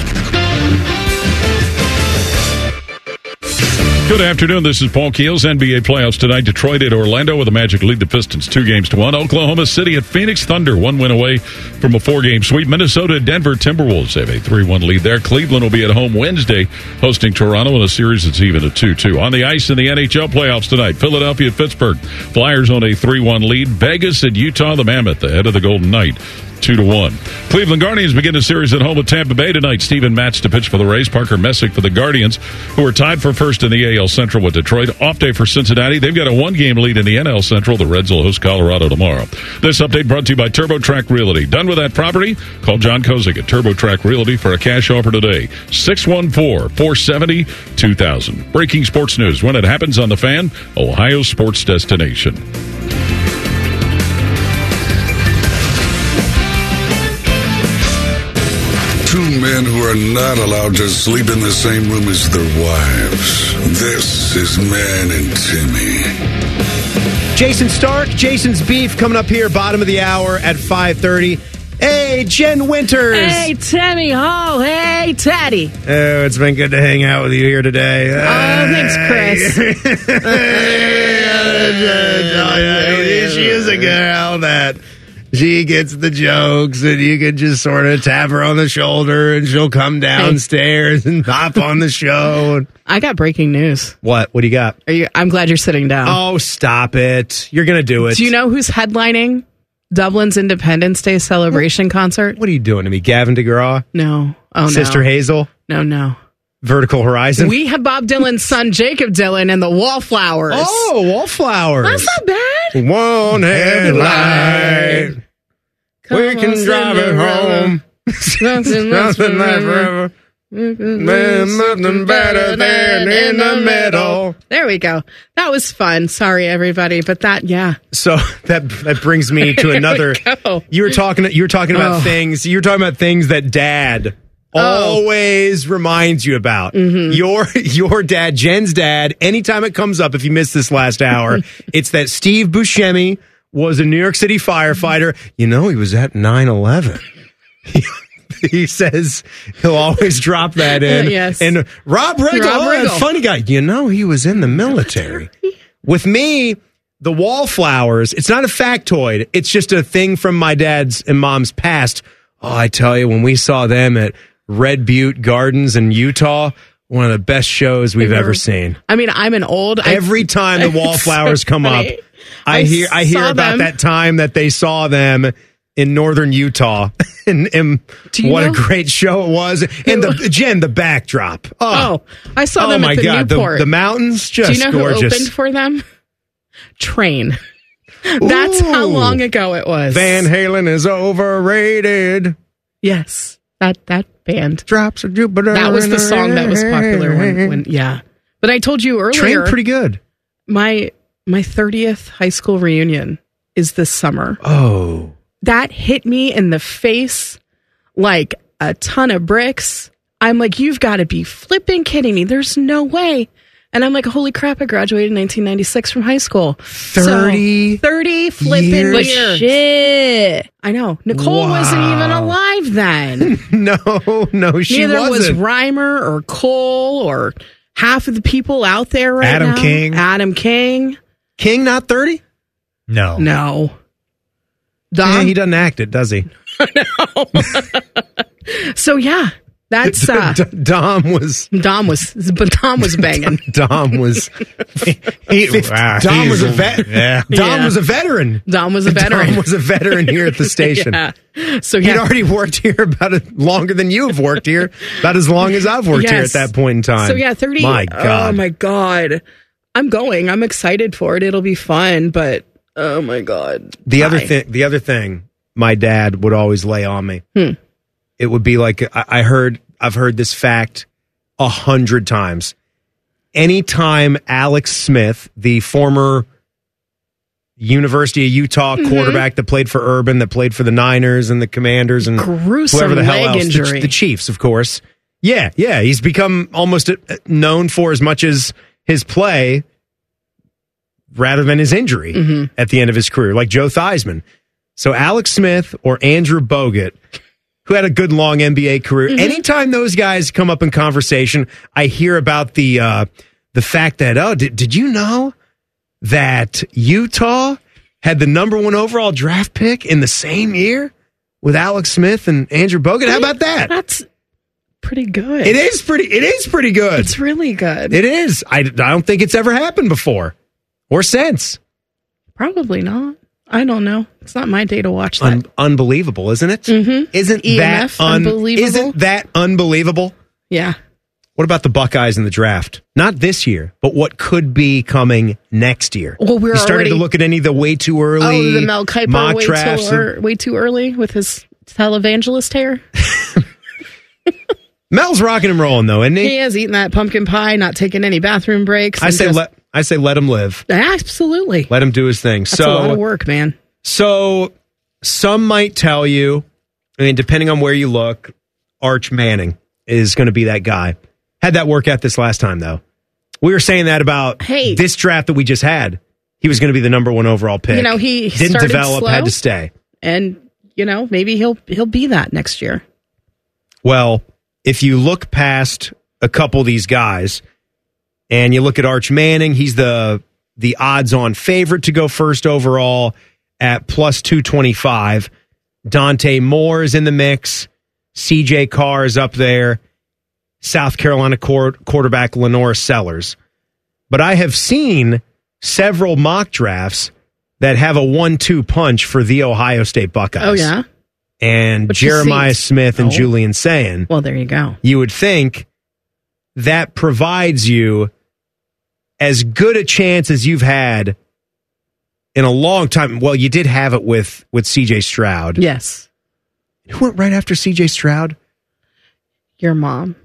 Good afternoon. This is Paul Keels. N B A playoffs tonight. Detroit at Orlando with the Magic lead the Pistons two games to one. Oklahoma City at Phoenix Thunder, one win away from a four-game sweep. Minnesota at Denver Timberwolves have a three one lead there. Cleveland will be at home Wednesday hosting Toronto in a series that's even at two two. On the ice in the N H L playoffs tonight, Philadelphia at Pittsburgh. Flyers on a three one lead. Vegas at Utah, the Mammoth ahead of the Golden Knight. Two to one. Cleveland Guardians begin a series at home with Tampa Bay tonight. Steven Matz to pitch for the Rays. Parker Messick for the Guardians, who are tied for first in the A L Central with Detroit. Off day for Cincinnati. They've got a one-game lead in the N L Central. The Reds will host Colorado tomorrow. This update brought to you by TurboTrack Realty. Done with that property? Call John Kozik at TurboTrack Realty for a cash offer today. six one four, four seven zero, two thousand. Breaking sports news when it happens on The Fan, Ohio sports destination. Two men who are not allowed to sleep in the same room as their wives. This is Man and Timmy. Jason Stark, Jason's Beef coming up here, bottom of the hour at five thirty. Hey, Jen Winters. Hey, Timmy Hall. Hey, Teddy. Oh, it's been good to hang out with you here today. Oh, thanks, Chris. She is a girl that she gets the jokes, and you can just sort of tap her on the shoulder, and she'll come downstairs and hop on the show. I got breaking news. What? What do you got? Are you? I'm glad you're sitting down. Oh, stop it. You're going to do it. Do you know who's headlining Dublin's Independence Day celebration concert? What are you doing to me? Gavin DeGraw? No. Oh, Sister no. Hazel? No, no. Vertical Horizon? We have Bob Dylan's son, Jacob Dylan, and the Wallflowers. Oh, Wallflowers. That's not bad. One headlight. We can drive it home. Nothing lasts forever. There's nothing better than in the middle. There we go. That was fun. Sorry, everybody, but that, yeah. So that that brings me to another. We you were talking. You were talking about Oh. things. You were talking about things that Dad Oh. always reminds you about. Mm-hmm. Your your dad, Jen's dad. Anytime it comes up, if you missed this last hour, it's that Steve Buscemi was a New York City firefighter. You know, he was at nine eleven. He says he'll always drop that in. Yes. And Rob Riggle, Rob oh, Riggle. funny guy. You know, he was in the military. With me, the Wallflowers, it's not a factoid. It's just a thing from my dad's and mom's past. Oh, I tell you, when we saw them at Red Butte Gardens in Utah, one of the best shows we've ever seen. I mean, I'm an old. Every time the Wallflowers so come up, funny. I, I hear I hear saw about them. that time that they saw them in northern Utah, and, and you what know- a great show it was. And the Jen, the backdrop. Oh, Oh, I saw oh them my at the God, the, Newport. the mountains, just Do you know gorgeous. who opened for them? Train. That's how Ooh. long ago it was. Van Halen is overrated. Yes, that that band. Drops of Jupiter. That was in the her song that was popular when, hand. when yeah. But I told you earlier. Train pretty good. My my thirtieth high school reunion is this summer. Oh. That hit me in the face like a ton of bricks. I'm like, you've got to be flipping kidding me. There's no way. And I'm like, holy crap, I graduated in nineteen ninety-six from high school. thirty So, thirty flipping years. years. Shit. I know. Nicole Wow. wasn't even alive then. No, no, she Neither wasn't. was Reimer or Cole or half of the people out there right Adam now. King. Adam King. King not thirty? No. No. Dom. Yeah, he doesn't act it, does he? So yeah, that's uh, D- Dom was Dom was but Dom was banging. Dom was He, Dom wow, was a he's- vet. Yeah. Dom Yeah. was a veteran. Dom was a veteran. Dom was a veteran here at the station. Yeah. So He'd yeah, already worked here about a, longer than you have worked here, about as long as I've worked here Yes. at that point in time. So yeah, thirty. My God. Oh my God. I'm going. I'm excited for it. It'll be fun, but oh my God. The other Hi. thing, the other thing, my dad would always lay on me. Hmm. It would be like I, I heard. I've heard this fact a hundred times. Anytime Alex Smith, the former University of Utah Mhm. quarterback that played for Urban, that played for the Niners and the Commanders and Gruesome whoever the hell leg else, the, injury. the Chiefs, of course. Yeah, yeah, he's become almost uh, known for as much as his play rather than his injury Mhm. at the end of his career, like Joe Theismann. So Alex Smith or Andrew Bogut, who had a good long N B A career, Mhm. anytime those guys come up in conversation, I hear about the uh, the fact that, oh, did, did you know that Utah had the number one overall draft pick in the same year with Alex Smith and Andrew Bogut? How about that? That's pretty good. It is pretty. It is pretty good. It's really good. It is. I, I don't think it's ever happened before or since. Probably not. I don't know. It's not my day to watch that. Un- unbelievable, isn't it? Mhm. Isn't E M that F, un- unbelievable? Isn't that unbelievable? Yeah. What about the Buckeyes in the draft? Not this year, but what could be coming next year. Well, we're you started already- to look at any of the way too early Oh, the Mel Kiper mock way drafts. too, ear- way too early with his televangelist hair. Mel's rocking and rolling though, isn't he? He is eating that pumpkin pie, not taking any bathroom breaks. I and say just- let I say let him live. absolutely. Let him do his thing. That's so a lot of work, man. So some might tell you, I mean, depending on where you look, Arch Manning is going to be that guy. Had that work out this last time, though. We were saying that about Hey. this draft that we just had. he was going to be the number one overall pick. You know, he didn't started develop, slow, had to stay. And, you know, maybe he'll he'll be that next year. Well, if you look past a couple of these guys and you look at Arch Manning, he's the the odds-on favorite to go first overall at plus two twenty-five. Dante Moore is in the mix. C J Carr is up there. South Carolina quarterback Lenore Sellers. But I have seen several mock drafts that have a one two punch for the Ohio State Buckeyes. Oh, yeah? And What's your Jeremiah seats? Smith and Oh. Julian Sayin. Well, there you go. You would think that provides you as good a chance as you've had in a long time. Well, you did have it with, with C J Stroud. Yes. Who went right after C J Stroud? Your mom.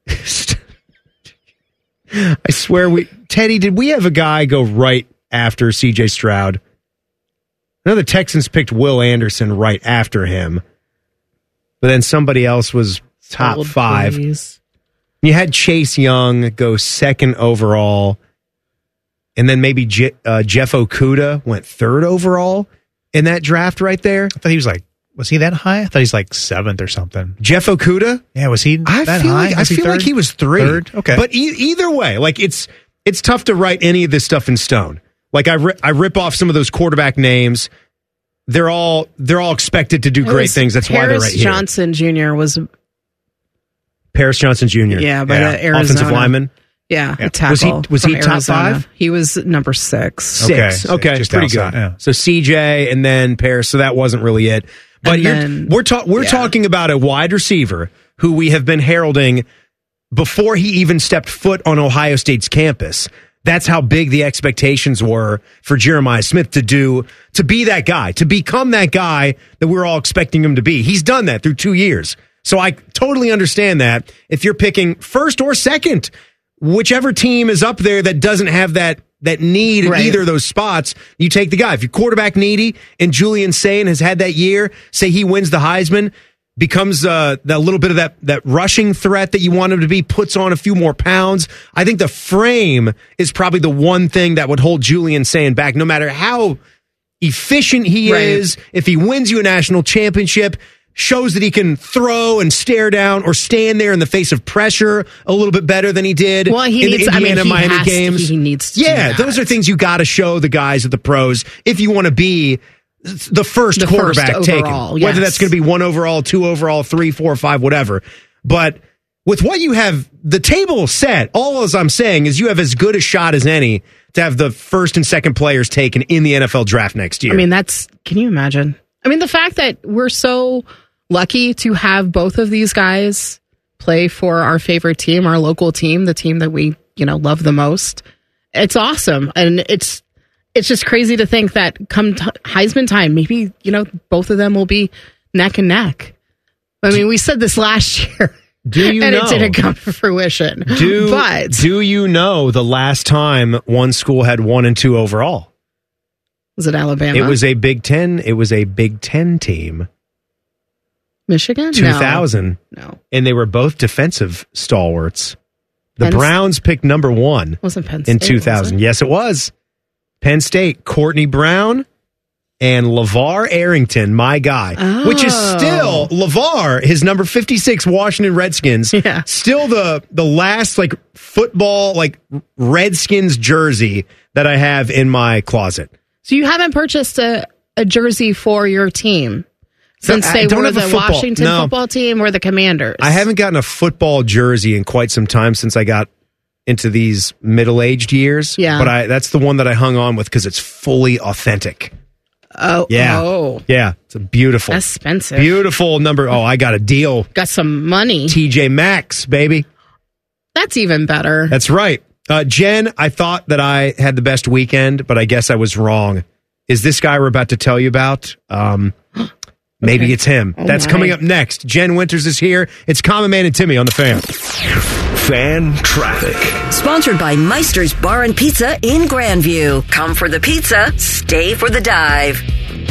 I swear we... Teddy, did we have a guy go right after C J Stroud? I know the Texans picked Will Anderson right after him. But then somebody else was top Hold, five. please. You had Chase Young go second overall. And then maybe Je- uh, Jeff Okuda went third overall in that draft right there. I thought he was like, was he that high? I thought he's like seventh or something. Jeff Okuda? Yeah, was he I that feel high? like I Was he feel like third? he was three. Third? Okay. But e- either way, like it's it's tough to write any of this stuff in stone. Like I ri- I rip off some of those quarterback names. They're all they're all expected to do It great was things. That's why they're Paris right here. Johnson Junior was, Paris Johnson Junior yeah, by the Arizona. offensive lineman. Yeah, Yeah. a tackle. Was he- was from he top Arizona. five? He was number six. Six. Okay. Okay, Just pretty outside, good. yeah. So C J and then Paris. So that wasn't really it. But And you're, then- we're ta- we're yeah. talking about a wide receiver who we have been heralding before he even stepped foot on Ohio State's campus. That's how big the expectations were for Jeremiah Smith to do, to be that guy, to become that guy that we're all expecting him to be. He's done that through two years. So I totally understand that. If you're picking first or second, whichever team is up there that doesn't have that that need Right. in either of those spots, you take the guy. If you're quarterback needy and Julian Sayin has had that year, say he wins the Heisman, becomes uh, that little bit of that that rushing threat that you want him to be, puts on a few more pounds. I think the frame is probably the one thing that would hold Julian Sayin back, no matter how efficient he Right. is. If he wins you a national championship, shows that he can throw and stare down or stand there in the face of pressure a little bit better than he did Well, he in needs. the I mean, Indiana he Miami has to- games. he needs. To do Yeah, that. those are things you got to show the guys at the pros if you want to be the first The first quarterback overall, taken. Whether yes. that's going to be one overall, two overall, three, four, five, whatever. But with what you have, the table set, all as I'm saying is you have as good a shot as any to have the first and second players taken in the N F L draft next year. I mean, that's. Can you imagine? I mean, the fact that we're so lucky to have both of these guys play for our favorite team, our local team, the team that we, you know, love the most. It's awesome. And it's it's just crazy to think that come t- Heisman time, maybe, you know, both of them will be neck and neck. I mean, we said this last year. Do you and know? it didn't come to fruition. Do, but do you know the last time one school had one and two overall? was it Alabama? It was a Big Ten. It was a Big Ten team. Michigan? two thousand. No. And they were both defensive stalwarts. The Penn- Browns picked number one Wasn't Penn in State, two was thousand. it? Yes, it was. Penn State, Courtney Brown and LeVar Arrington, my guy, which is Oh. still LeVar, his number fifty-six Washington Redskins, Yeah. still the the last like football like Redskins jersey that I have in my closet. So you haven't purchased a, a jersey for your team since I they don't were have a the football- Washington no. football team or the Commanders. I haven't gotten a football jersey in quite some time since I got into these middle-aged years. Yeah. But I that's the one that I hung on with because it's fully authentic. Oh, Yeah. oh, Yeah. It's a beautiful, expensive. beautiful number. Oh, I got a deal. Got some money. T J Maxx, baby. That's even better. That's right. Uh, Jen, I thought that I had the best weekend, but I guess I was wrong. Is this guy we're about to tell you about? Um, maybe Okay. it's him. Oh That's my. coming up next. Jen Winters is here. It's Common Man and Timmy on the Fan. Fan traffic. Sponsored by Meister's Bar and Pizza in Grandview. Come for the pizza, stay for the dive.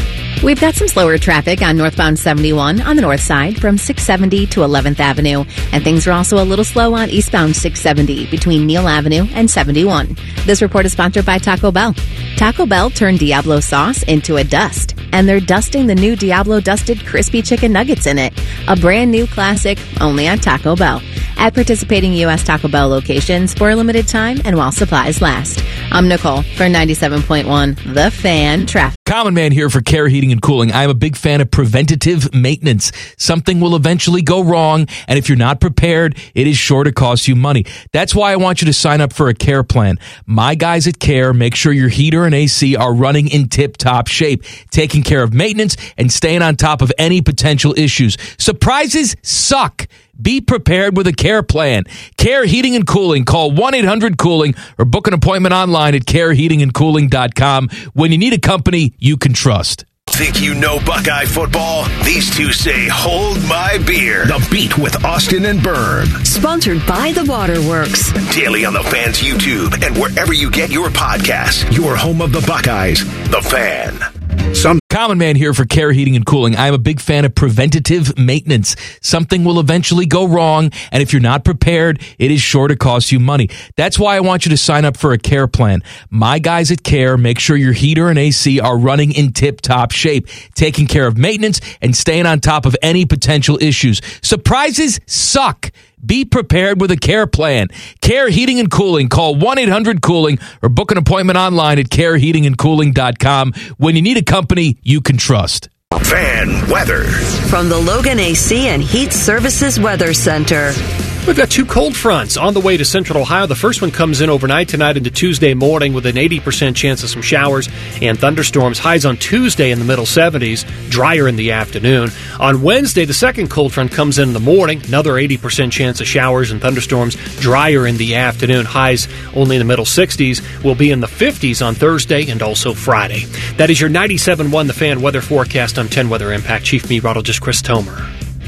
We've got some slower traffic on northbound seventy-one on the north side from six seventy to eleventh Avenue. And things are also a little slow on eastbound six seventy between Neal Avenue and seventy-one. This report is sponsored by Taco Bell. Taco Bell turned Diablo sauce into a dust, and they're dusting the new Diablo Dusted Crispy Chicken Nuggets in it. A brand new classic only at Taco Bell. At participating U S Taco Bell locations for a limited time and while supplies last. I'm Nicole for ninety-seven point one The Fan Traffic. Common Man here for Care Heating and Cooling. I'm a big fan of preventative maintenance. Something will eventually go wrong, and if you're not prepared, it is sure to cost you money. That's why I want you to sign up for a Care plan. My guys at Care make sure your heater and A C are running in tip-top shape, taking care of maintenance and staying on top of any potential issues. Surprises suck. Be prepared with a Care plan. Care Heating and Cooling. Call one eight hundred cooling or book an appointment online at care heating and cooling dot com when you need a company you can trust. Think you know Buckeye football? These two say, hold my beer. The Beat with Austin and Byrne. Sponsored by The Waterworks. Daily on the Fan's YouTube and wherever you get your podcasts. Your home of the Buckeyes. The Fan. Some Common Man here for Care Heating and Cooling. I'm a big fan of preventative maintenance. Something will eventually go wrong, and if you're not prepared, it is sure to cost you money. That's why I want you to sign up for a Care plan. My guys at Care make sure your heater and A C are running in tip-top shape, taking care of maintenance and staying on top of any potential issues. Surprises suck. Be prepared with a Care plan. Care Heating and Cooling. Call one eight hundred cooling or book an appointment online at care heating and cooling dot com when you need a company you can trust. Fan weather. From the Logan A C and Heat Services Weather Center. We've got two cold fronts on the way to central Ohio. The first one comes in overnight tonight into Tuesday morning with an eighty percent chance of some showers and thunderstorms. Highs on Tuesday in the middle seventies, drier in the afternoon. On Wednesday, the second cold front comes in in the morning. Another eighty percent chance of showers and thunderstorms, drier in the afternoon. Highs only in the middle sixties. Will be in the fifties on Thursday and also Friday. That is your ninety-seven point one The Fan weather forecast. I'm ten Weather Impact Chief Meteorologist Chris Tomer.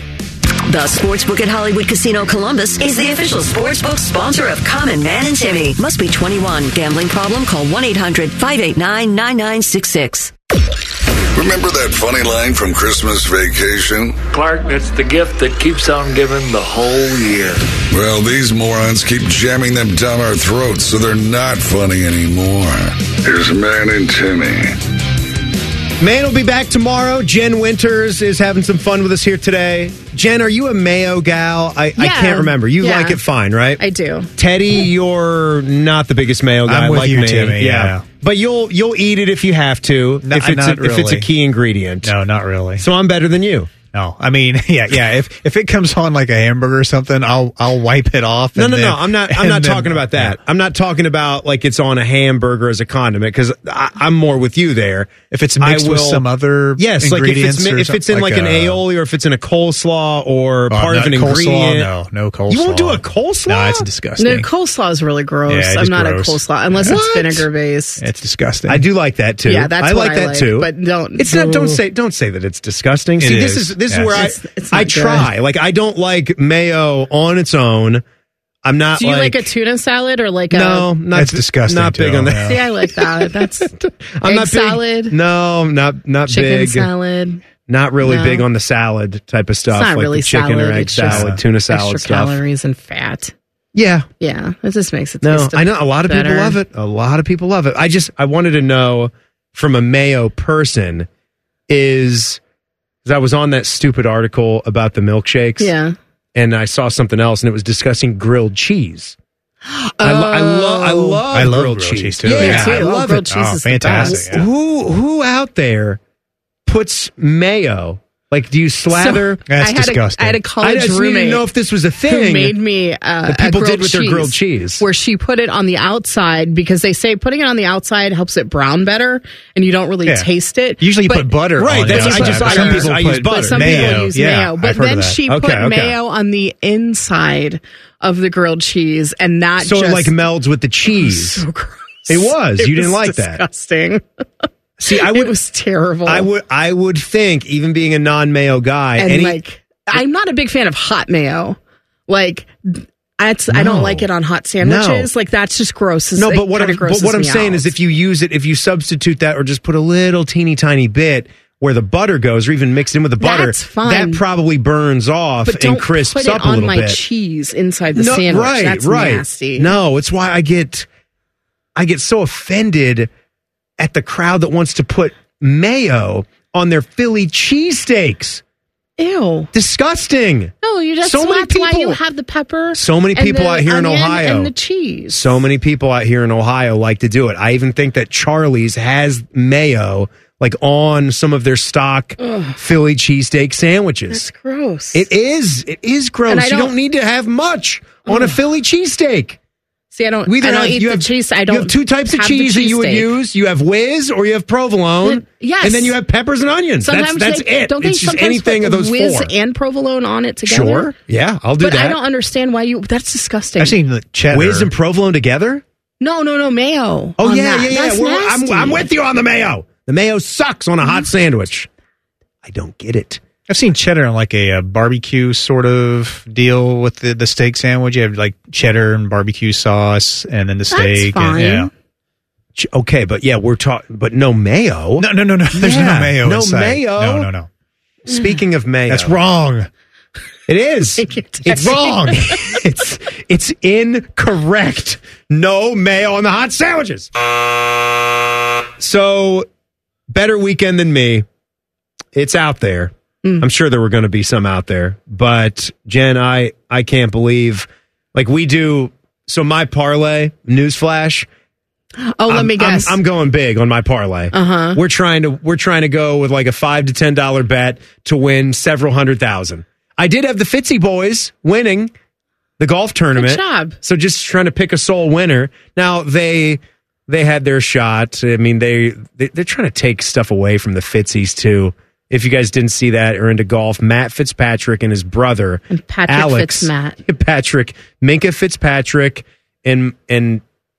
The Sportsbook at Hollywood Casino Columbus is the official sportsbook sponsor of Common Man and Timmy. Must be twenty-one. Gambling problem? Call one eight hundred five eight nine nine nine six six. Remember that funny line from Christmas Vacation? Clark, it's the gift that keeps on giving the whole year. Well, these morons keep jamming them down our throats, so they're not funny anymore. Here's Man and Timmy. Man will be back tomorrow. Jen Winters is having some fun with us here today. Jen, are you a mayo gal? I, Yeah. I can't remember. You Yeah. like it fine, right? I do. Teddy, you're not the biggest mayo guy I'm with like you, me. Timmy, yeah. But you'll you'll eat it if you have to. No, if, it's not a, if it's a really. key ingredient. No, not really. So I'm better than you. No, I mean, yeah, yeah. If if it comes on like a hamburger or something, I'll I'll wipe it off. No, and no, then- no. I'm not. I'm and not then- talking about that. I'm not talking about like it's on a hamburger as a condiment because I'm more with you there. If it's I mixed with will- some other yes, like if ingredients it's mi- or if it's in something, like, like an a- aioli or if it's in a coleslaw or Oh, part of not an coleslaw, ingredient. No, no coleslaw. You won't do a coleslaw? No, it's disgusting. No, coleslaw is really gross. Yeah, it's I'm not gross. a coleslaw unless it's What? vinegar based. It's disgusting. I do like that too. Yeah, that's I what like I that like, too. but don't- It's not. Don't boo. say. Don't say that it's disgusting. It See, this is. is this Yes. is where I It's- it's I not try. Like I don't like mayo on its own. I'm not. Do you like, like a tuna salad or like no, a? not That's disgusting, Not big too, on that. yeah. See, I like that. That's I'm egg not big- salad, No, not not chicken big. salad. Not really No. big on the salad type of stuff, It's not like really the chicken salad. or egg It's just salad, tuna salad extra stuff. calories and fat. Yeah, Yeah, it just makes it no, taste I know a lot of better. people love it. A lot of people love it. I just I wanted to know from a mayo person is because I was on that stupid article about the milkshakes. Yeah. And I saw something else, and it was discussing grilled cheese. I, lo- I love, I love, I love grilled, grilled cheese. cheese, too. Yeah, Yeah. Me I too. love Grilled it. cheese Oh, is the fantastic, best. yeah. Who who out there puts mayo? Like, do you slather? So, That's I had disgusting. A, I had a I college just roommate didn't know if this was a who thing made me uh, that a people grilled did with their cheese, grilled cheese. where she put it on the outside because they say putting it on the outside helps it brown better, and you don't really Yeah. taste it. Usually you But- put butter Right, on that's- the I outside, just- but I some use- people I put use butter. But some mayo. people use yeah, mayo. But I've heard of then that. she Okay, put okay. mayo on the inside of the grilled cheese, and that So just it like melds with the cheese. so gross. It was. It You didn't was like that. disgusting. See, I would. It was terrible. I would. I would think, even being a non-mayo guy, and any, like I'm not a big fan of hot mayo. Like that's I No. don't like it on hot sandwiches. No. Like that's just gross. no, It but what I'm, kinda but grosses what I'm me saying out. is, if you use it, if you substitute that, or just put a little teeny tiny bit where the butter goes, or even mixed in with the butter, That's fine. that probably burns off But don't and crisps put it up a on little my bit. cheese inside the No, sandwich. right, That's right. nasty. No, it's why I get I get so offended at the crowd that wants to put mayo on their Philly cheesesteaks. Ew. Disgusting. No, you just So many that's why you people- have the pepper. So many and people the out here in onion Ohio. and the cheese. So many people out here in Ohio like to do it. I even think that Charlie's has mayo like on some of their stock Ugh. Philly cheesesteak sandwiches. That's gross. It is. It is And gross. I You don't- don't need to have much on a Philly cheesesteak. See, I don't. We either I don't have- eat you the have, cheese. I You don't. have two types of have the cheese that you would cheesesteak. use. You have whiz or you have provolone. Yes. And then you have peppers and onions. Sometimes that's that's they, it. Don't they It's just sometimes anything put of those whiz four. and provolone on it together? Sure. Yeah, I'll do but that. I don't understand why you. That's disgusting. I've seen the cheddar. Whiz and provolone together? No, no, no, mayo. Oh on yeah, that. yeah, yeah. That's We're- I'm, nasty. I'm with you on the mayo. The mayo sucks on a hot sandwich. I don't get it. I've seen cheddar on like a, a barbecue sort of deal with the, the steak sandwich. You have like cheddar and barbecue sauce, and then the steak. fine. And, Ch- Okay, but yeah, we're talking, but no mayo. yeah. No, no, no, no. There's Yeah, no mayo. no inside. mayo. No, no, no. Speaking of mayo, That's wrong. It is. It's wrong. it's it's incorrect. No mayo on the hot sandwiches. So, better weekend than me. It's out there. Mm. I'm sure there were going to be some out there, but Jen, I I can't believe like we do. So my parlay newsflash. Oh, let I'm, me guess. I'm, I'm going big on my parlay. Uh-huh. We're trying to we're trying to go with like a five to ten dollar bet to win several hundred thousand. I did have the Fitzy boys winning the golf tournament. Good job. So just trying to pick a sole winner. Now they they had their shot. I mean they, they they're trying to take stuff away from the Fitzys too. If you guys didn't see that or into golf, Matt Fitzpatrick and his brother And Patrick Alex Fitzmatt. Patrick Minka Fitzpatrick and and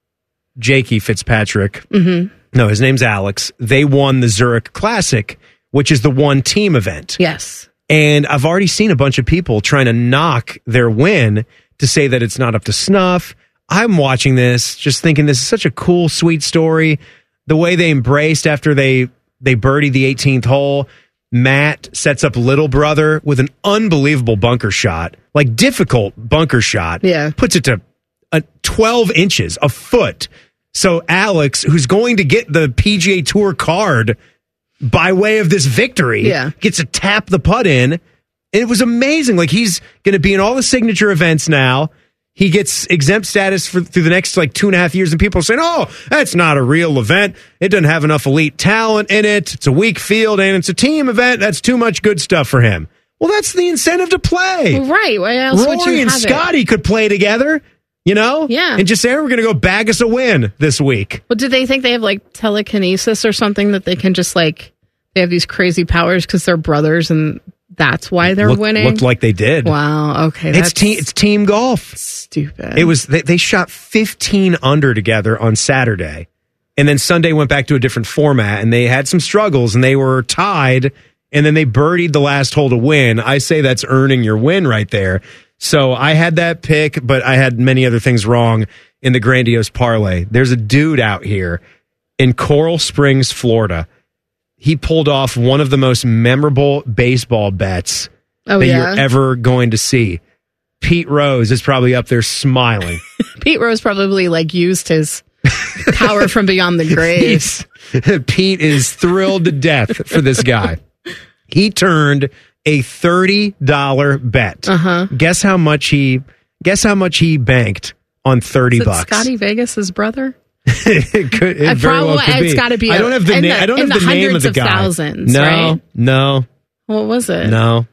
Jakey Fitzpatrick. Mm-hmm. No, his name's Alex. They won the Zurich Classic, which is the one team event. Yes. And I've already seen a bunch of people trying to knock their win to say that it's not up to snuff. I'm watching this, just thinking this is such a cool, sweet story. The way they embraced after they they birdied the eighteenth hole. Matt sets up little brother with an unbelievable bunker shot, like difficult bunker shot. Yeah. Puts it to a twelve inches, a foot. So Alex, who's going to get the P G A Tour card by way of this victory, Yeah. gets to tap the putt in. And it was amazing. Like he's going to be in all the signature events now. He gets exempt status for through the next like two and a half years, and people are saying, "Oh, that's not a real event. It doesn't have enough elite talent in it. It's a weak field, and it's a team event. That's too much good stuff for him." Well, that's the incentive to play. Well, right. Why else Rory would you and have it? Scotty could play together, you know? Yeah. And just say, "We're going to go bag us a win this week." Well, do they think they have like telekinesis or something that they can just like they have these crazy powers because they're brothers and that's why they're Look- winning? Looked like they did. Wow. Okay. It's That's team. It's team golf. stupid. It was. They, they shot fifteen under together on Saturday, and then Sunday went back to a different format, and they had some struggles, and they were tied, and then they birdied the last hole to win. I say that's earning your win right there. So I had that pick, but I had many other things wrong in the grandiose parlay. There's a dude out here in Coral Springs, Florida. He pulled off one of the most memorable baseball bets Oh, that yeah? you're ever going to see. Pete Rose is probably up there smiling. Pete Rose probably like used his power from beyond the grave. He's- Pete is thrilled to death for this guy. He turned a thirty dollar bet. Uh-huh. Guess how much he guess how much he banked on thirty Is it bucks. Scotty Vegas's brother? it could it I very well probably- could be. it's gotta be I a- don't have the in name. the- I don't in have the the name of hundreds the of guy. thousands, no, right? no, What was it? no.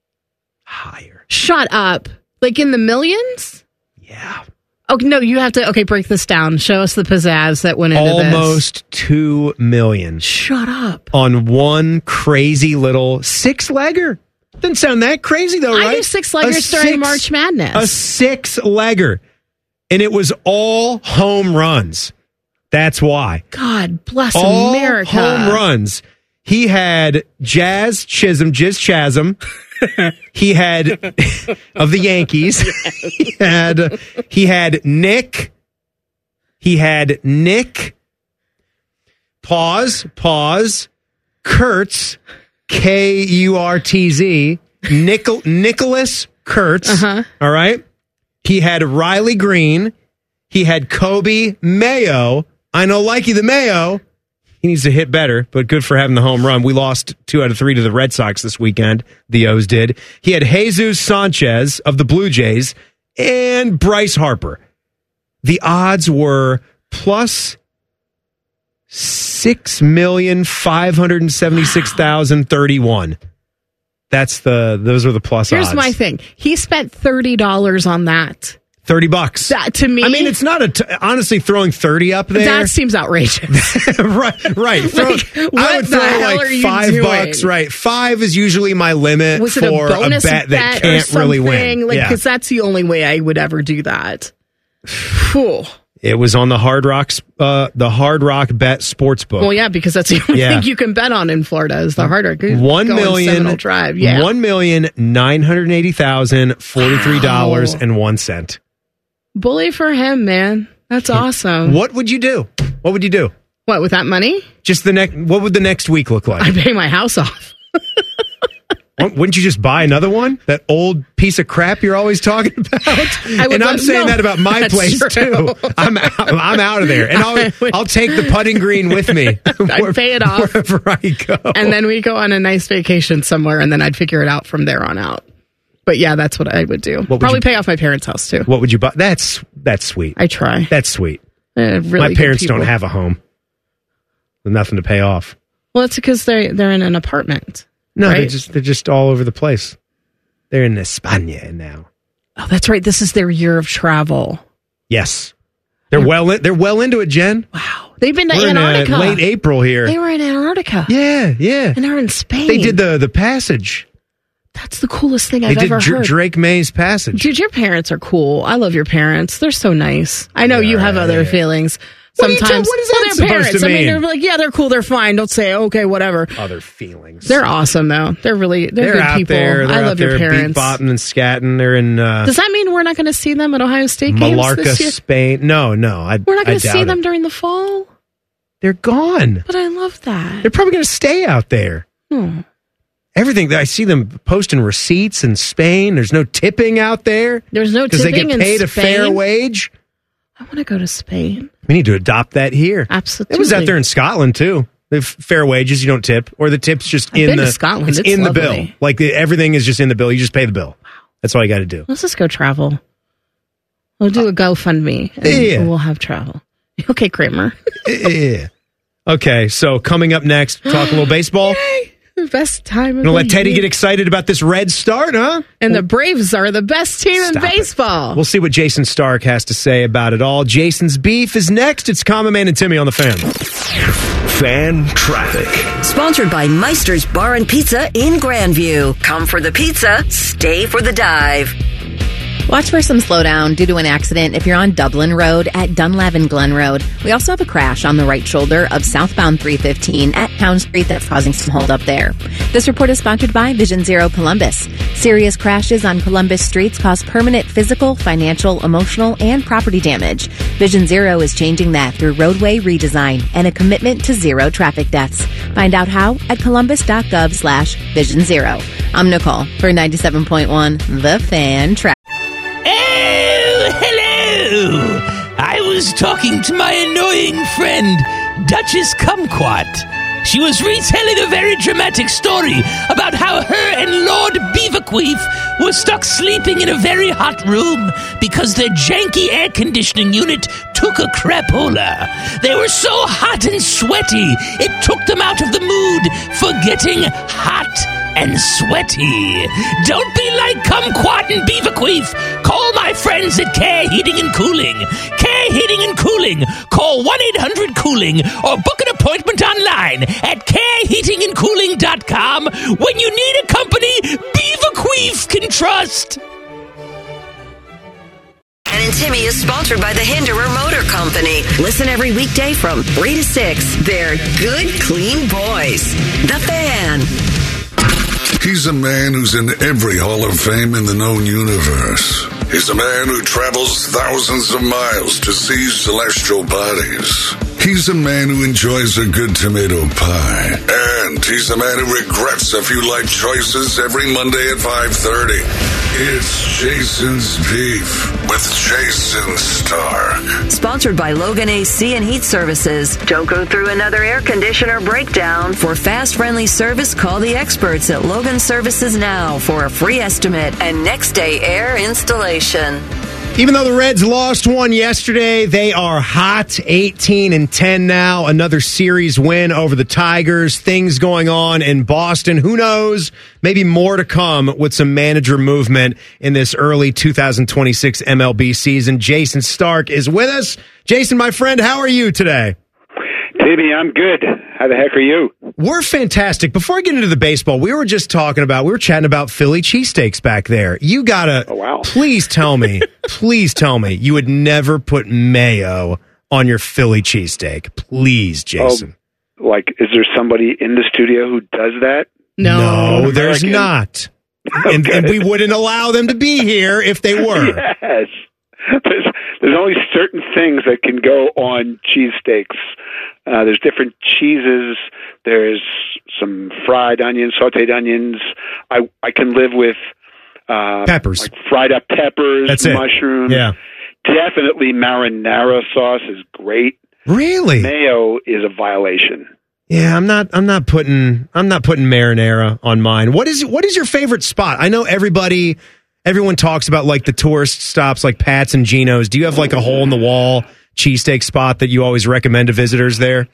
Shut up. Like in the millions? Yeah. Oh, no, you have to, okay, break this down. Show us the pizzazz that went into this. Almost two million. Shut up. On one crazy little six legger. Doesn't sound that crazy though, I right? do six-leggers A during six- March Madness. A six legger. And it was all home runs. That's why. God bless all America. home runs. He had Jazz Chisholm, Jizz Chasm. He had of the Yankees. he had he had Nick. He had Nick. Pause. Pause. Kurtz. K U R T Z, Nicol- Nicholas Kurtz. Uh-huh. All right. He had Riley Green. He had Kobe Mayo. I know Likey the Mayo. He needs to hit better, but good for having the home run. We lost two out of three to the Red Sox this weekend. The O's did. He had Jesus Sanchez of the Blue Jays and Bryce Harper. The odds were plus six million five hundred seventy-six thousand thirty-one. That's the those are the plus Here's odds. my thing. He spent thirty dollars on that. thirty bucks. That to me, I mean, it's not a t- honestly throwing thirty up there. That seems outrageous. right, right. Throw, Like, I what would the throw hell are like you five doing? bucks. Right, five is usually my limit Was it for a bonus a bet, that or can't really win. something? Like, yeah. because that's the only way I would ever do that. Phew. It was on the Hard Rock, uh, the Hard Rock Bet Sportsbook. Well, yeah, because that's the only Yeah. thing you can bet on in Florida is the Hard Rock. One Go on million, Seminole Drive. Yeah. one million nine hundred eighty thousand forty-three dollars and one cent. Bully for him, man. That's awesome. What would you do? What would you do? What, with that money? Just the next. What would the next week look like? I pay my house off. Wouldn't you just buy another one? That old piece of crap you're always talking about? I would And I'm love- saying no, that about my that's place true. too. I'm out, I'm out of there, and I'll I'll take the putting green with me. I'd pay it off. Wherever I go. And then we go on a nice vacation somewhere, and then I'd figure it out from there on out. But yeah, that's what I would do. would Probably you- pay off my parents' house too. What would you buy? That's that's sweet. I try. That's sweet. Uh, really my good parents people. don't have a home. There's nothing to pay off. Well, it's because they they're in an apartment. No, right? they're just they're just all over the place. They're in España now. Oh, that's right. This is their year of travel. Yes, they're well in, they're well into it, Jen. Wow, they've been to We're in, uh, Antarctica. late April here. They were in Antarctica. Yeah, yeah. And they're in Spain. They did the the passage. That's the coolest thing They I've did ever Dr- heard. Drake May's passage. Dude, your parents are cool. I love your parents. They're so nice. I know you have other feelings. What are you Sometimes, ta- what is well, that they're supposed parents. to I mean, mean? they're like, yeah, they're cool. They're fine. Don't say, okay, whatever. Other feelings. They're awesome, though. They're really, they're, They're good out people. there. They're I out love there your parents. beat-botting and scatting. They're in uh, Does that mean we're not going to see them at Ohio State games Mallorca, this year? Spain. No, no. I, We're not I going to doubt see it. them during the fall? They're gone. But I love that. They're probably going to stay out there. Hmm. Everything that I see them posting receipts in Spain. There's no tipping out there. There's no because they tipping get in paid a fair Spain? wage. I want to go to Spain. We need to adopt that here. Absolutely. It was out there in Scotland too. They have fair wages. You don't tip, or the tip's just I've in been the to Scotland. It's, It's in the bill. lovely. Like the, everything is just in the bill. You just pay the bill. That's all you got to do. Let's just go travel. We'll do a GoFundMe and Yeah. we'll have travel. Okay, Kramer. Yeah. Okay, so coming up next, talk a little baseball. The best time of Gonna the let Teddy year. get excited about this red start, huh? And the Braves are the best team in Stop it. baseball. We'll see what Jason Stark has to say about it all. Jason's Beef is next. It's Common Man and Timmy on the Fan. Fan traffic. Sponsored by Meister's Bar and Pizza in Grandview. Come for the pizza, stay for the dive. Watch for some slowdown due to an accident if you're on Dublin Road at Dunlavin Glen Road. We also have a crash on the right shoulder of southbound three fifteen at Town Street that's causing some hold up there. This report is sponsored by Vision Zero Columbus. Serious crashes on Columbus streets cause permanent physical, financial, emotional, and property damage. Vision Zero is changing that through roadway redesign and a commitment to zero traffic deaths. Find out how at columbus.gov slash vision zero. I'm Nicole for ninety-seven point one The Fan Traffic. Oh, hello! I was talking to my annoying friend, Duchess Kumquat. She was retelling a very dramatic story about how her and Lord Beaverqueef were stuck sleeping in a very hot room because their janky air conditioning unit took a crapola. They were so hot and sweaty, it took them out of the mood for getting hot and sweaty. Don't be like Kumquat and Beaverqueef. Call my friends at Care Heating and Cooling. Care Heating and Cooling. Call one eight hundred cooling or book an appointment online at care heating and cooling dot com when you need a company Beaverqueef can trust. And Timmy is sponsored by the Hinderer Motor Company. Listen every weekday from three to six. They're good, clean boys. The Fan. He's a man who's in every Hall of Fame in the known universe. He's a man who travels thousands of miles to see celestial bodies. He's a man who enjoys a good tomato pie. And he's a man who regrets a few life choices every Monday at five thirty. It's Jason's Beef with Jason Stark. Sponsored by Logan A C and Heat Services. Don't go through another air conditioner breakdown. For fast, friendly service, call the experts at Logan Services now for a free estimate and next day air installation. Even though the Reds lost one yesterday, they are hot, eighteen and ten now. Another series win over the Tigers. Things going on in Boston. Who knows? Maybe more to come with some manager movement in this early two thousand twenty-six M L B season. Jason Stark is with us. Jason, my friend, how are you today? Timmy, I'm good. How the heck are you? We're fantastic. Before I get into the baseball, we were just talking about, we were chatting about Philly cheesesteaks back there. You gotta, oh, wow. please tell me, please tell me you would never put mayo on your Philly cheesesteak. Please, Jason. Oh, like, is there somebody in the studio who does that? No, no there's not. Okay. And, and we wouldn't allow them to be here if they were. Yes. There's, there's only certain things that can go on cheesesteaks. Uh, there's different cheeses. There's some fried onions, sautéed onions. I I can live with uh, peppers, like fried up peppers, That's mushrooms. It. Yeah, definitely marinara sauce is great. Really, mayo is a violation. Yeah, I'm not. I'm not putting. I'm not putting marinara on mine. What is What is your favorite spot? I know everybody. Everyone talks about like the tourist stops, like Pat's and Geno's. Do you have like a hole in the wall cheesesteak spot that you always recommend to visitors there?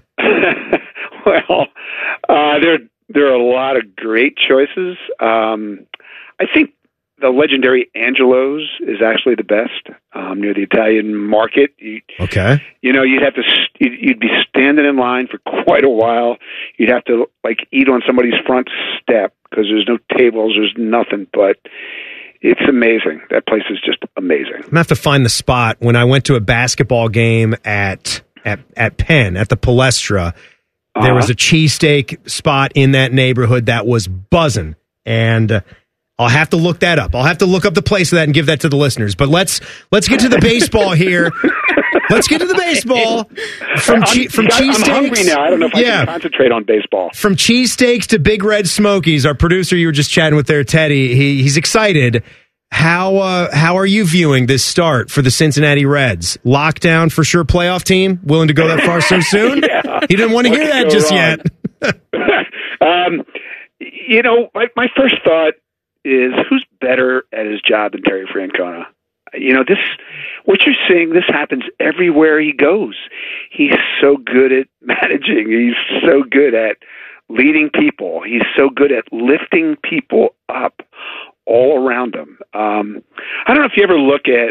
Well, uh, there there are a lot of great choices. Um, I think the legendary Angelo's is actually the best um, near the Italian market. You, okay. You know, you'd have to you'd, you'd be standing in line for quite a while. You'd have to like eat on somebody's front step because there's no tables, there's nothing, but. It's amazing. That place is just amazing. I'm going to have to find the spot. When I went to a basketball game at at, at Penn, at the Palestra, uh-huh. there was a cheesesteak spot in that neighborhood that was buzzing. And uh, I'll have to look that up. I'll have to look up the place of that and give that to the listeners. But let's let's get to the baseball here. Let's get to the baseball. From che- from cheesesteaks. I'm hungry now. I don't know if I yeah. can concentrate on baseball. From cheesesteaks to Big Red Smokies, our producer you were just chatting with there, Teddy, he, he's excited. How uh, how are you viewing this start for the Cincinnati Reds? Lockdown for sure playoff team? Willing to go that far so soon? yeah. He didn't want to What hear that go just wrong? yet. um, you know, my, my first thought is who's better at his job than Terry Francona? You know, this, what you're seeing, this happens everywhere he goes. He's so good at managing. He's so good at leading people. He's so good at lifting people up all around him. Um, I don't know if you ever look at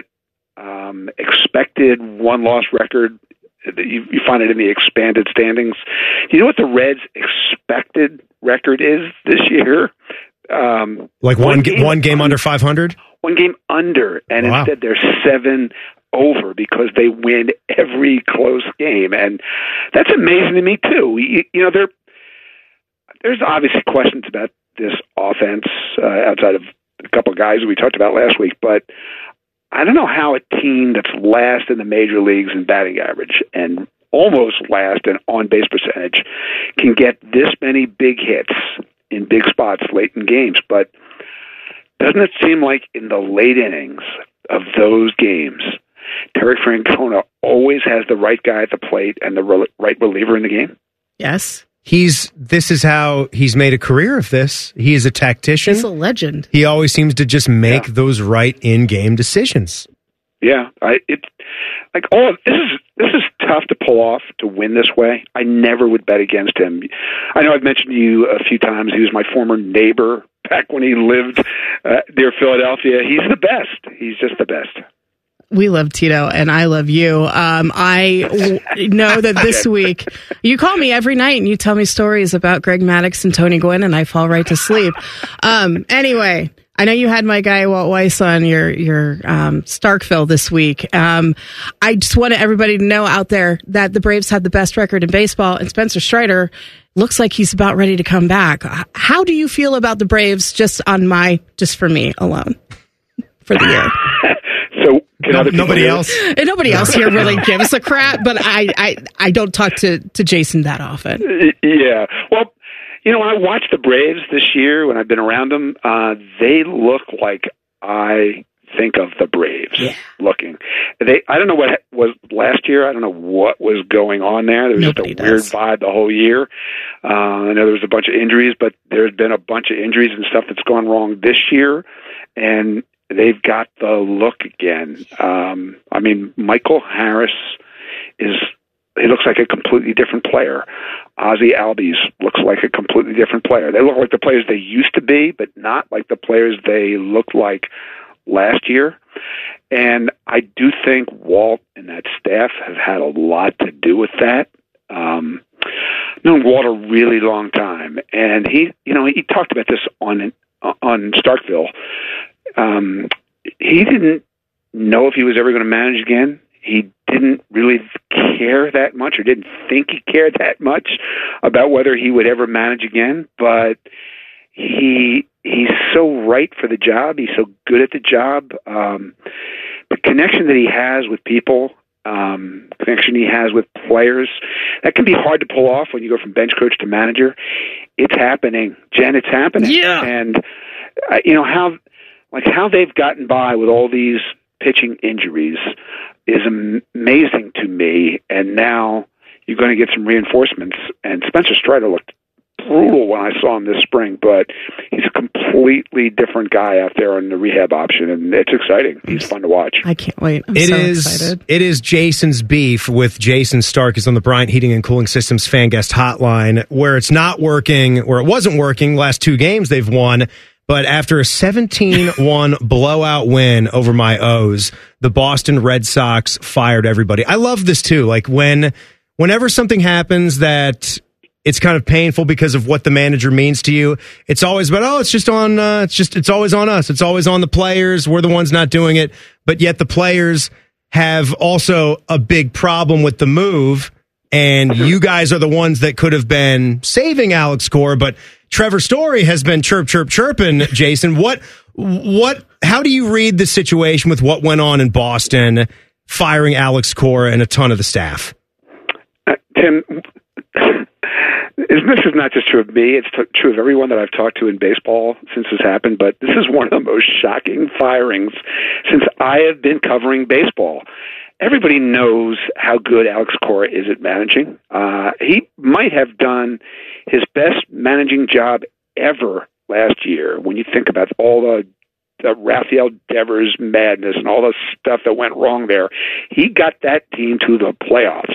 um, expected one-loss record. You, you find it in the expanded standings. You know what the Reds' expected record is this year? Um, like one, one game, one game under five hundred? One game under, and wow. instead they're seven over because they win every close game, and that's amazing to me too. You, you know, there there's obviously questions about this offense uh, outside of a couple of guys we talked about last week, but I don't know how a team that's last in the major leagues in batting average and almost last in on-base percentage can get this many big hits in big spots late in games, but doesn't it seem like in the late innings of those games, Terry Francona always has the right guy at the plate and the re- right reliever in the game? Yes. He's this is how he's made a career of this. He is a tactician. He's a legend. He always seems to just make yeah. those right in-game decisions. Yeah, I it like all of, this is this is tough to pull off to win this way. I never would bet against him. I know I've mentioned to you a few times. He was my former neighbor back when he lived uh, near Philadelphia. He's the best. He's just the best. We love Tito, and I love you. Um, I w- know that this week you call me every night and you tell me stories about Greg Maddux and Tony Gwynn, and I fall right to sleep. Um, anyway, I know you had my guy Walt Weiss on your your um, Starkville this week. Um, I just wanted everybody to know out there that the Braves have the best record in baseball, and Spencer Strider looks like he's about ready to come back. How do you feel about the Braves, just on my, just for me alone, for the year? So can No- other people nobody hear? else? And nobody else here really gives a crap, but I, I, I don't talk to, to Jason that often. Yeah. Well, you know, when I watch the Braves this year, when I've been around them, uh, they look like I think of the Braves looking. They, I don't know what was last year. I don't know what was going on there. There was Nobody just a weird does. vibe the whole year. Uh, I know there was a bunch of injuries, but there's been a bunch of injuries and stuff that's gone wrong this year, and they've got the look again. Um, I mean, Michael Harris is, he looks like a completely different player. Ozzie Albies looks like a completely different player. They look like the players they used to be, but not like the players they looked like last year. And I do think Walt and that staff have had a lot to do with that. Um, I've known Walt a really long time, and he, you know, he talked about this on on Starkville. Um, he didn't know if he was ever going to manage again. He didn't really care that much, or didn't think he cared that much about whether he would ever manage again. But he he's so right for the job. He's so good at the job. Um, the connection that he has with people, um, connection he has with players, that can be hard to pull off when you go from bench coach to manager. It's happening, Jen. It's happening. Yeah. And uh, you know how, like how they've gotten by with all these pitching injuries is am- amazing to me. And now you're going to get some reinforcements. And Spencer Strider looked brutal when I saw him this spring, but he's a completely different guy out there on the rehab option, and it's exciting. He's fun to watch. I can't wait. I'm It so is. excited. It is Jason's beef with Jason Stark is on the Bryant Heating and Cooling Systems fan guest hotline, where it's not working, where it wasn't working. Last two games they've won, but after a seventeen one blowout win over my O's, the Boston Red Sox fired everybody. I love this too. Like when, whenever something happens that it's kind of painful because of what the manager means to you, it's always about, oh, it's just on, uh, it's just, it's always on us. It's always on the players. We're the ones not doing it. But yet the players have also a big problem with the move. And you guys are the ones that could have been saving Alex Cora. But Trevor Story has been chirp, chirp, chirping, Jason. What, what, how do you read the situation with what went on in Boston, firing Alex Cora and a ton of the staff? Uh, Tim, this is not just true of me. It's t- true of everyone that I've talked to in baseball since this happened. But this is one of the most shocking firings since I have been covering baseball. Everybody knows how good Alex Cora is at managing. Uh, he might have done his best managing job ever last year when you think about all the, the Rafael Devers madness and all the stuff that went wrong there. He got that team to the playoffs.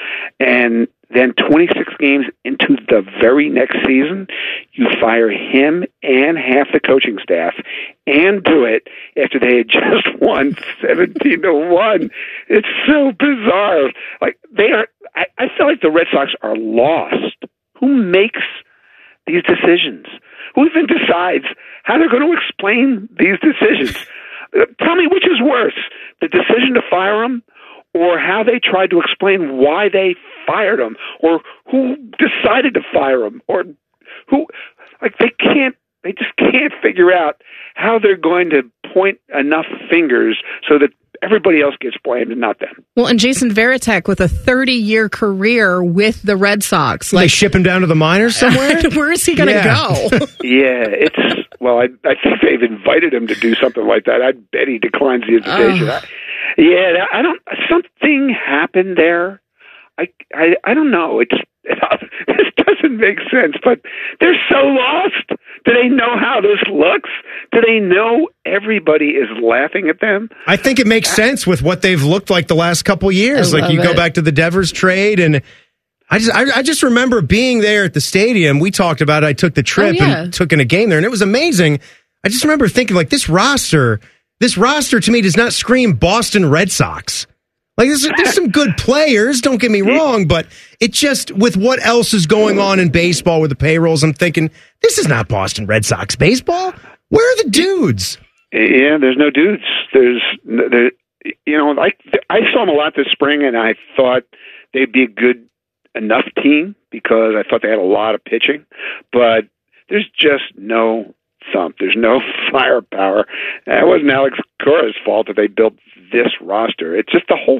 And then twenty-six games into the very next season, you fire him and half the coaching staff and do it after they had just won seventeen to one. It's so bizarre. Like they are, I, I feel like the Red Sox are lost. Who makes these decisions? Who even decides how they're going to explain these decisions? Tell me which is worse, the decision to fire him or how they tried to explain why they fired him, or who decided to fire him, or who, like, they can't, they just can't figure out how they're going to point enough fingers so that everybody else gets blamed and not them. Well, and Jason Varitek with a thirty-year career with the Red Sox. Like, they ship him down to the minors somewhere? Where is he going to Yeah. go? Yeah, it's, well, I, I think they've invited him to do something like that. I bet he declines the invitation. Ugh. I, yeah, I don't, something happened there. I, I, I don't know. It's, this doesn't make sense, but they're so lost. Do they know how this looks? Do they know everybody is laughing at them? I think it makes sense with what they've looked like the last couple years. I Like you love go it. back to the Devers trade, and I just I, I just remember being there at the stadium. We talked about it. I took the trip Oh, yeah. and took in a game there, and it was amazing. I just remember thinking, like, this roster, this roster to me does not scream Boston Red Sox. Like, there's, there's some good players, don't get me wrong, but it just, with what else is going on in baseball with the payrolls, I'm thinking, this is not Boston Red Sox baseball. Where are the dudes? Yeah, there's no dudes. There's, there, you know, I I saw them a lot this spring, and I thought they'd be a good enough team because I thought they had a lot of pitching, but there's just no thump. There's no firepower. And it wasn't Alex Cora's fault that they built this roster. It's just the whole.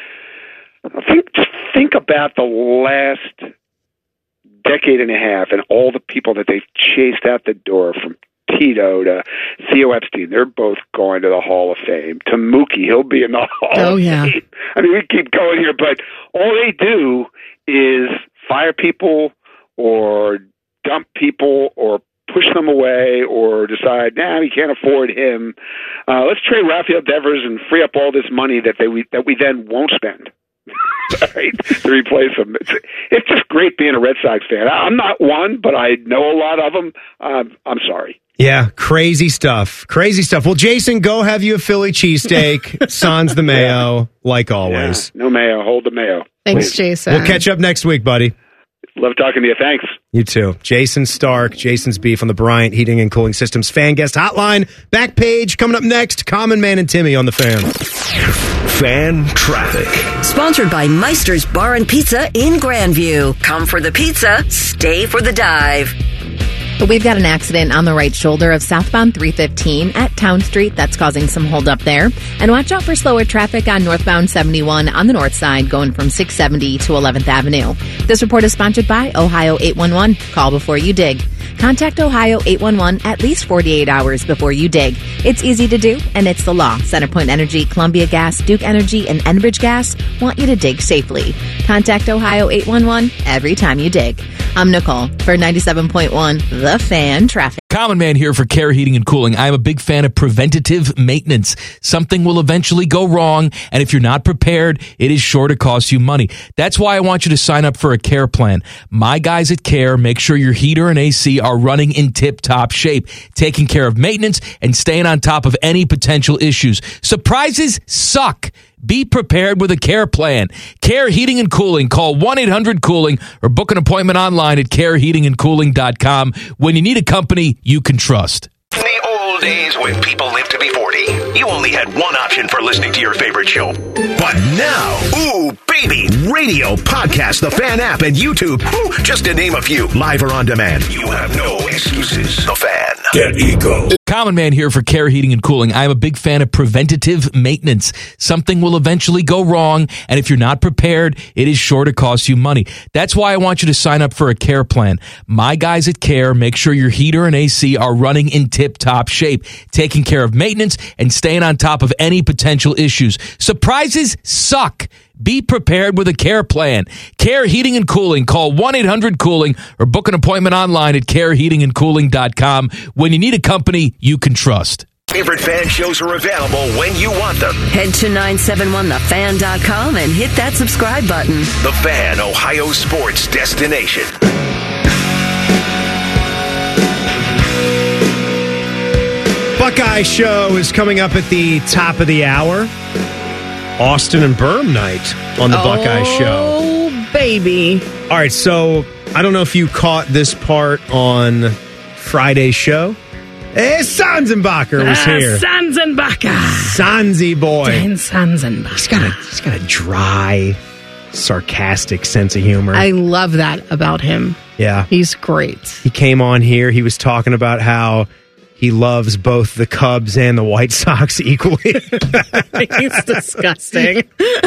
I think just think about the last decade and a half and all the people that they've chased out the door, from Tito to Theo Epstein. They're both going to the Hall of Fame. To Mookie, he'll be in the Hall oh, of yeah. Fame. I mean, we keep going here, but all they do is fire people or dump people or push them away or decide, nah, we can't afford him. Uh, let's trade Rafael Devers and free up all this money that they we, that we then won't spend. Right, to replace him. It's, it's just great being a Red Sox fan. I'm not one, but I know a lot of them. Um, I'm sorry. Yeah, crazy stuff. Crazy stuff. Well, Jason, go have you a Philly cheesesteak. Sans the mayo, like always. Yeah, no mayo. Hold the mayo. Thanks, Please. Jason. We'll catch up next week, buddy. Love talking to you. Thanks. You too. Jason Stark, Jason's Beef on the Bryant Heating and Cooling Systems Fan Guest Hotline. Back page coming up next. Common Man and Timmy on the Fan. Fan Traffic. Sponsored by Meister's Bar and Pizza in Grandview. Come for the pizza, stay for the dive. We've got an accident on the right shoulder of southbound three fifteen at Town Street that's causing some holdup there. And watch out for slower traffic on northbound seventy-one on the north side going from six seventy to eleventh Avenue. This report is sponsored by Ohio eight one one. Call before you dig. Contact Ohio eight one one at least forty-eight hours before you dig. It's easy to do, and it's the law. Centerpoint Energy, Columbia Gas, Duke Energy, and Enbridge Gas want you to dig safely. Contact Ohio eight one one every time you dig. I'm Nicole for ninety-seven point one The Fan Traffic. Common Man here for Care Heating and Cooling. I'm a big fan of preventative maintenance. Something will eventually go wrong, and if you're not prepared, it is sure to cost you money. That's why I want you to sign up for a Care plan. My guys at Care make sure your heater and A C are running in tip-top shape, taking care of maintenance and staying on top of any potential issues. Surprises suck. Be prepared with a Care plan. Care Heating and Cooling. Call one eight hundred cooling or book an appointment online at care heating and cooling dot com when you need a company you can trust. In the old days when people lived to be forty, you only had one option for listening to your favorite show. But now, Ooh, baby! radio, podcast, the Fan app, and YouTube. Ooh, just to name a few. Live or on demand. You have no excuses. The Fan. Get ego. Common Man here for Care Heating and Cooling. I'm a big fan of preventative maintenance. Something will eventually go wrong, and if you're not prepared, it is sure to cost you money. That's why I want you to sign up for a Care plan. My guys at Care make sure your heater and A C are running in tip-top shape, taking care of maintenance and staying on top of any potential issues. Surprises suck. Be prepared with a Care plan. Care Heating and Cooling. Call one eight hundred cooling or book an appointment online at care heating and cooling dot com when you need a company you can trust. Favorite Fan shows are available when you want them. Head to nine seven one the fan dot com and hit that subscribe button. The Fan, Ohio sports destination. Buckeye Show is coming up at the top of the hour. Austin and Berm night on the oh, Buckeye Show. Oh, baby. All right, so I don't know if you caught this part on Friday's show. Hey, Sanzenbacher was ah, here. Sanzenbacher. Sanzi boy. Dan Sanzenbacher. He's got a he's got a dry, sarcastic sense of humor. I love that about him. Yeah. He's great. He came on here. He was talking about how he loves both the Cubs and the White Sox equally. He's disgusting.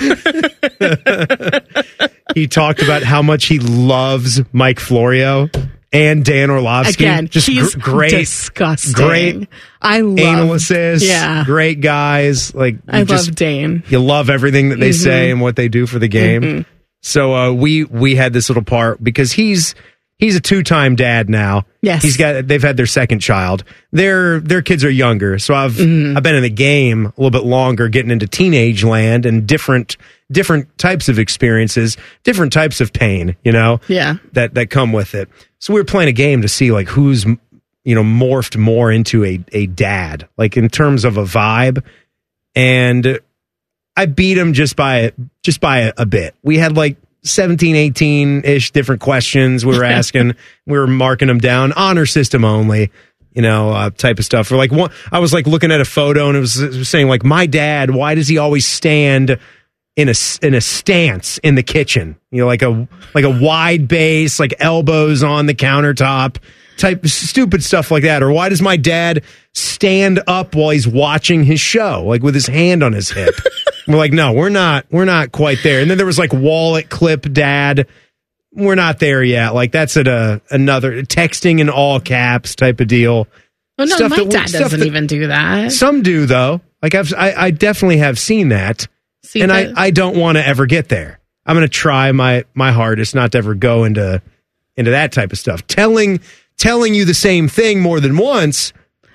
He talked about how much he loves Mike Florio and Dan Orlovsky. Again, just he's gr- great, disgusting. Great, I love analysts. Yeah, great guys. Like I just, love Dane. You love everything that they mm-hmm. say and what they do for the game. Mm-hmm. So uh, we we had this little part because he's. He's a two-time dad now. Yes, he's got. They've had their second child. Their their kids are younger, so I've mm-hmm. I've been in the game a little bit longer, getting into teenage land and different different types of experiences, different types of pain. You know, yeah, that that come with it. So we were playing a game to see like who's you know morphed more into a a dad, like in terms of a vibe, and I beat him just by just by a, a bit. We had like seventeen, eighteen-ish different questions we were asking. We were marking them down. Honor system only, you know, uh, type of stuff. Or like one, I was like looking at a photo and it was, it was saying like, my dad, why does he always stand in a, in a stance in the kitchen? You know, like a, like a wide base, like elbows on the countertop type stupid stuff like that. Or why does my dad stand up while he's watching his show, like with his hand on his hip. We're like, no, we're not, we're not quite there. And then there was like wallet clip dad. We're not there yet. Like that's at a another texting in all caps type of deal. Well, no, Stuff my that we- dad stuff doesn't that- even do that. Some do though. Like I've, I, I definitely have seen that, See, and I, but- I don't want to ever get there. I'm going to try my my hardest not to ever go into into that type of stuff. Telling telling you the same thing more than once,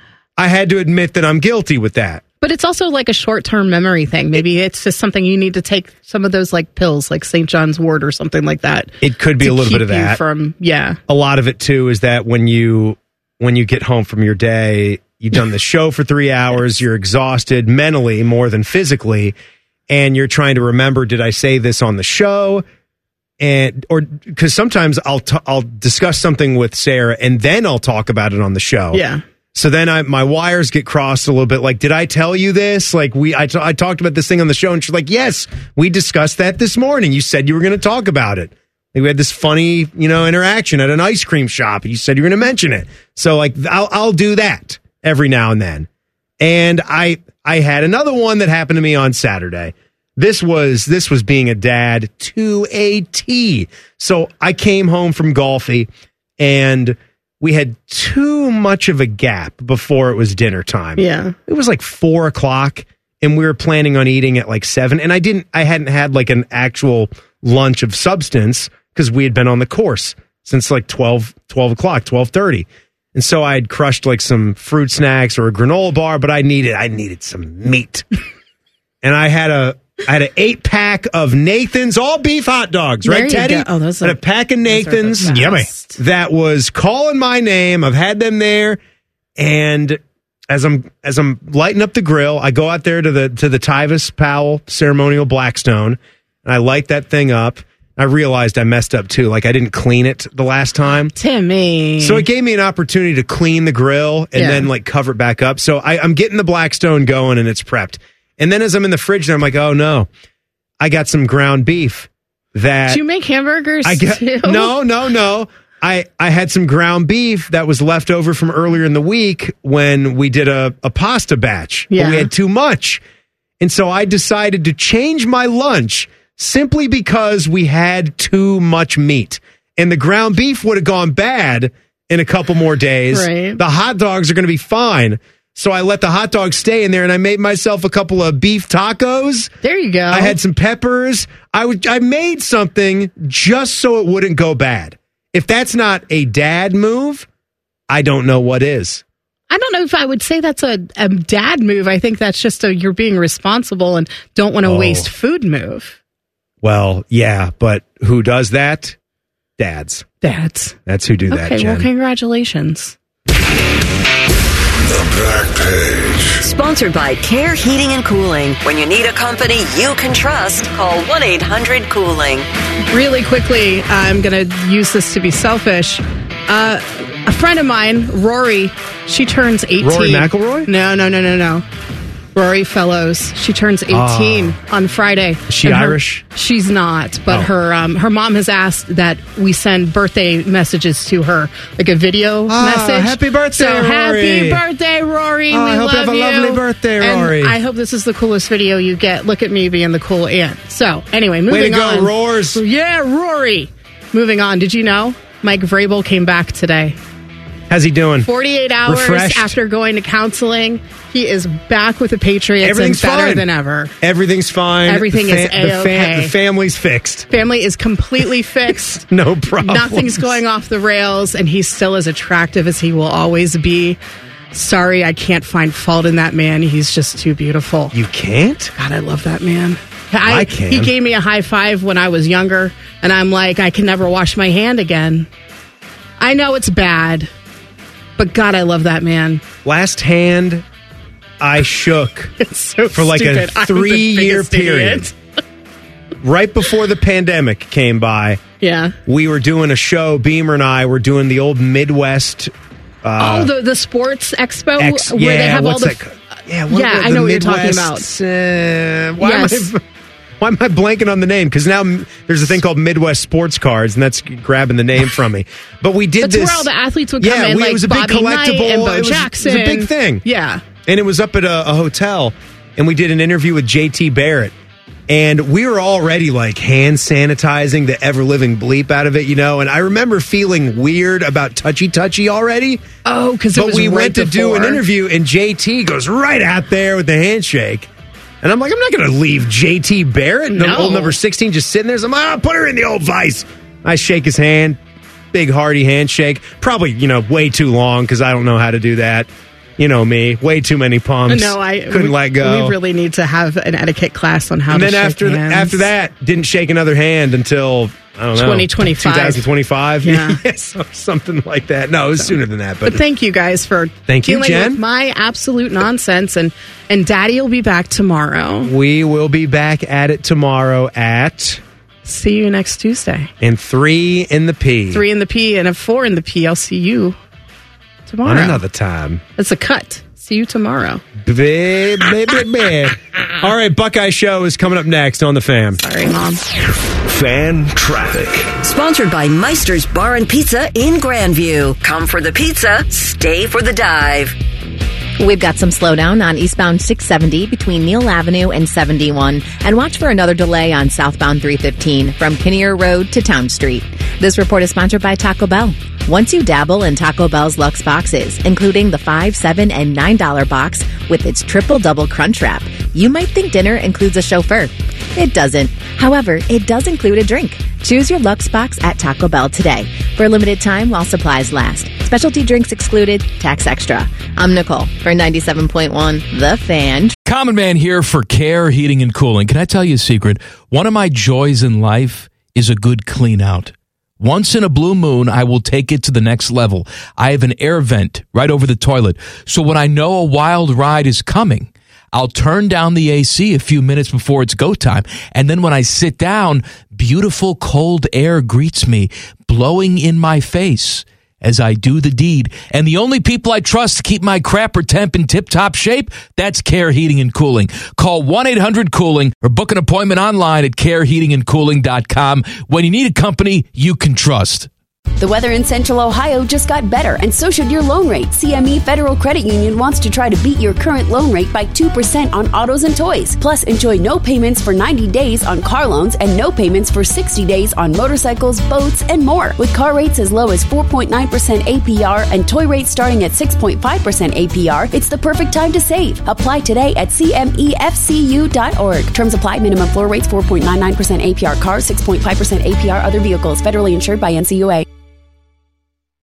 I had to admit that I'm guilty with that. But it's also like a short-term memory thing. Maybe it's just something you need to take some of those like pills, like Saint John's Wort or something like that. It could be to a little bit of keep you that. From yeah, A lot of it too is that when you when you get home from your day, you've done the show for three hours, you're exhausted mentally more than physically, and you're trying to remember, did I say this on the show? And or because sometimes I'll t- I'll discuss something with Sarah and then I'll talk about it on the show. yeah. So then I, my wires get crossed a little bit. Like, did I tell you this? Like, we, I, t- I talked about this thing on the show, and she's like, yes, we discussed that this morning. You said you were going to talk about it. Like, we had this funny, you know, interaction at an ice cream shop, and you said you were going to mention it. So, like, I'll, I'll do that every now and then. And I, I had another one that happened to me on Saturday. This was, this was being a dad to a T. So I came home from golfy, and we had too much of a gap before it was dinner time. Yeah. It was like four o'clock and we were planning on eating at like seven. And I didn't, I hadn't had like an actual lunch of substance because we had been on the course since like twelve, twelve o'clock, twelve thirty. And so I had crushed like some fruit snacks or a granola bar, but I needed, I needed some meat. And I had a, I had an eight pack of Nathan's all beef hot dogs, There right, you Teddy? go. Oh, those Had are- a pack of those are the Nathan's. best. Yummy. That was calling my name. I've had them there. And as I'm as I'm lighting up the grill, I go out there to the to the Tyvis Powell ceremonial Blackstone, and I light that thing up. I realized I messed up too. Like I didn't clean it the last time. Timmy. So it gave me an opportunity to clean the grill and Yeah. then like cover it back up. So I, I'm getting the Blackstone going and it's prepped. And then as I'm in the fridge, I'm like, oh no, I got some ground beef that Do you make hamburgers I get. too? No, no, no. I, I had some ground beef that was left over from earlier in the week when we did a, a pasta batch. But Yeah. we had too much. And so I decided to change my lunch simply because we had too much meat. And the ground beef would have gone bad in a couple more days. Right. The hot dogs are going to be fine. So I let the hot dogs stay in there and I made myself a couple of beef tacos. There you go. I had some peppers. I would, I made something just so it wouldn't go bad. If that's not a dad move, I don't know what is. I don't know if I would say that's a, a dad move. I think that's just a you're being responsible and don't want to Oh. waste food move. Well, yeah, but who does that? Dads. Dads. That's who do that, Okay, Jen. well, congratulations. The Back Page. Sponsored by Care Heating and Cooling. When you need a company you can trust, call one eight hundred cooling. Really quickly, I'm going to use this to be selfish. Uh, a friend of mine, Rory, she turns eighteen. Rory McIlroy? No, no, no, no, no. Rory Fellows. She turns eighteen on Friday. Is she And her- Irish? She's not, but Oh. her um, her mom has asked that we send birthday messages to her, like a video Ah, message. happy birthday, so happy Rory. birthday, Rory! Oh, we I hope you love have a lovely birthday, And Rory. I hope this is the coolest video you get. Look at me being the cool aunt. So anyway, moving Way to go, on. Roars. Yeah, Rory. Moving on. Did you know Mike Vrabel came back today? How's he doing? forty-eight hours Refreshed? after going to counseling, he is back with the Patriots Everything's and better fine. than ever. Everything's fine. Everything the is the, fa- A-okay. the family's fixed. Family is completely fixed. No problem. Nothing's going off the rails, and he's still as attractive as he will always be. Sorry, I can't find fault in that man. He's just too beautiful. You can't? God, I love that man. I can. He gave me a high five when I was younger, and I'm like, I can never wash my hand again. I know it's bad, but God, I love that man. Last hand I shook It's so for like stupid. a I'm the three year biggest period. idiot. Right before the pandemic came by, Yeah. we were doing a show. Beamer and I were doing the old Midwest. Uh, oh, the the sports expo Ex- where yeah, they have all what's the. that ca- Yeah, what yeah, are the- I the know what you're talking about. Midwest, Uh, why Yes. am I, Why am I blanking on the name? Because now m- there's a thing called Midwest Sports Cards, and that's grabbing the name from me. But we did That's this. where all the athletes would come yeah, in, we, like it was a Bobby big Knight collectible. and Bo it, was, Jackson. it was a big thing. Yeah. And it was up at a, a hotel, and we did an interview with J T Barrett. And we were already like hand sanitizing the ever living bleep out of it, you know. And I remember feeling weird about touchy touchy already. Oh, because it But was we right went to do an before. interview, and J T goes right out there with the handshake. And I'm like, I'm not going to leave J T Barrett, the No. old number sixteen, just sitting there. So I'm like, oh, put her in the old vice. I shake his hand, big hearty handshake. Probably, you know, way too long because I don't know how to do that. You know me, way too many pumps. No, I couldn't we, let go. We really need to have an etiquette class on how and to then shake after th- hands. after that, didn't shake another hand until I don't know twenty twenty-five. twenty twenty-five Yeah. yes, or something like that. No, it was sooner than that. But, But thank you guys for Thank you, dealing Jen. with my absolute nonsense, and and Daddy will be back tomorrow. we will be back at it tomorrow at See you next Tuesday. and three in the P Three in the P and a four in the P. I'll see you tomorrow. on another time. It's a cut. See you tomorrow. Babe, babe, babe, babe. All right, Buckeye Show is coming up next on the Fam. Sorry, Mom. Fan traffic. Sponsored by Meister's Bar and Pizza in Grandview. Come for the pizza, stay for the dive. We've got some slowdown on eastbound six seventy between Neal Avenue and seventy-one, and watch for another delay on southbound three fifteen from Kinnear Road to Town Street. This report is sponsored by Taco Bell. Once you dabble in Taco Bell's Luxe boxes, including the five, seven, and nine dollar box with its triple double crunch wrap, you might think dinner includes a chauffeur. It doesn't. However, it does include a drink. Choose your Luxe box at Taco Bell today for a limited time while supplies last. Specialty drinks excluded, tax extra. I'm Nicole for ninety-seven point one The Fan. Common Man here for Care Heating and Cooling. Can I tell you a secret? One of my joys in life is a good clean out. Once in a blue moon, I will take it to the next level. I have an air vent right over the toilet. So when I know a wild ride is coming, I'll turn down the A C a few minutes before it's go time. And then when I sit down, beautiful cold air greets me, blowing in my face as I do the deed. And the only people I trust to keep my crapper temp in tip-top shape, that's Care Heating and Cooling. Call one eight hundred cooling or book an appointment online at care heating and cooling dot com when you need a company you can trust. The weather in Central Ohio just got better, and so should your loan rate. C M E Federal Credit Union wants to try to beat your current loan rate by two percent on autos and toys. Plus, enjoy no payments for ninety days on car loans and no payments for sixty days on motorcycles, boats, and more. With car rates as low as four point nine percent A P R and toy rates starting at six point five percent A P R, it's the perfect time to save. Apply today at C M E F C U dot org. Terms apply. Minimum floor rates four point nine nine percent A P R cars, six point five percent A P R other vehicles. Federally insured by N C U A.